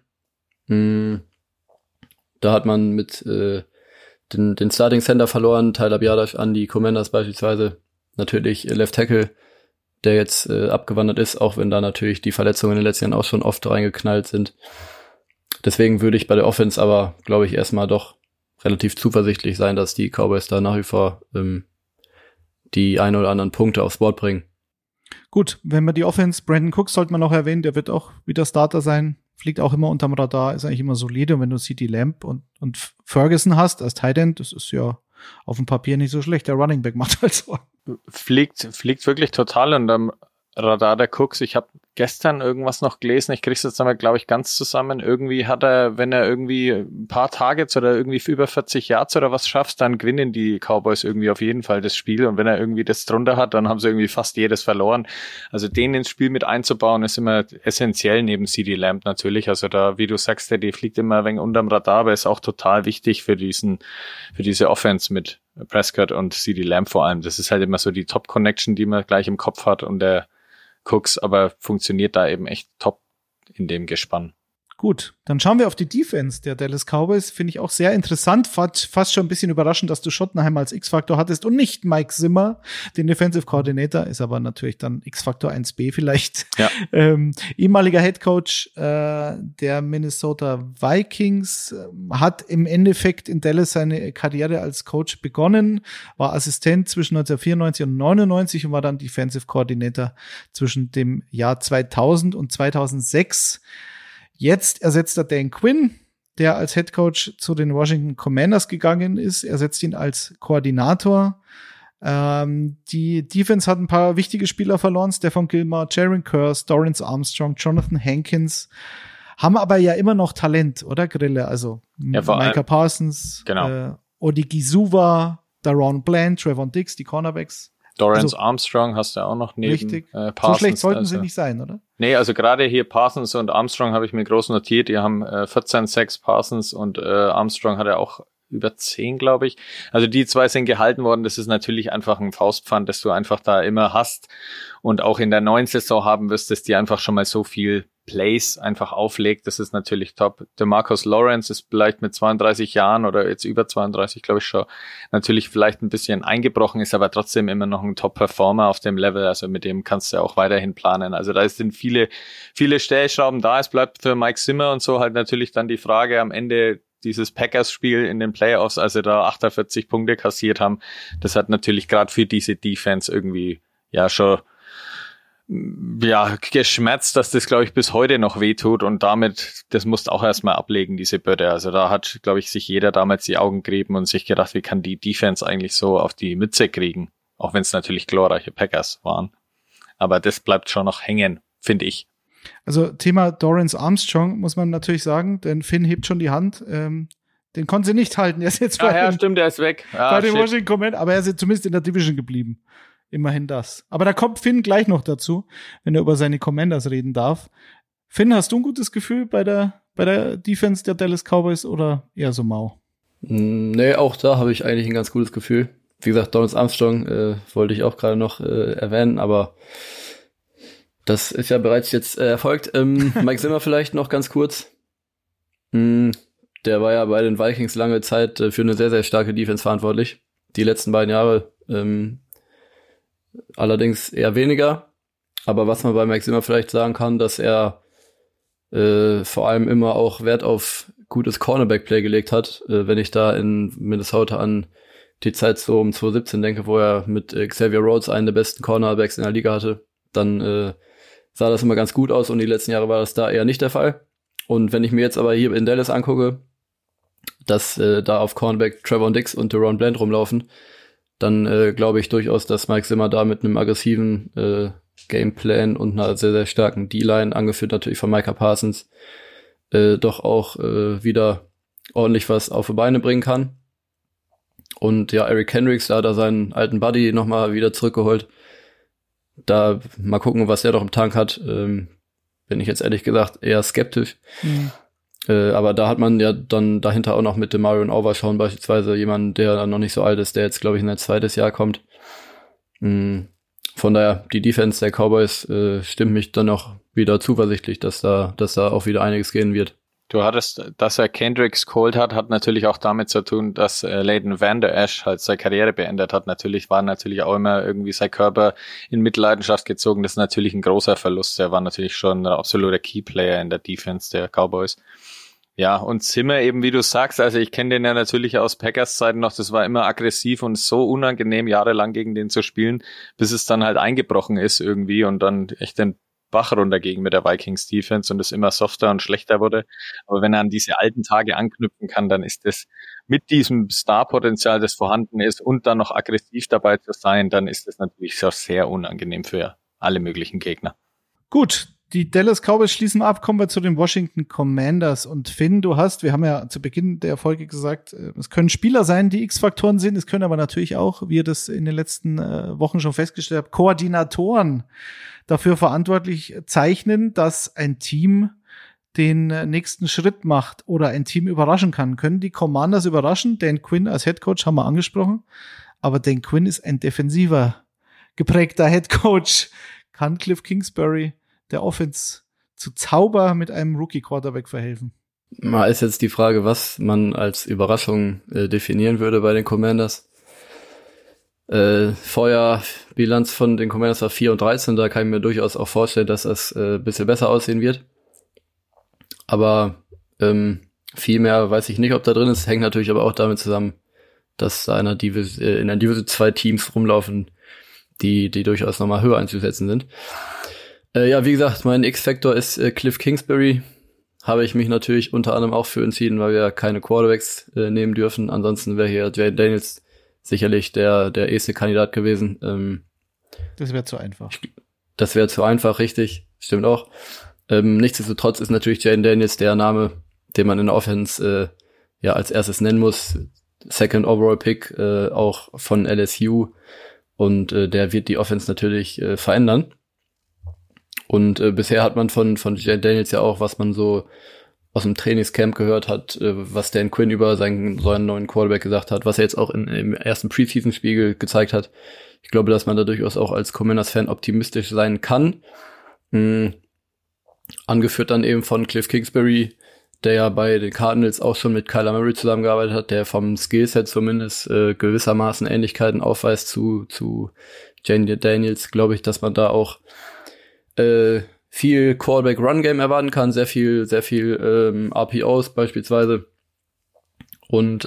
Da hat man mit den Starting Center verloren, Tyler Biadasz an die Commanders beispielsweise. Natürlich Left Tackle, der jetzt abgewandert ist, auch wenn da natürlich die Verletzungen in den letzten Jahren auch schon oft reingeknallt sind. Deswegen würde ich bei der Offense aber, glaube ich, erstmal doch relativ zuversichtlich sein, dass die Cowboys da nach wie vor die ein oder anderen Punkte aufs Board bringen. Gut, wenn man die Offense, Brandon Cooks sollte man noch erwähnen, der wird auch wieder Starter sein, fliegt auch immer unterm Radar, ist eigentlich immer solide. Und wenn du CeeDee Lamb und Ferguson hast als Tight End, das ist ja auf dem Papier nicht so schlecht. Der Running Back macht halt so. Fliegt wirklich total unterm Radar der Cooks. Ich habe gestern irgendwas noch gelesen, ich krieg's jetzt aber, glaube ich, ganz zusammen. Irgendwie hat er, wenn er irgendwie ein paar Targets oder irgendwie für über 40 Yards oder was schafft, dann gewinnen die Cowboys irgendwie auf jeden Fall das Spiel. Und wenn er irgendwie das drunter hat, dann haben sie irgendwie fast jedes verloren. Also den ins Spiel mit einzubauen, ist immer essentiell neben CeeDee Lamb natürlich. Also da, wie du sagst, der fliegt immer ein wenig unterm Radar, aber ist auch total wichtig für diese Offense mit Prescott und CeeDee Lamb vor allem. Das ist halt immer so die Top-Connection, die man gleich im Kopf hat, und der Cooks aber funktioniert da eben echt top in dem Gespann. Gut, dann schauen wir auf die Defense der Dallas Cowboys. Finde ich auch sehr interessant. Fast schon ein bisschen überraschend, dass du Schottenheim als X-Faktor hattest und nicht Mike Zimmer, den Defensive Coordinator. Ist aber natürlich dann X-Faktor 1b vielleicht. Ja. Ehemaliger Headcoach der Minnesota Vikings, hat im Endeffekt in Dallas seine Karriere als Coach begonnen, war Assistent zwischen 1994 und 99 und war dann Defensive Coordinator zwischen dem Jahr 2000 und 2006. Jetzt ersetzt er Dan Quinn, der als Headcoach zu den Washington Commanders gegangen ist. Er setzt ihn als Koordinator. Die Defense hat ein paar wichtige Spieler verloren. Stephon Gilmore, Jaron Kearse, Dorrance Armstrong, Jonathan Hankins. Haben aber ja immer noch Talent, oder, Grille? Also Micah Parsons, genau. Odigizua, Daron Bland, Trevon Diggs, die Cornerbacks. Dorrance Armstrong hast du auch noch neben richtig. Parsons. So schlecht sollten sie nicht sein, oder? Nee, also gerade hier Parsons und Armstrong habe ich mir groß notiert. Die haben 14 Sacks Parsons und Armstrong hat ja auch über 10, glaube ich. Also die zwei sind gehalten worden. Das ist natürlich einfach ein Faustpfand, das du einfach da immer hast und auch in der neuen Saison haben wirst, dass die einfach schon mal so viel Plays einfach auflegt. Das ist natürlich top. DeMarcus Lawrence ist vielleicht mit 32 Jahren oder jetzt über 32, glaube ich schon, natürlich vielleicht ein bisschen eingebrochen, ist aber trotzdem immer noch ein Top-Performer auf dem Level. Also mit dem kannst du auch weiterhin planen. Also da sind viele Stellschrauben da. Es bleibt für Mike Zimmer und so halt natürlich dann die Frage am Ende, dieses Packers-Spiel in den Playoffs, als sie da 48 Punkte kassiert haben, das hat natürlich gerade für diese Defense irgendwie ja schon geschmerzt, dass das, glaube ich, bis heute noch wehtut und damit, das musst auch erstmal ablegen, diese Bürde. Also da hat, glaube ich, sich jeder damals die Augen gerieben und sich gedacht, wie kann die Defense eigentlich so auf die Mütze kriegen, auch wenn es natürlich glorreiche Packers waren. Aber das bleibt schon noch hängen, finde ich. Also Thema Dorrance Armstrong muss man natürlich sagen, denn Finn hebt schon die Hand. Den konnten sie nicht halten. Er ist jetzt stimmt, der ist weg. Bei den Washington Commanders, aber er ist zumindest in der Division geblieben. Immerhin das. Aber da kommt Finn gleich noch dazu, wenn er über seine Commanders reden darf. Finn, hast du ein gutes Gefühl bei der Defense der Dallas Cowboys oder eher so mau? Nee, auch da habe ich eigentlich ein ganz gutes Gefühl. Wie gesagt, Dorrance Armstrong wollte ich auch gerade noch erwähnen, aber das ist ja bereits jetzt erfolgt. Mike Zimmer vielleicht noch ganz kurz. Der war ja bei den Vikings lange Zeit für eine sehr, sehr starke Defense verantwortlich. Die letzten beiden Jahre allerdings eher weniger. Aber was man bei Mike Zimmer vielleicht sagen kann, dass er vor allem immer auch Wert auf gutes Cornerback-Play gelegt hat. Wenn ich da in Minnesota an die Zeit so um 2017 denke, wo er mit Xavier Rhodes einen der besten Cornerbacks in der Liga hatte, dann sah das immer ganz gut aus und die letzten Jahre war das da eher nicht der Fall. Und wenn ich mir jetzt aber hier in Dallas angucke, dass da auf Cornerback Trevon Diggs und Deron Bland rumlaufen, dann glaube ich durchaus, dass Mike Zimmer da mit einem aggressiven Gameplan und einer sehr, sehr starken D-Line, angeführt natürlich von Micah Parsons, doch auch wieder ordentlich was auf die Beine bringen kann. Und ja, Eric Kendricks, da hat er seinen alten Buddy nochmal wieder zurückgeholt. Da mal gucken, was er noch im Tank hat. Bin ich jetzt ehrlich gesagt eher skeptisch. Aber da hat man ja dann dahinter auch noch mit dem Marion Overshawn beispielsweise jemanden, der noch nicht so alt ist, der jetzt, glaube ich, in sein zweites Jahr kommt. Von daher, die Defense der Cowboys stimmt mich dann auch wieder zuversichtlich, dass da auch wieder einiges gehen wird. Du hattest, dass er Kendricks geholt hat natürlich auch damit zu tun, dass Leighton Vander Esch halt seine Karriere beendet hat. War natürlich auch immer irgendwie sein Körper in Mitleidenschaft gezogen. Das ist natürlich ein großer Verlust. Er war natürlich schon ein absoluter Keyplayer in der Defense der Cowboys. Ja, und Zimmer eben, wie du sagst, also ich kenne den ja natürlich aus Packers Zeiten noch, das war immer aggressiv und so unangenehm, jahrelang gegen den zu spielen, bis es dann halt eingebrochen ist irgendwie und dann echt den Bach runterging mit der Vikings Defense und es immer softer und schlechter wurde. Aber wenn er an diese alten Tage anknüpfen kann, dann ist das mit diesem Star-Potenzial, das vorhanden ist und dann noch aggressiv dabei zu sein, dann ist das natürlich schon sehr unangenehm für alle möglichen Gegner. Gut, die Dallas Cowboys schließen ab, kommen wir zu den Washington Commanders. Und Finn, wir haben ja zu Beginn der Folge gesagt, es können Spieler sein, die X-Faktoren sind, es können aber natürlich auch, wie ihr das in den letzten Wochen schon festgestellt habt, Koordinatoren dafür verantwortlich zeichnen, dass ein Team den nächsten Schritt macht oder ein Team überraschen kann. Können die Commanders überraschen? Dan Quinn als Headcoach haben wir angesprochen, aber Dan Quinn ist ein defensiver geprägter Headcoach. Kann Cliff Kingsbury der Offense zu Zauber mit einem Rookie-Quarterback verhelfen? Mal ist jetzt die Frage, was man als Überraschung definieren würde bei den Commanders. Vorjahr-Bilanz von den Commanders war 4-13, da kann ich mir durchaus auch vorstellen, dass das ein bisschen besser aussehen wird. Aber viel mehr weiß ich nicht, ob da drin ist. Hängt natürlich aber auch damit zusammen, dass da in der Division 2 Teams rumlaufen, die durchaus nochmal höher einzusetzen sind. Ja, wie gesagt, mein X-Factor ist Cliff Kingsbury. Habe ich mich natürlich unter anderem auch für entschieden, weil wir ja keine Quarterbacks nehmen dürfen. Ansonsten wäre hier Jayden Daniels sicherlich der erste Kandidat gewesen. Das wäre zu einfach. Das wäre zu einfach, richtig. Stimmt auch. Nichtsdestotrotz ist natürlich Jayden Daniels der Name, den man in der Offense als erstes nennen muss. Second Overall Pick, auch von LSU. Und der wird die Offense natürlich verändern. Und bisher hat man von Jayden Daniels ja auch, was man so aus dem Trainingscamp gehört hat, was Dan Quinn über seinen neuen Quarterback gesagt hat, was er jetzt auch im ersten Preseason-Spiel gezeigt hat. Ich glaube, dass man da durchaus auch als Commanders-Fan optimistisch sein kann. Angeführt dann eben von Cliff Kingsbury, der ja bei den Cardinals auch schon mit Kyler Murray zusammengearbeitet hat, der vom Skillset zumindest gewissermaßen Ähnlichkeiten aufweist zu Jayden Daniels, glaube ich, dass man da auch viel Quarterback-Run-Game erwarten kann, sehr viel RPOs beispielsweise. Und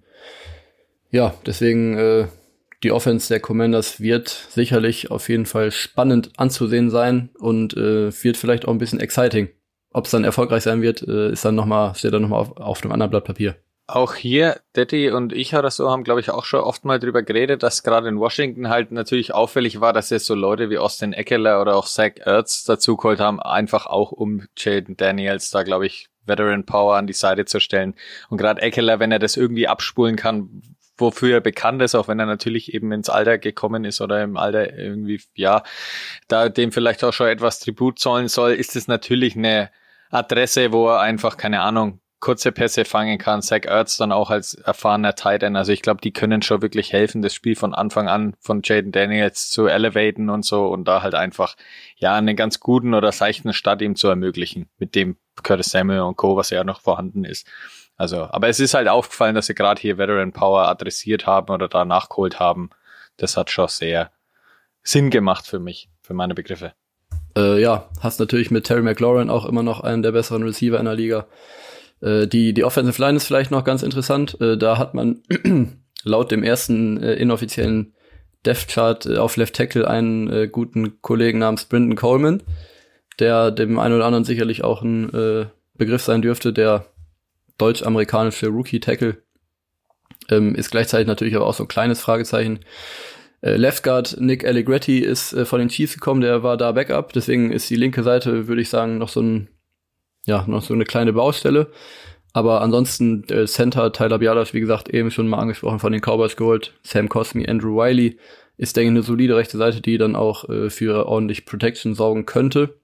deswegen die Offense der Commanders wird sicherlich auf jeden Fall spannend anzusehen sein und wird vielleicht auch ein bisschen exciting. Ob es dann erfolgreich sein wird, steht dann nochmal auf einem anderen Blatt Papier. Auch hier, Detti und ich oder so haben, glaube ich, auch schon oft mal drüber geredet, dass gerade in Washington halt natürlich auffällig war, dass jetzt so Leute wie Austin Ekeler oder auch Zach Ertz dazugeholt haben, einfach auch um Jaden Daniels da, glaube ich, Veteran Power an die Seite zu stellen. Und gerade Ekeler, wenn er das irgendwie abspulen kann, wofür er bekannt ist, auch wenn er natürlich eben ins Alter gekommen ist oder im Alter irgendwie, ja, da dem vielleicht auch schon etwas Tribut zollen soll, ist es natürlich eine Adresse, wo er einfach, keine Ahnung, kurze Pässe fangen kann. Zach Ertz dann auch als erfahrener Tight End. Also ich glaube, die können schon wirklich helfen, das Spiel von Anfang an von Jaden Daniels zu elevaten und so und da halt einfach, ja, einen ganz guten oder seichten Start ihm zu ermöglichen, mit dem Curtis Samuel und Co., was ja noch vorhanden ist. Also, aber es ist halt aufgefallen, dass sie gerade hier Veteran Power adressiert haben oder da nachgeholt haben. Das hat schon sehr Sinn gemacht für mich, für meine Begriffe. Ja, hast natürlich mit Terry McLaurin auch immer noch einen der besseren Receiver in der Liga. Die Offensive Line ist vielleicht noch ganz interessant. Da hat man laut dem ersten inoffiziellen Depth Chart auf Left Tackle einen guten Kollegen namens Brendan Coleman, der dem einen oder anderen sicherlich auch ein Begriff sein dürfte, der deutsch-amerikanische Rookie-Tackle, ist gleichzeitig natürlich aber auch so ein kleines Fragezeichen. Left Guard Nick Allegretti ist von den Chiefs gekommen, der war da Backup, deswegen ist die linke Seite, würde ich sagen, noch so eine kleine Baustelle. Aber ansonsten Center Tyler Biadasz, wie gesagt, eben schon mal angesprochen, von den Cowboys geholt. Sam Cosmi, Andrew Wiley ist, denke ich, eine solide rechte Seite, die dann auch für ordentlich Protection sorgen könnte.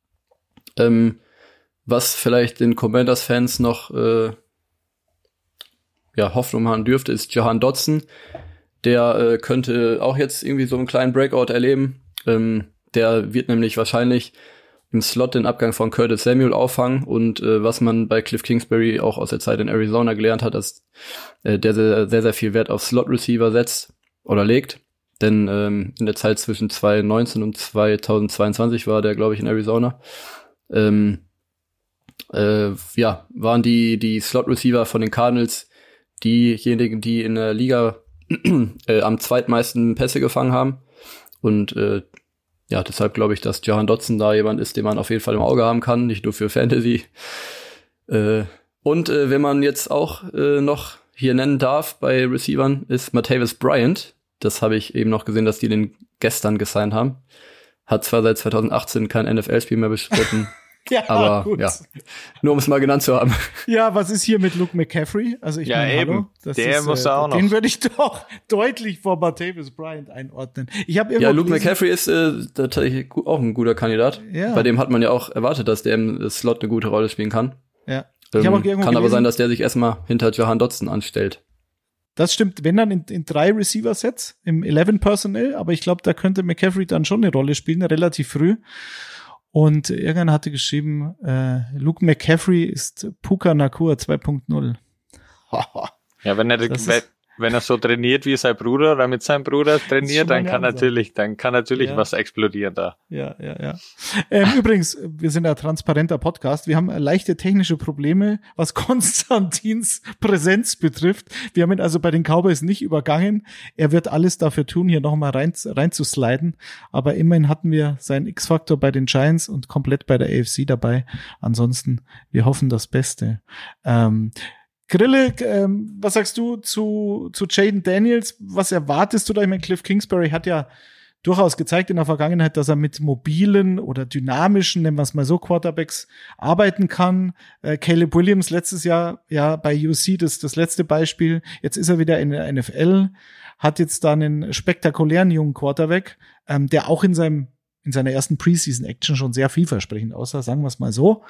Was vielleicht den Commanders-Fans noch Hoffnung machen dürfte, ist Jahan Dotson. Der könnte auch jetzt irgendwie so einen kleinen Breakout erleben. Der wird nämlich wahrscheinlich im Slot den Abgang von Curtis Samuel auffangen. Und was man bei Cliff Kingsbury auch aus der Zeit in Arizona gelernt hat, dass der sehr, sehr, sehr viel Wert auf Slot-Receiver setzt oder legt. Denn in der Zeit zwischen 2019 und 2022 war der, glaube ich, in Arizona. Waren die Slot-Receiver von den Cardinals diejenigen, die in der Liga am zweitmeisten Pässe gefangen haben. Und deshalb glaube ich, dass Jahan Dotson da jemand ist, den man auf jeden Fall im Auge haben kann, nicht nur für Fantasy. Wenn man jetzt auch noch hier nennen darf bei Receivern, ist Martavis Bryant. Das habe ich eben noch gesehen, dass die den gestern gesigned haben. Hat zwar seit 2018 kein NFL-Spiel mehr bestritten, ja, aber gut. Ja, nur um es mal genannt zu haben. Ja, was ist hier mit Luke McCaffrey? Also ich meine, eben. Der muss auch noch. Den würde ich doch deutlich vor Martavis Bryant einordnen. Luke McCaffrey ist tatsächlich auch ein guter Kandidat. Ja. Bei dem hat man ja auch erwartet, dass der im Slot eine gute Rolle spielen kann. Ja. Ich habe auch irgendwo kann aber sein, dass der sich erstmal hinter Jahan Dotson anstellt. Das stimmt, wenn dann in 3 Receiver-Sets im 11 Personnel, aber ich glaube, da könnte McCaffrey dann schon eine Rolle spielen, relativ früh. Und irgendwann hatte geschrieben, Luke McCaffrey ist Puka Nacua 2.0. Ja, wenn er so trainiert wie sein Bruder oder mit seinem Bruder trainiert, dann kann natürlich was explodieren da. Ja. Übrigens, wir sind ein transparenter Podcast. Wir haben leichte technische Probleme, was Konstantins Präsenz betrifft. Wir haben ihn also bei den Cowboys nicht übergangen. Er wird alles dafür tun, hier nochmal rein zu sliden. Aber immerhin hatten wir seinen X-Faktor bei den Giants und komplett bei der AFC dabei. Ansonsten, wir hoffen das Beste. Grille, was sagst du zu Jaden Daniels? Was erwartest du da? Ich meine, Cliff Kingsbury hat ja durchaus gezeigt in der Vergangenheit, dass er mit mobilen oder dynamischen, nennen wir es mal so, Quarterbacks arbeiten kann. Caleb Williams letztes Jahr ja bei UC das letzte Beispiel. Jetzt ist er wieder in der NFL, hat jetzt da einen spektakulären jungen Quarterback, der auch in seiner ersten Preseason-Action schon sehr vielversprechend aussah, sagen wir es mal so.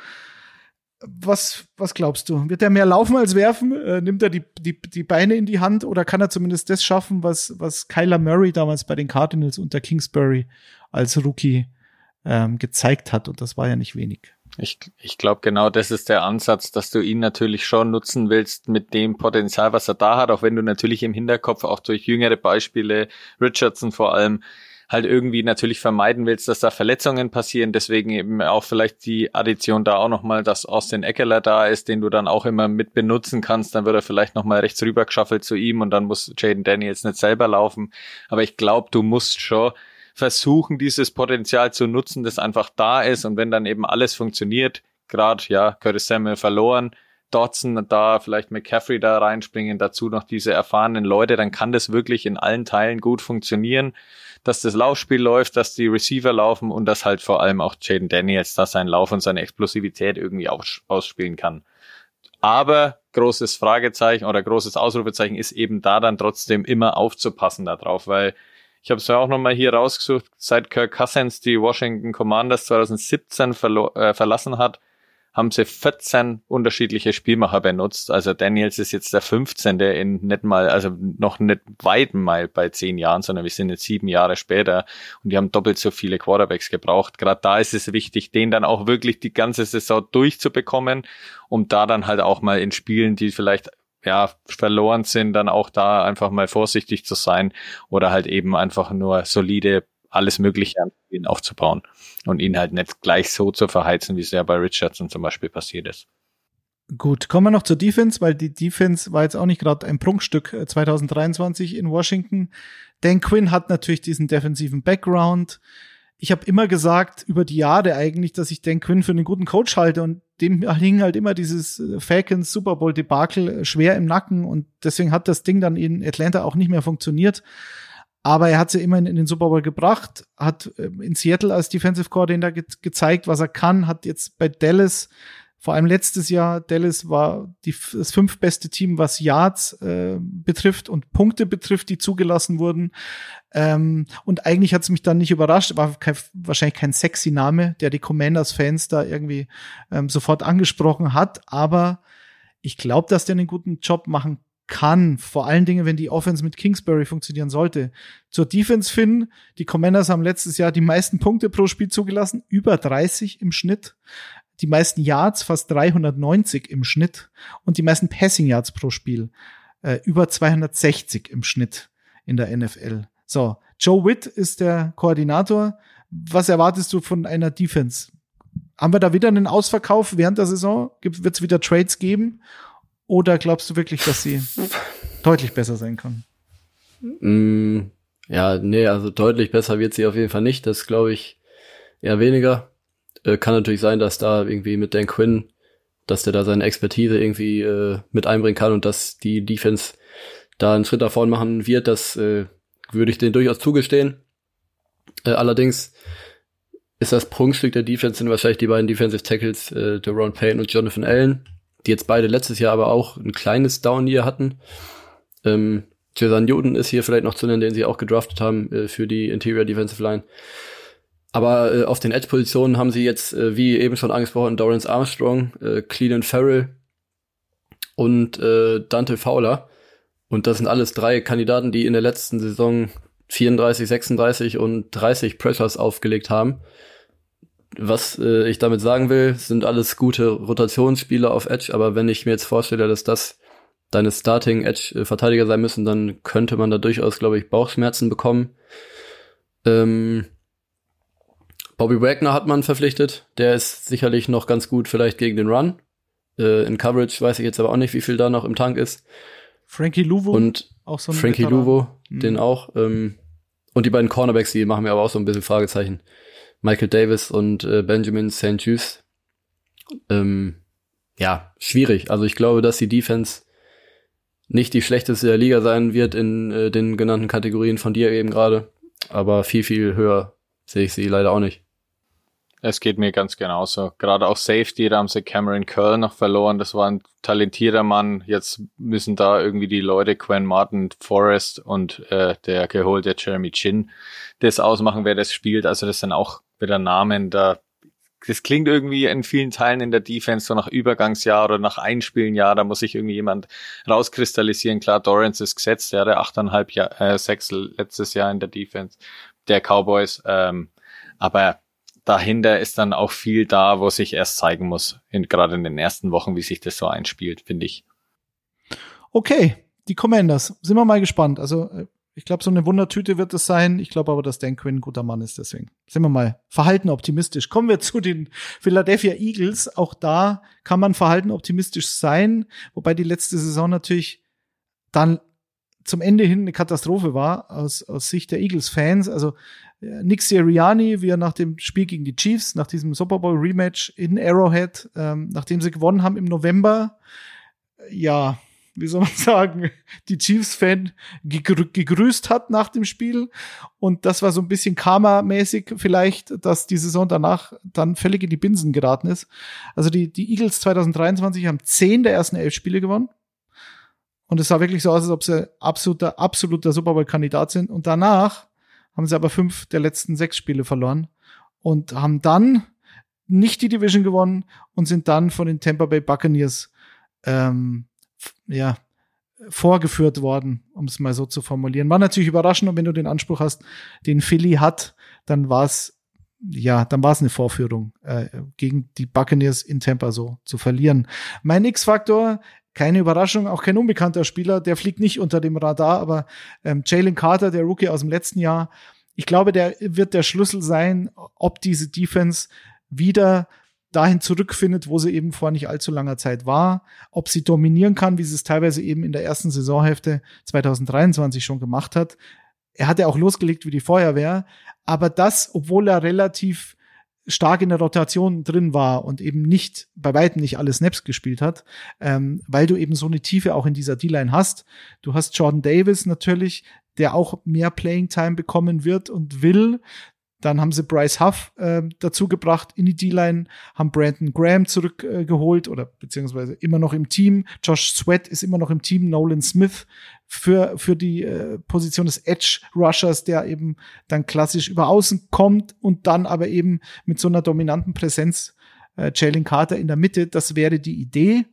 Was glaubst du? Wird er mehr laufen als werfen? Nimmt er die Beine in die Hand oder kann er zumindest das schaffen, was Kyler Murray damals bei den Cardinals unter Kingsbury als Rookie gezeigt hat? Und das war ja nicht wenig. Ich glaube, genau das ist der Ansatz, dass du ihn natürlich schon nutzen willst mit dem Potenzial, was er da hat, auch wenn du natürlich im Hinterkopf auch durch jüngere Beispiele, Richardson vor allem, halt irgendwie natürlich vermeiden willst, dass da Verletzungen passieren, deswegen eben auch vielleicht die Addition da auch nochmal, dass Austin Ekeler da ist, den du dann auch immer mit benutzen kannst, dann wird er vielleicht nochmal rechts rüber geschaffelt zu ihm und dann muss Jaden Daniels nicht selber laufen, aber ich glaube, du musst schon versuchen, dieses Potenzial zu nutzen, das einfach da ist und wenn dann eben alles funktioniert, gerade, Curtis Samuel verloren, Dodson da, vielleicht McCaffrey da reinspringen, dazu noch diese erfahrenen Leute, dann kann das wirklich in allen Teilen gut funktionieren, dass das Laufspiel läuft, dass die Receiver laufen und dass halt vor allem auch Jaden Daniels da seinen Lauf und seine Explosivität irgendwie ausspielen kann. Aber großes Fragezeichen oder großes Ausrufezeichen ist eben da dann trotzdem immer aufzupassen darauf, weil ich habe es ja auch nochmal hier rausgesucht, seit Kirk Cousins die Washington Commanders 2017 verlassen hat, haben sie 14 unterschiedliche Spielmacher benutzt. Also Daniels ist jetzt der 15. in nicht mal, also noch nicht weit mal bei 10 Jahren, sondern wir sind jetzt 7 Jahre später und die haben doppelt so viele Quarterbacks gebraucht. Gerade da ist es wichtig, den dann auch wirklich die ganze Saison durchzubekommen, um da dann halt auch mal in Spielen, die vielleicht verloren sind, dann auch da einfach mal vorsichtig zu sein oder halt eben einfach nur solide alles Mögliche an Spielen aufzubauen und ihn halt nicht gleich so zu verheizen, wie es ja bei Richardson zum Beispiel passiert ist. Gut, kommen wir noch zur Defense, weil die Defense war jetzt auch nicht gerade ein Prunkstück 2023 in Washington. Dan Quinn hat natürlich diesen defensiven Background. Ich habe immer gesagt, über die Jahre eigentlich, dass ich Dan Quinn für einen guten Coach halte und dem hing halt immer dieses Falcons Super Bowl Debakel schwer im Nacken und deswegen hat das Ding dann in Atlanta auch nicht mehr funktioniert. Aber er hat sie immerhin in den Super Bowl gebracht, hat in Seattle als Defensive Coordinator gezeigt, was er kann, hat jetzt bei Dallas, vor allem letztes Jahr, Dallas war das 5. beste Team, was Yards betrifft und Punkte betrifft, die zugelassen wurden. Und eigentlich hat es mich dann nicht überrascht, war wahrscheinlich kein sexy Name, der die Commanders-Fans da irgendwie sofort angesprochen hat, aber ich glaube, dass der einen guten Job machen kann, vor allen Dingen, wenn die Offense mit Kingsbury funktionieren sollte. Zur Defense, Finn, die Commanders haben letztes Jahr die meisten Punkte pro Spiel zugelassen, über 30 im Schnitt, die meisten Yards, fast 390 im Schnitt und die meisten Passing Yards pro Spiel, über 260 im Schnitt in der NFL. So, Joe Witt ist der Koordinator. Was erwartest du von einer Defense? Haben wir da wieder einen Ausverkauf während der Saison? Wird es wieder Trades geben? Oder glaubst du wirklich, dass sie deutlich besser sein kann? Ja, nee, also deutlich besser wird sie auf jeden Fall nicht. Das glaube ich eher weniger. Kann natürlich sein, dass da irgendwie mit Dan Quinn, dass der da seine Expertise irgendwie mit einbringen kann und dass die Defense da einen Schritt nach vorne machen wird. Das würde ich denen durchaus zugestehen. Allerdings ist das Prunkstück der Defense sind wahrscheinlich die beiden Defensive Tackles, Deron Payne und Jonathan Allen, die jetzt beide letztes Jahr aber auch ein kleines Down-Year hatten. Jason Newton ist hier vielleicht noch zu nennen, den sie auch gedraftet haben für die Interior Defensive Line. Aber auf den Edge-Positionen haben sie jetzt, wie eben schon angesprochen, Dorrance Armstrong, Cleveland Farrell und Dante Fowler. Und das sind alles 3 Kandidaten, die in der letzten Saison 34, 36 und 30 Pressures aufgelegt haben. Was ich damit sagen will, sind alles gute Rotationsspieler auf Edge, aber wenn ich mir jetzt vorstelle, dass das deine Starting-Edge-Verteidiger sein müssen, dann könnte man da durchaus, glaube ich, Bauchschmerzen bekommen. Bobby Wagner hat man verpflichtet, der ist sicherlich noch ganz gut vielleicht gegen den Run. In Coverage weiß ich jetzt aber auch nicht, wie viel da noch im Tank ist. Frankie Luvo. Und auch so ein Frankie Luvo, den auch. Und die beiden Cornerbacks, die machen mir aber auch so ein bisschen Fragezeichen. Michael Davis und Benjamin St. Just. Ja, schwierig. Also ich glaube, dass die Defense nicht die schlechteste der Liga sein wird in den genannten Kategorien von dir eben gerade. Aber viel, viel höher sehe ich sie leider auch nicht. Es geht mir ganz genauso. Gerade auch Safety, da haben sie Cameron Curl noch verloren. Das war ein talentierter Mann. Jetzt müssen da irgendwie die Leute Quinn Martin Forrest und der geholte Jeremy Chin das ausmachen, wer das spielt. Also das sind auch wieder Namen. Das klingt irgendwie in vielen Teilen in der Defense so nach Übergangsjahr oder nach Einspielenjahr. Da muss sich irgendwie jemand rauskristallisieren. Klar, Dorrance ist gesetzt. Der hatte 8,5 Sacks letztes Jahr in der Defense der Cowboys. Aber dahinter ist dann auch viel da, wo sich erst zeigen muss, gerade in den ersten Wochen, wie sich das so einspielt, finde ich. Okay, die Commanders, sind wir mal gespannt. Also ich glaube, so eine Wundertüte wird es sein. Ich glaube aber, dass Dan Quinn ein guter Mann ist, deswegen sind wir mal verhalten optimistisch. Kommen wir zu den Philadelphia Eagles. Auch da kann man verhalten optimistisch sein, wobei die letzte Saison natürlich dann zum Ende hin eine Katastrophe war aus Sicht der Eagles-Fans. Also Nick Sirianni, wie er nach dem Spiel gegen die Chiefs, nach diesem Super Bowl Rematch in Arrowhead, nachdem sie gewonnen haben im November, ja, wie soll man sagen, die Chiefs-Fan gegrüßt hat nach dem Spiel. Und das war so ein bisschen Karma-mäßig vielleicht, dass die Saison danach dann völlig in die Binsen geraten ist. Also die Eagles 2023 haben 10 der ersten 11 Spiele gewonnen. Und es sah wirklich so aus, als ob sie absoluter Super Bowl-Kandidat sind. Und danach haben sie aber 5 der letzten 6 Spiele verloren und haben dann nicht die Division gewonnen und sind dann von den Tampa Bay Buccaneers vorgeführt worden, um es mal so zu formulieren. War natürlich überraschend, und wenn du den Anspruch hast, den Philly hat, dann war es eine Vorführung, gegen die Buccaneers in Tampa so zu verlieren. Mein X-Faktor, keine Überraschung, auch kein unbekannter Spieler, der fliegt nicht unter dem Radar, aber Jalen Carter, der Rookie aus dem letzten Jahr, ich glaube, der wird der Schlüssel sein, ob diese Defense wieder dahin zurückfindet, wo sie eben vor nicht allzu langer Zeit war, ob sie dominieren kann, wie sie es teilweise eben in der ersten Saisonhälfte 2023 schon gemacht hat. Er hat ja auch losgelegt wie die Feuerwehr, aber das, obwohl er relativ stark in der Rotation drin war und eben nicht, bei weitem nicht alle Snaps gespielt hat, weil du eben so eine Tiefe auch in dieser D-Line hast. Du hast Jordan Davis natürlich, der auch mehr Playing Time bekommen wird und will. Dann haben sie Bryce Huff dazu gebracht in die D-Line, haben Brandon Graham zurückgeholt oder beziehungsweise immer noch im Team. Josh Sweat ist immer noch im Team. Nolan Smith für die Position des Edge-Rushers, der eben dann klassisch über außen kommt und dann aber eben mit so einer dominanten Präsenz Jalen Carter in der Mitte. Das wäre die Idee.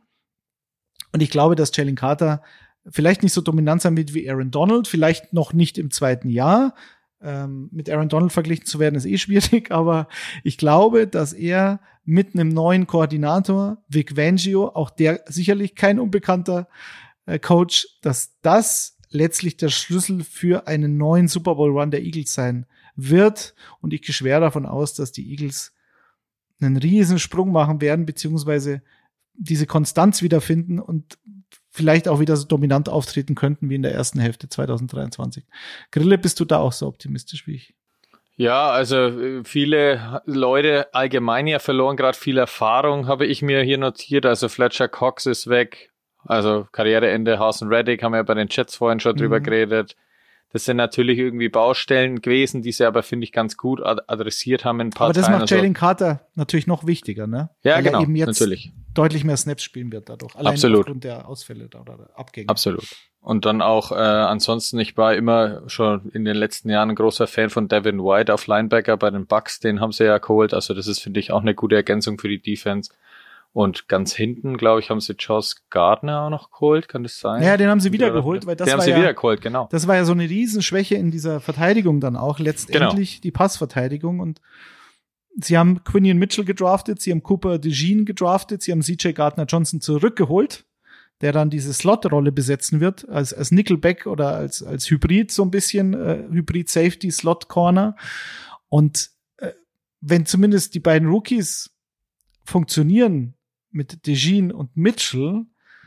Und ich glaube, dass Jalen Carter vielleicht nicht so dominant sein wird wie Aaron Donald, vielleicht noch nicht im zweiten Jahr. Mit Aaron Donald verglichen zu werden, ist schwierig, aber ich glaube, dass er mit einem neuen Koordinator, Vic Fangio, auch der sicherlich kein unbekannter Coach, dass das letztlich der Schlüssel für einen neuen Super Bowl Run der Eagles sein wird. Und ich gehe schwer davon aus, dass die Eagles einen riesen Sprung machen werden, beziehungsweise diese Konstanz wiederfinden und vielleicht auch wieder so dominant auftreten könnten wie in der ersten Hälfte 2023. Grille, bist du da auch so optimistisch wie ich? Ja, also viele Leute allgemein ja verloren, gerade viel Erfahrung habe ich mir hier notiert. Also Fletcher Cox ist weg, also Karriereende. Haason Reddick haben wir ja bei den Jets vorhin schon drüber geredet. Das sind natürlich irgendwie Baustellen gewesen, die sie aber, finde ich, ganz gut adressiert haben in ein paar Aber das Teilen. macht Jalen Carter natürlich noch wichtiger, ne? Ja, weil genau, er eben jetzt natürlich deutlich mehr Snaps spielen wird dadurch. Allein Absolut. Aufgrund der Ausfälle oder Abgänge. Absolut. Und dann auch ansonsten, ich war immer schon in den letzten Jahren ein großer Fan von Devin White auf Linebacker bei den Bucks, den haben sie ja geholt. Also das ist, finde ich, auch eine gute Ergänzung für die Defense. Und ganz hinten, glaube ich, haben sie Josh Gardner auch noch geholt, kann das sein? Ja, den haben sie wieder geholt, weil das den war haben sie ja, wieder geholt, genau. Das war ja so eine Riesenschwäche in dieser Verteidigung dann auch, letztendlich die Passverteidigung. Und sie haben Quinion Mitchell gedraftet, sie haben Cooper DeJean gedraftet, sie haben CJ Gardner-Johnson zurückgeholt, der dann diese Slot-Rolle besetzen wird, als Nickelback oder als Hybrid so ein bisschen, Hybrid-Safety-Slot-Corner. Und wenn zumindest die beiden Rookies funktionieren mit DeJean und Mitchell,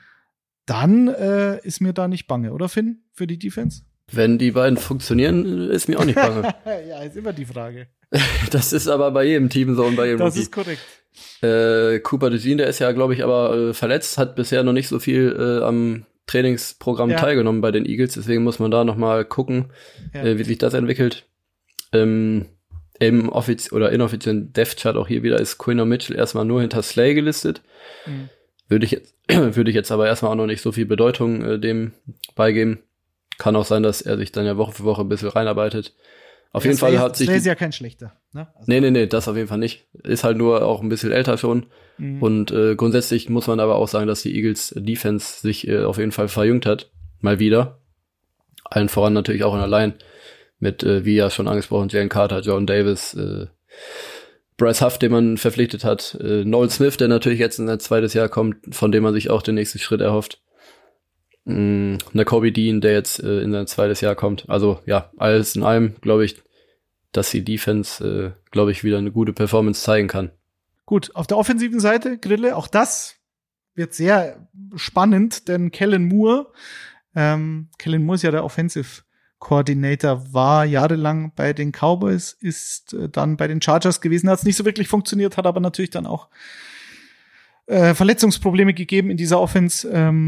dann ist mir da nicht bange, oder Finn, für die Defense? Wenn die beiden funktionieren, ist mir auch nicht bange. Ja, ist immer die Frage. Das ist aber bei jedem Team so und bei jedem Das Rookie. ist korrekt. Cooper DeJean, der ist ja, glaube ich, aber verletzt, hat bisher noch nicht so viel am Trainingsprogramm teilgenommen bei den Eagles, deswegen muss man da noch mal gucken, wie sich das entwickelt. Im inoffiziellen Depth-Chart auch hier wieder ist Quinion Mitchell erstmal nur hinter Slay gelistet. Würde ich jetzt aber erstmal auch noch nicht so viel Bedeutung dem beigeben. Kann auch sein, dass er sich dann ja Woche für Woche ein bisschen reinarbeitet. Auf jeden Fall hat sich Slay ist ja kein schlechter. Ne? Also Nee, das auf jeden Fall nicht. Ist halt nur auch ein bisschen älter schon. Und grundsätzlich muss man aber auch sagen, dass die Eagles Defense sich auf jeden Fall verjüngt hat. Mal wieder. Allen voran natürlich auch in der Line. Mit, wie ja schon angesprochen, Jalen Carter, Jordan Davis, Bryce Huff, den man verpflichtet hat, Nolan Smith, der natürlich jetzt in sein zweites Jahr kommt, von dem man sich auch den nächsten Schritt erhofft. Nakobe Dean, der jetzt in sein zweites Jahr kommt. Also ja, alles in allem glaube ich, dass die Defense, glaube ich, wieder eine gute Performance zeigen kann. Gut, auf der offensiven Seite, Grille, auch das wird sehr spannend, denn Kellen Moore Kellen Moore ist ja der Offensive Coordinator, war jahrelang bei den Cowboys, ist dann bei den Chargers gewesen, hat es nicht so wirklich funktioniert, hat aber natürlich dann auch Verletzungsprobleme gegeben in dieser Offense.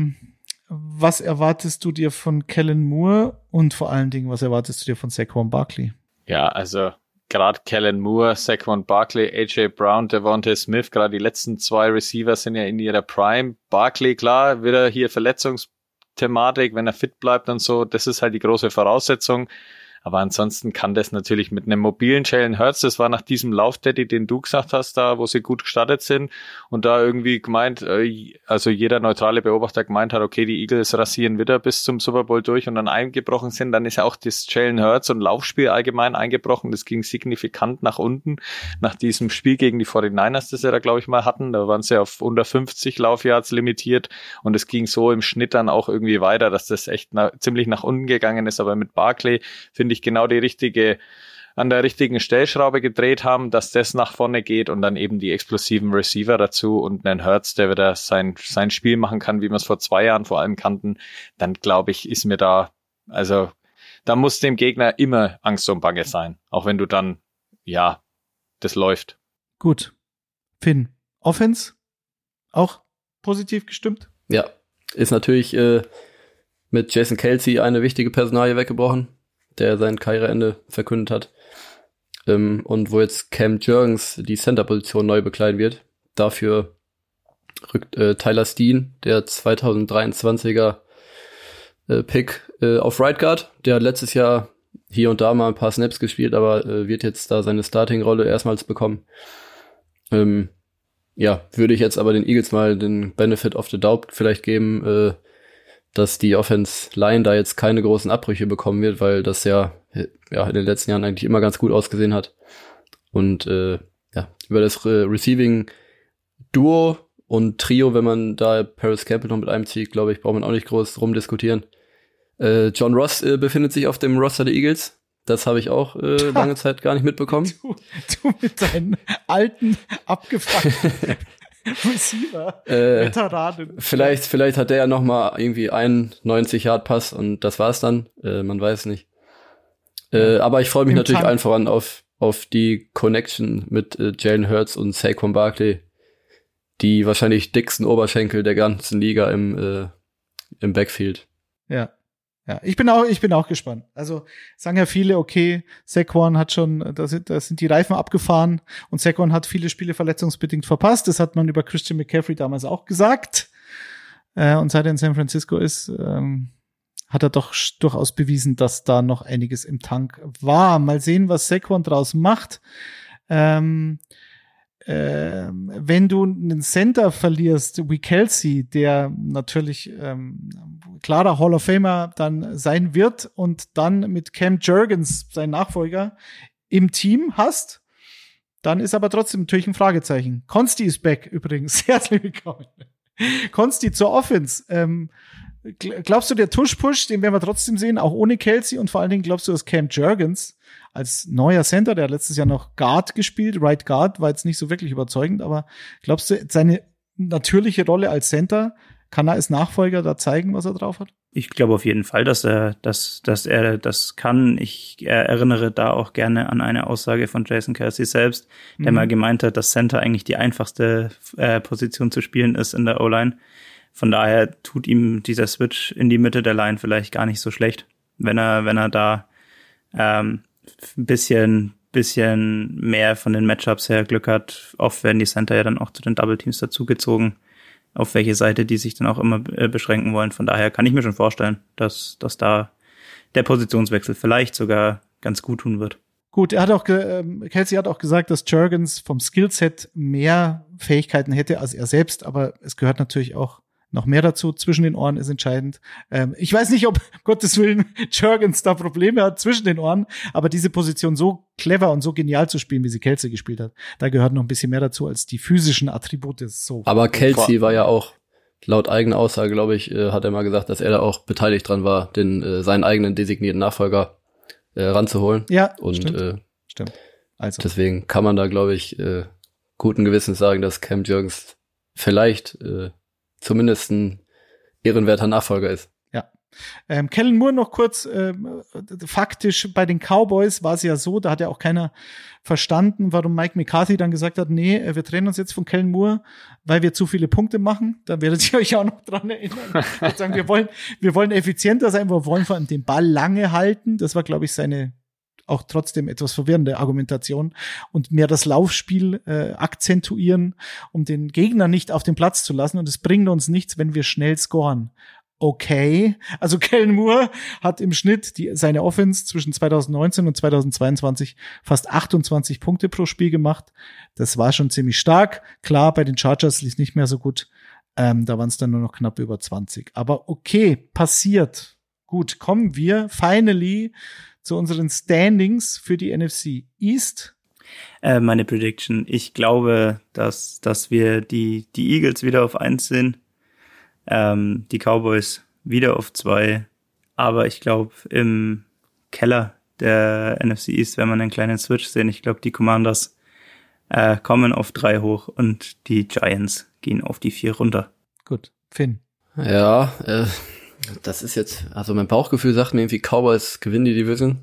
Was erwartest du dir von Kellen Moore und vor allen Dingen, was erwartest du dir von Saquon Barkley? Ja, also gerade Kellen Moore, Saquon Barkley, AJ Brown, Devontae Smith, gerade die letzten 2 Receiver sind ja in ihrer Prime. Barkley, klar, wieder hier Verletzungsthematik, wenn er fit bleibt und so, das ist halt die große Voraussetzung. Aber ansonsten kann das natürlich mit einem mobilen Jalen Hurts, das war nach diesem Lauf-Daddy, den du gesagt hast, da, wo sie gut gestartet sind und da irgendwie gemeint, also jeder neutrale Beobachter gemeint hat, okay, die Eagles rasieren wieder bis zum Super Bowl durch und dann eingebrochen sind, dann ist ja auch das Jalen Hurts und Laufspiel allgemein eingebrochen. Das ging signifikant nach unten, nach diesem Spiel gegen die 49ers, das sie da, glaube ich, mal hatten. Da waren sie auf unter 50 Laufyards limitiert und es ging so im Schnitt dann auch irgendwie weiter, dass das echt ziemlich nach unten gegangen ist. Aber mit Barkley finde ich genau an der richtigen Stellschraube gedreht haben, dass das nach vorne geht und dann eben die explosiven Receiver dazu und einen Hurts, der wieder sein Spiel machen kann, wie wir es vor 2 Jahren vor allem kannten, dann glaube ich, ist mir da muss dem Gegner immer Angst und Bange sein, auch wenn du dann, ja, das läuft. Gut. Finn, Offense? Auch positiv gestimmt? Ja, ist natürlich mit Jason Kelce eine wichtige Personalie weggebrochen, der sein Karriereende verkündet hat. Und wo jetzt Cam Jurgens die Center-Position neu bekleiden wird. Dafür rückt Tyler Steen, der 2023er Pick, auf Right Guard. Der hat letztes Jahr hier und da mal ein paar Snaps gespielt, aber wird jetzt da seine Starting-Rolle erstmals bekommen. Würde ich jetzt aber den Eagles mal den Benefit of the Doubt vielleicht geben, dass die Offense-Line da jetzt keine großen Abbrüche bekommen wird, weil das ja in den letzten Jahren eigentlich immer ganz gut ausgesehen hat. Und über das Receiving-Duo und Trio, wenn man da Paris Campbell noch mit einzieht, glaube ich, braucht man auch nicht groß rumdiskutieren. John Ross befindet sich auf dem Roster der Eagles. Das habe ich auch lange Zeit gar nicht mitbekommen. Du mit deinen alten, abgefuckten Receiver, Veteranen. Vielleicht hat der ja noch mal irgendwie einen 90-Yard-Pass und das war's dann. Man weiß nicht. Aber ich freue mich natürlich allen voran auf die Connection mit Jalen Hurts und Saquon Barkley, die wahrscheinlich dicksten Oberschenkel der ganzen Liga im Backfield. Ja. Ja, ich bin auch gespannt. Also sagen ja viele, okay, Saquon hat schon, da sind die Reifen abgefahren und Saquon hat viele Spiele verletzungsbedingt verpasst. Das hat man über Christian McCaffrey damals auch gesagt. Und seit er in San Francisco ist, hat er doch durchaus bewiesen, dass da noch einiges im Tank war. Mal sehen, was Saquon draus macht. Wenn du einen Center verlierst, wie Kelce, der natürlich klarer Hall of Famer dann sein wird und dann mit Cam Jurgens, sein Nachfolger, im Team hast, dann ist aber trotzdem natürlich ein Fragezeichen. Consti ist back übrigens. Herzlich willkommen. Consti zur Offense. Glaubst du, der Tush-Push, den werden wir trotzdem sehen, auch ohne Kelce, und vor allen Dingen glaubst du, dass Cam Jurgens als neuer Center, der hat letztes Jahr noch Guard gespielt, Right Guard, war jetzt nicht so wirklich überzeugend, aber glaubst du, seine natürliche Rolle als Center, kann er als Nachfolger da zeigen, was er drauf hat? Ich glaube auf jeden Fall, dass er das kann. Ich erinnere da auch gerne an eine Aussage von Jason Kelce selbst, der mal gemeint hat, dass Center eigentlich die einfachste Position zu spielen ist in der O-Line. Von daher tut ihm dieser Switch in die Mitte der Line vielleicht gar nicht so schlecht, wenn er da ein bisschen mehr von den Matchups her Glück hat. Oft werden die Center ja dann auch zu den Double Teams dazugezogen, auf welche Seite die sich dann auch immer beschränken wollen. Von daher kann ich mir schon vorstellen, dass da der Positionswechsel vielleicht sogar ganz gut tun wird. Gut, Kelce hat auch gesagt, dass Jurgens vom Skillset mehr Fähigkeiten hätte als er selbst, aber es gehört natürlich auch noch mehr dazu. Zwischen den Ohren ist entscheidend. Ich weiß nicht, ob, um Gottes Willen, Jurgens da Probleme hat zwischen den Ohren, aber diese Position so clever und so genial zu spielen, wie sie Kelce gespielt hat, da gehört noch ein bisschen mehr dazu als die physischen Attribute. So. Aber Kelce war ja auch, laut eigener Aussage, glaube ich, hat er mal gesagt, dass er da auch beteiligt dran war, seinen eigenen designierten Nachfolger ranzuholen. Ja, und stimmt. Also. Deswegen kann man da, glaube ich, guten Gewissens sagen, dass Cam Jurgens vielleicht zumindest ein ehrenwerter Nachfolger ist. Ja. Kellen Moore noch kurz, faktisch bei den Cowboys war es ja so, da hat ja auch keiner verstanden, warum Mike McCarthy dann gesagt hat, nee, wir trennen uns jetzt von Kellen Moore, weil wir zu viele Punkte machen. Da werdet ihr euch auch noch dran erinnern. Und sagen, wir wollen effizienter sein, wir wollen vor allem den Ball lange halten. Das war, glaube ich, seine auch trotzdem etwas verwirrende Argumentation und mehr das Laufspiel akzentuieren, um den Gegner nicht auf den Platz zu lassen. Und es bringt uns nichts, wenn wir schnell scoren. Okay, also Kellen Moore hat im Schnitt seine Offense zwischen 2019 und 2022 fast 28 Punkte pro Spiel gemacht. Das war schon ziemlich stark. Klar, bei den Chargers lief es nicht mehr so gut. Da waren es dann nur noch knapp über 20. Aber okay, passiert. Gut, kommen wir finally zu unseren Standings für die NFC East. Meine Prediction. Ich glaube, dass wir die Eagles wieder auf 1 sehen. Die Cowboys wieder auf 2, aber ich glaube, im Keller der NFC East werden wir einen kleinen Switch sehen. Ich glaube, die Commanders kommen auf 3 hoch und die Giants gehen auf die 4 runter. Gut, Finn. Ja, das ist jetzt, also mein Bauchgefühl sagt mir irgendwie, Cowboys gewinnen die Division,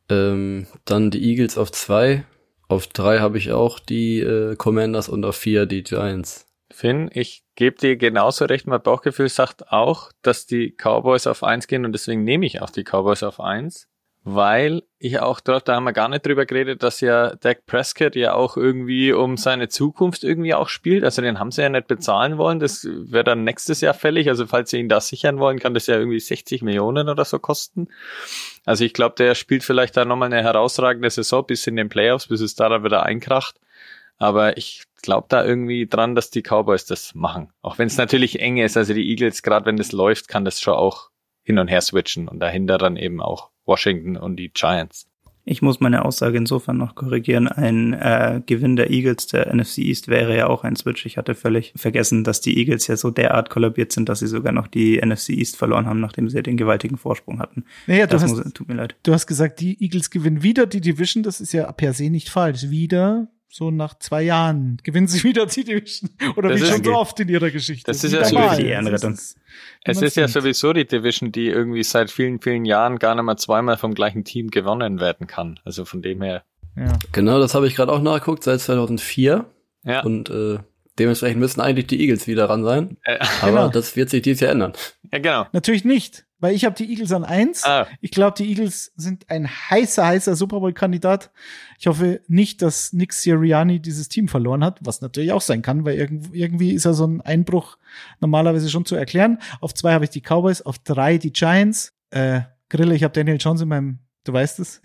dann die Eagles auf 2, auf 3 habe ich auch die Commanders und auf 4 die Giants. Finn, ich gebe dir genauso recht, mein Bauchgefühl sagt auch, dass die Cowboys auf 1 gehen und deswegen nehme ich auch die Cowboys auf 1, weil ich auch dort, da haben wir gar nicht drüber geredet, dass ja Dak Prescott ja auch irgendwie um seine Zukunft irgendwie auch spielt, also den haben sie ja nicht bezahlen wollen, das wäre dann nächstes Jahr fällig, also falls sie ihn da sichern wollen, kann das ja irgendwie 60 Millionen oder so kosten. Also ich glaube, der spielt vielleicht da nochmal eine herausragende Saison bis in den Playoffs, bis es da dann wieder einkracht. Aber ich glaube da irgendwie dran, dass die Cowboys das machen. Auch wenn es natürlich eng ist. Also die Eagles, gerade wenn das läuft, kann das schon auch hin und her switchen. Und dahinter dann eben auch Washington und die Giants. Ich muss meine Aussage insofern noch korrigieren. Ein Gewinn der Eagles der NFC East wäre ja auch ein Switch. Ich hatte völlig vergessen, dass die Eagles ja so derart kollabiert sind, dass sie sogar noch die NFC East verloren haben, nachdem sie den gewaltigen Vorsprung hatten. Naja, tut mir leid. Du hast gesagt, die Eagles gewinnen wieder die Division. Das ist ja per se nicht falsch. Wieder, so nach 2 Jahren, gewinnen sie wieder die Division. Oder das wie schon so oft in ihrer Geschichte. Das ist ja so die Ehrenrettung. Es ist ja sowieso die Division, die irgendwie seit vielen, vielen Jahren gar nicht mehr zweimal vom gleichen Team gewonnen werden kann. Also von dem her. Ja. Genau, das habe ich gerade auch nachgeguckt, seit 2004. Ja. Und dementsprechend müssen eigentlich die Eagles wieder ran sein. Aber genau. Das wird sich dieses Jahr ändern. Ja, genau. Natürlich nicht, weil ich habe die Eagles an 1. Ich glaube, die Eagles sind ein heißer Super Bowl-Kandidat. Ich hoffe nicht, dass Nick Sirianni dieses Team verloren hat, was natürlich auch sein kann, weil irgendwie ist ja so ein Einbruch normalerweise schon zu erklären. Auf 2 habe ich die Cowboys, auf 3 die Giants. Grille, ich habe Daniel Jones in meinem, du weißt es.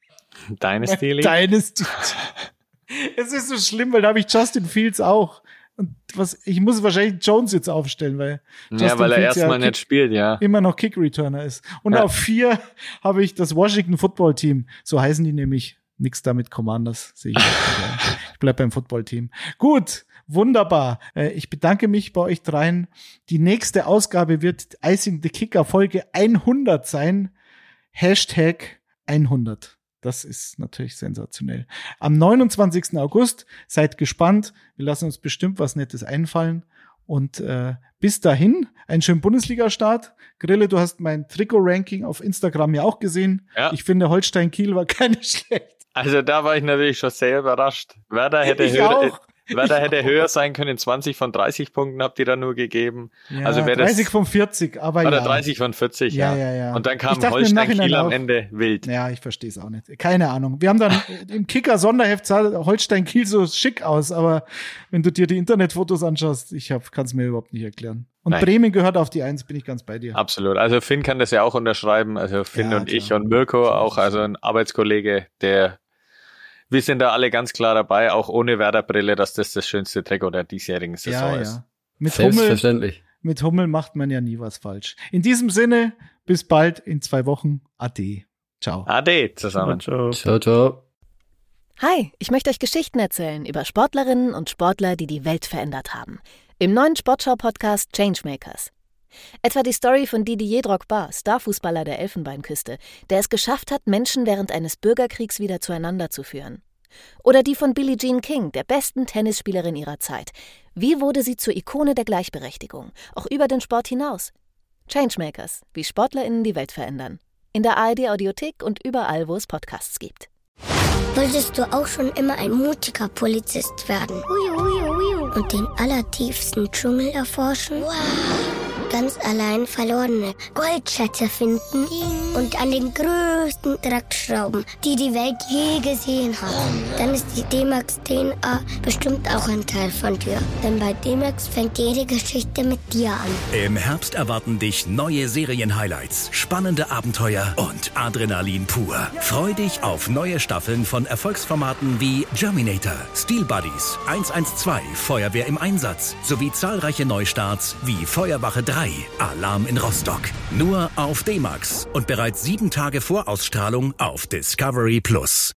Dynasty League. Dynasty. Es ist so schlimm, weil da habe ich Justin Fields auch. Und ich muss wahrscheinlich Jones jetzt aufstellen, weil Justin weil er Fields erstmal nicht spielt, ja. Immer noch Kick-Returner ist. Und auf 4 habe ich das Washington Football Team. So heißen die nämlich. Nix da mit Commanders, sehe ich. Ich bleib beim Football Team. Gut, wunderbar. Ich bedanke mich bei euch dreien. Die nächste Ausgabe wird Icing the Kicker Folge 100 sein. #100. Das ist natürlich sensationell. Am 29. August, seid gespannt. Wir lassen uns bestimmt was Nettes einfallen. Und bis dahin, einen schönen Bundesliga-Start. Grille, du hast mein Trikot-Ranking auf Instagram ja auch gesehen. Ja. Ich finde, Holstein-Kiel war keine schlecht. Also da war ich natürlich schon sehr überrascht. Werder hätte höher sein können. 20 von 30 Punkten habt ihr da nur gegeben. Ja, also 30 von 40, aber oder 30 von 40, ja. Und dann kam Holstein-Kiel am Ende wild. Ja, ich verstehe es auch nicht. Keine Ahnung. Wir haben dann im Kicker-Sonderheft sah Holstein-Kiel so schick aus, aber wenn du dir die Internetfotos anschaust, kann es mir überhaupt nicht erklären. Und nein. Bremen gehört auf die 1, bin ich ganz bei dir. Absolut. Also Finn kann das ja auch unterschreiben. Also Finn und klar. Ich und Mirko auch, also ein Arbeitskollege, wir sind da alle ganz klar dabei, auch ohne Werder-Brille, dass das schönste Trikot der diesjährigen Saison ist. Selbstverständlich. Mit Hummel macht man ja nie was falsch. In diesem Sinne, bis bald in 2 Wochen. Ade. Ciao. Ade zusammen. Ciao. Hi, ich möchte euch Geschichten erzählen über Sportlerinnen und Sportler, die die Welt verändert haben. Im neuen Sportschau-Podcast Changemakers. Etwa die Story von Didier Drogba, Starfußballer der Elfenbeinküste, der es geschafft hat, Menschen während eines Bürgerkriegs wieder zueinander zu führen. Oder die von Billie Jean King, der besten Tennisspielerin ihrer Zeit. Wie wurde sie zur Ikone der Gleichberechtigung, auch über den Sport hinaus? Changemakers, wie SportlerInnen die Welt verändern. In der ARD-Audiothek und überall, wo es Podcasts gibt. Wolltest du auch schon immer ein mutiger Polizist werden? Und den allertiefsten Dschungel erforschen? Wow. Ganz allein verlorene Goldschätze finden und an den größten Dreck schrauben, die die Welt je gesehen hat. Dann ist die D-Max DNA bestimmt auch ein Teil von dir. Denn bei D-Max fängt jede Geschichte mit dir an. Im Herbst erwarten dich neue Serien-Highlights, spannende Abenteuer und Adrenalin pur. Freu dich auf neue Staffeln von Erfolgsformaten wie Germinator, Steel Buddies, 112, Feuerwehr im Einsatz sowie zahlreiche Neustarts wie Feuerwache 3, Alarm in Rostock. Nur auf D-Max und bereits 7 Tage vor Ausstrahlung auf Discovery+.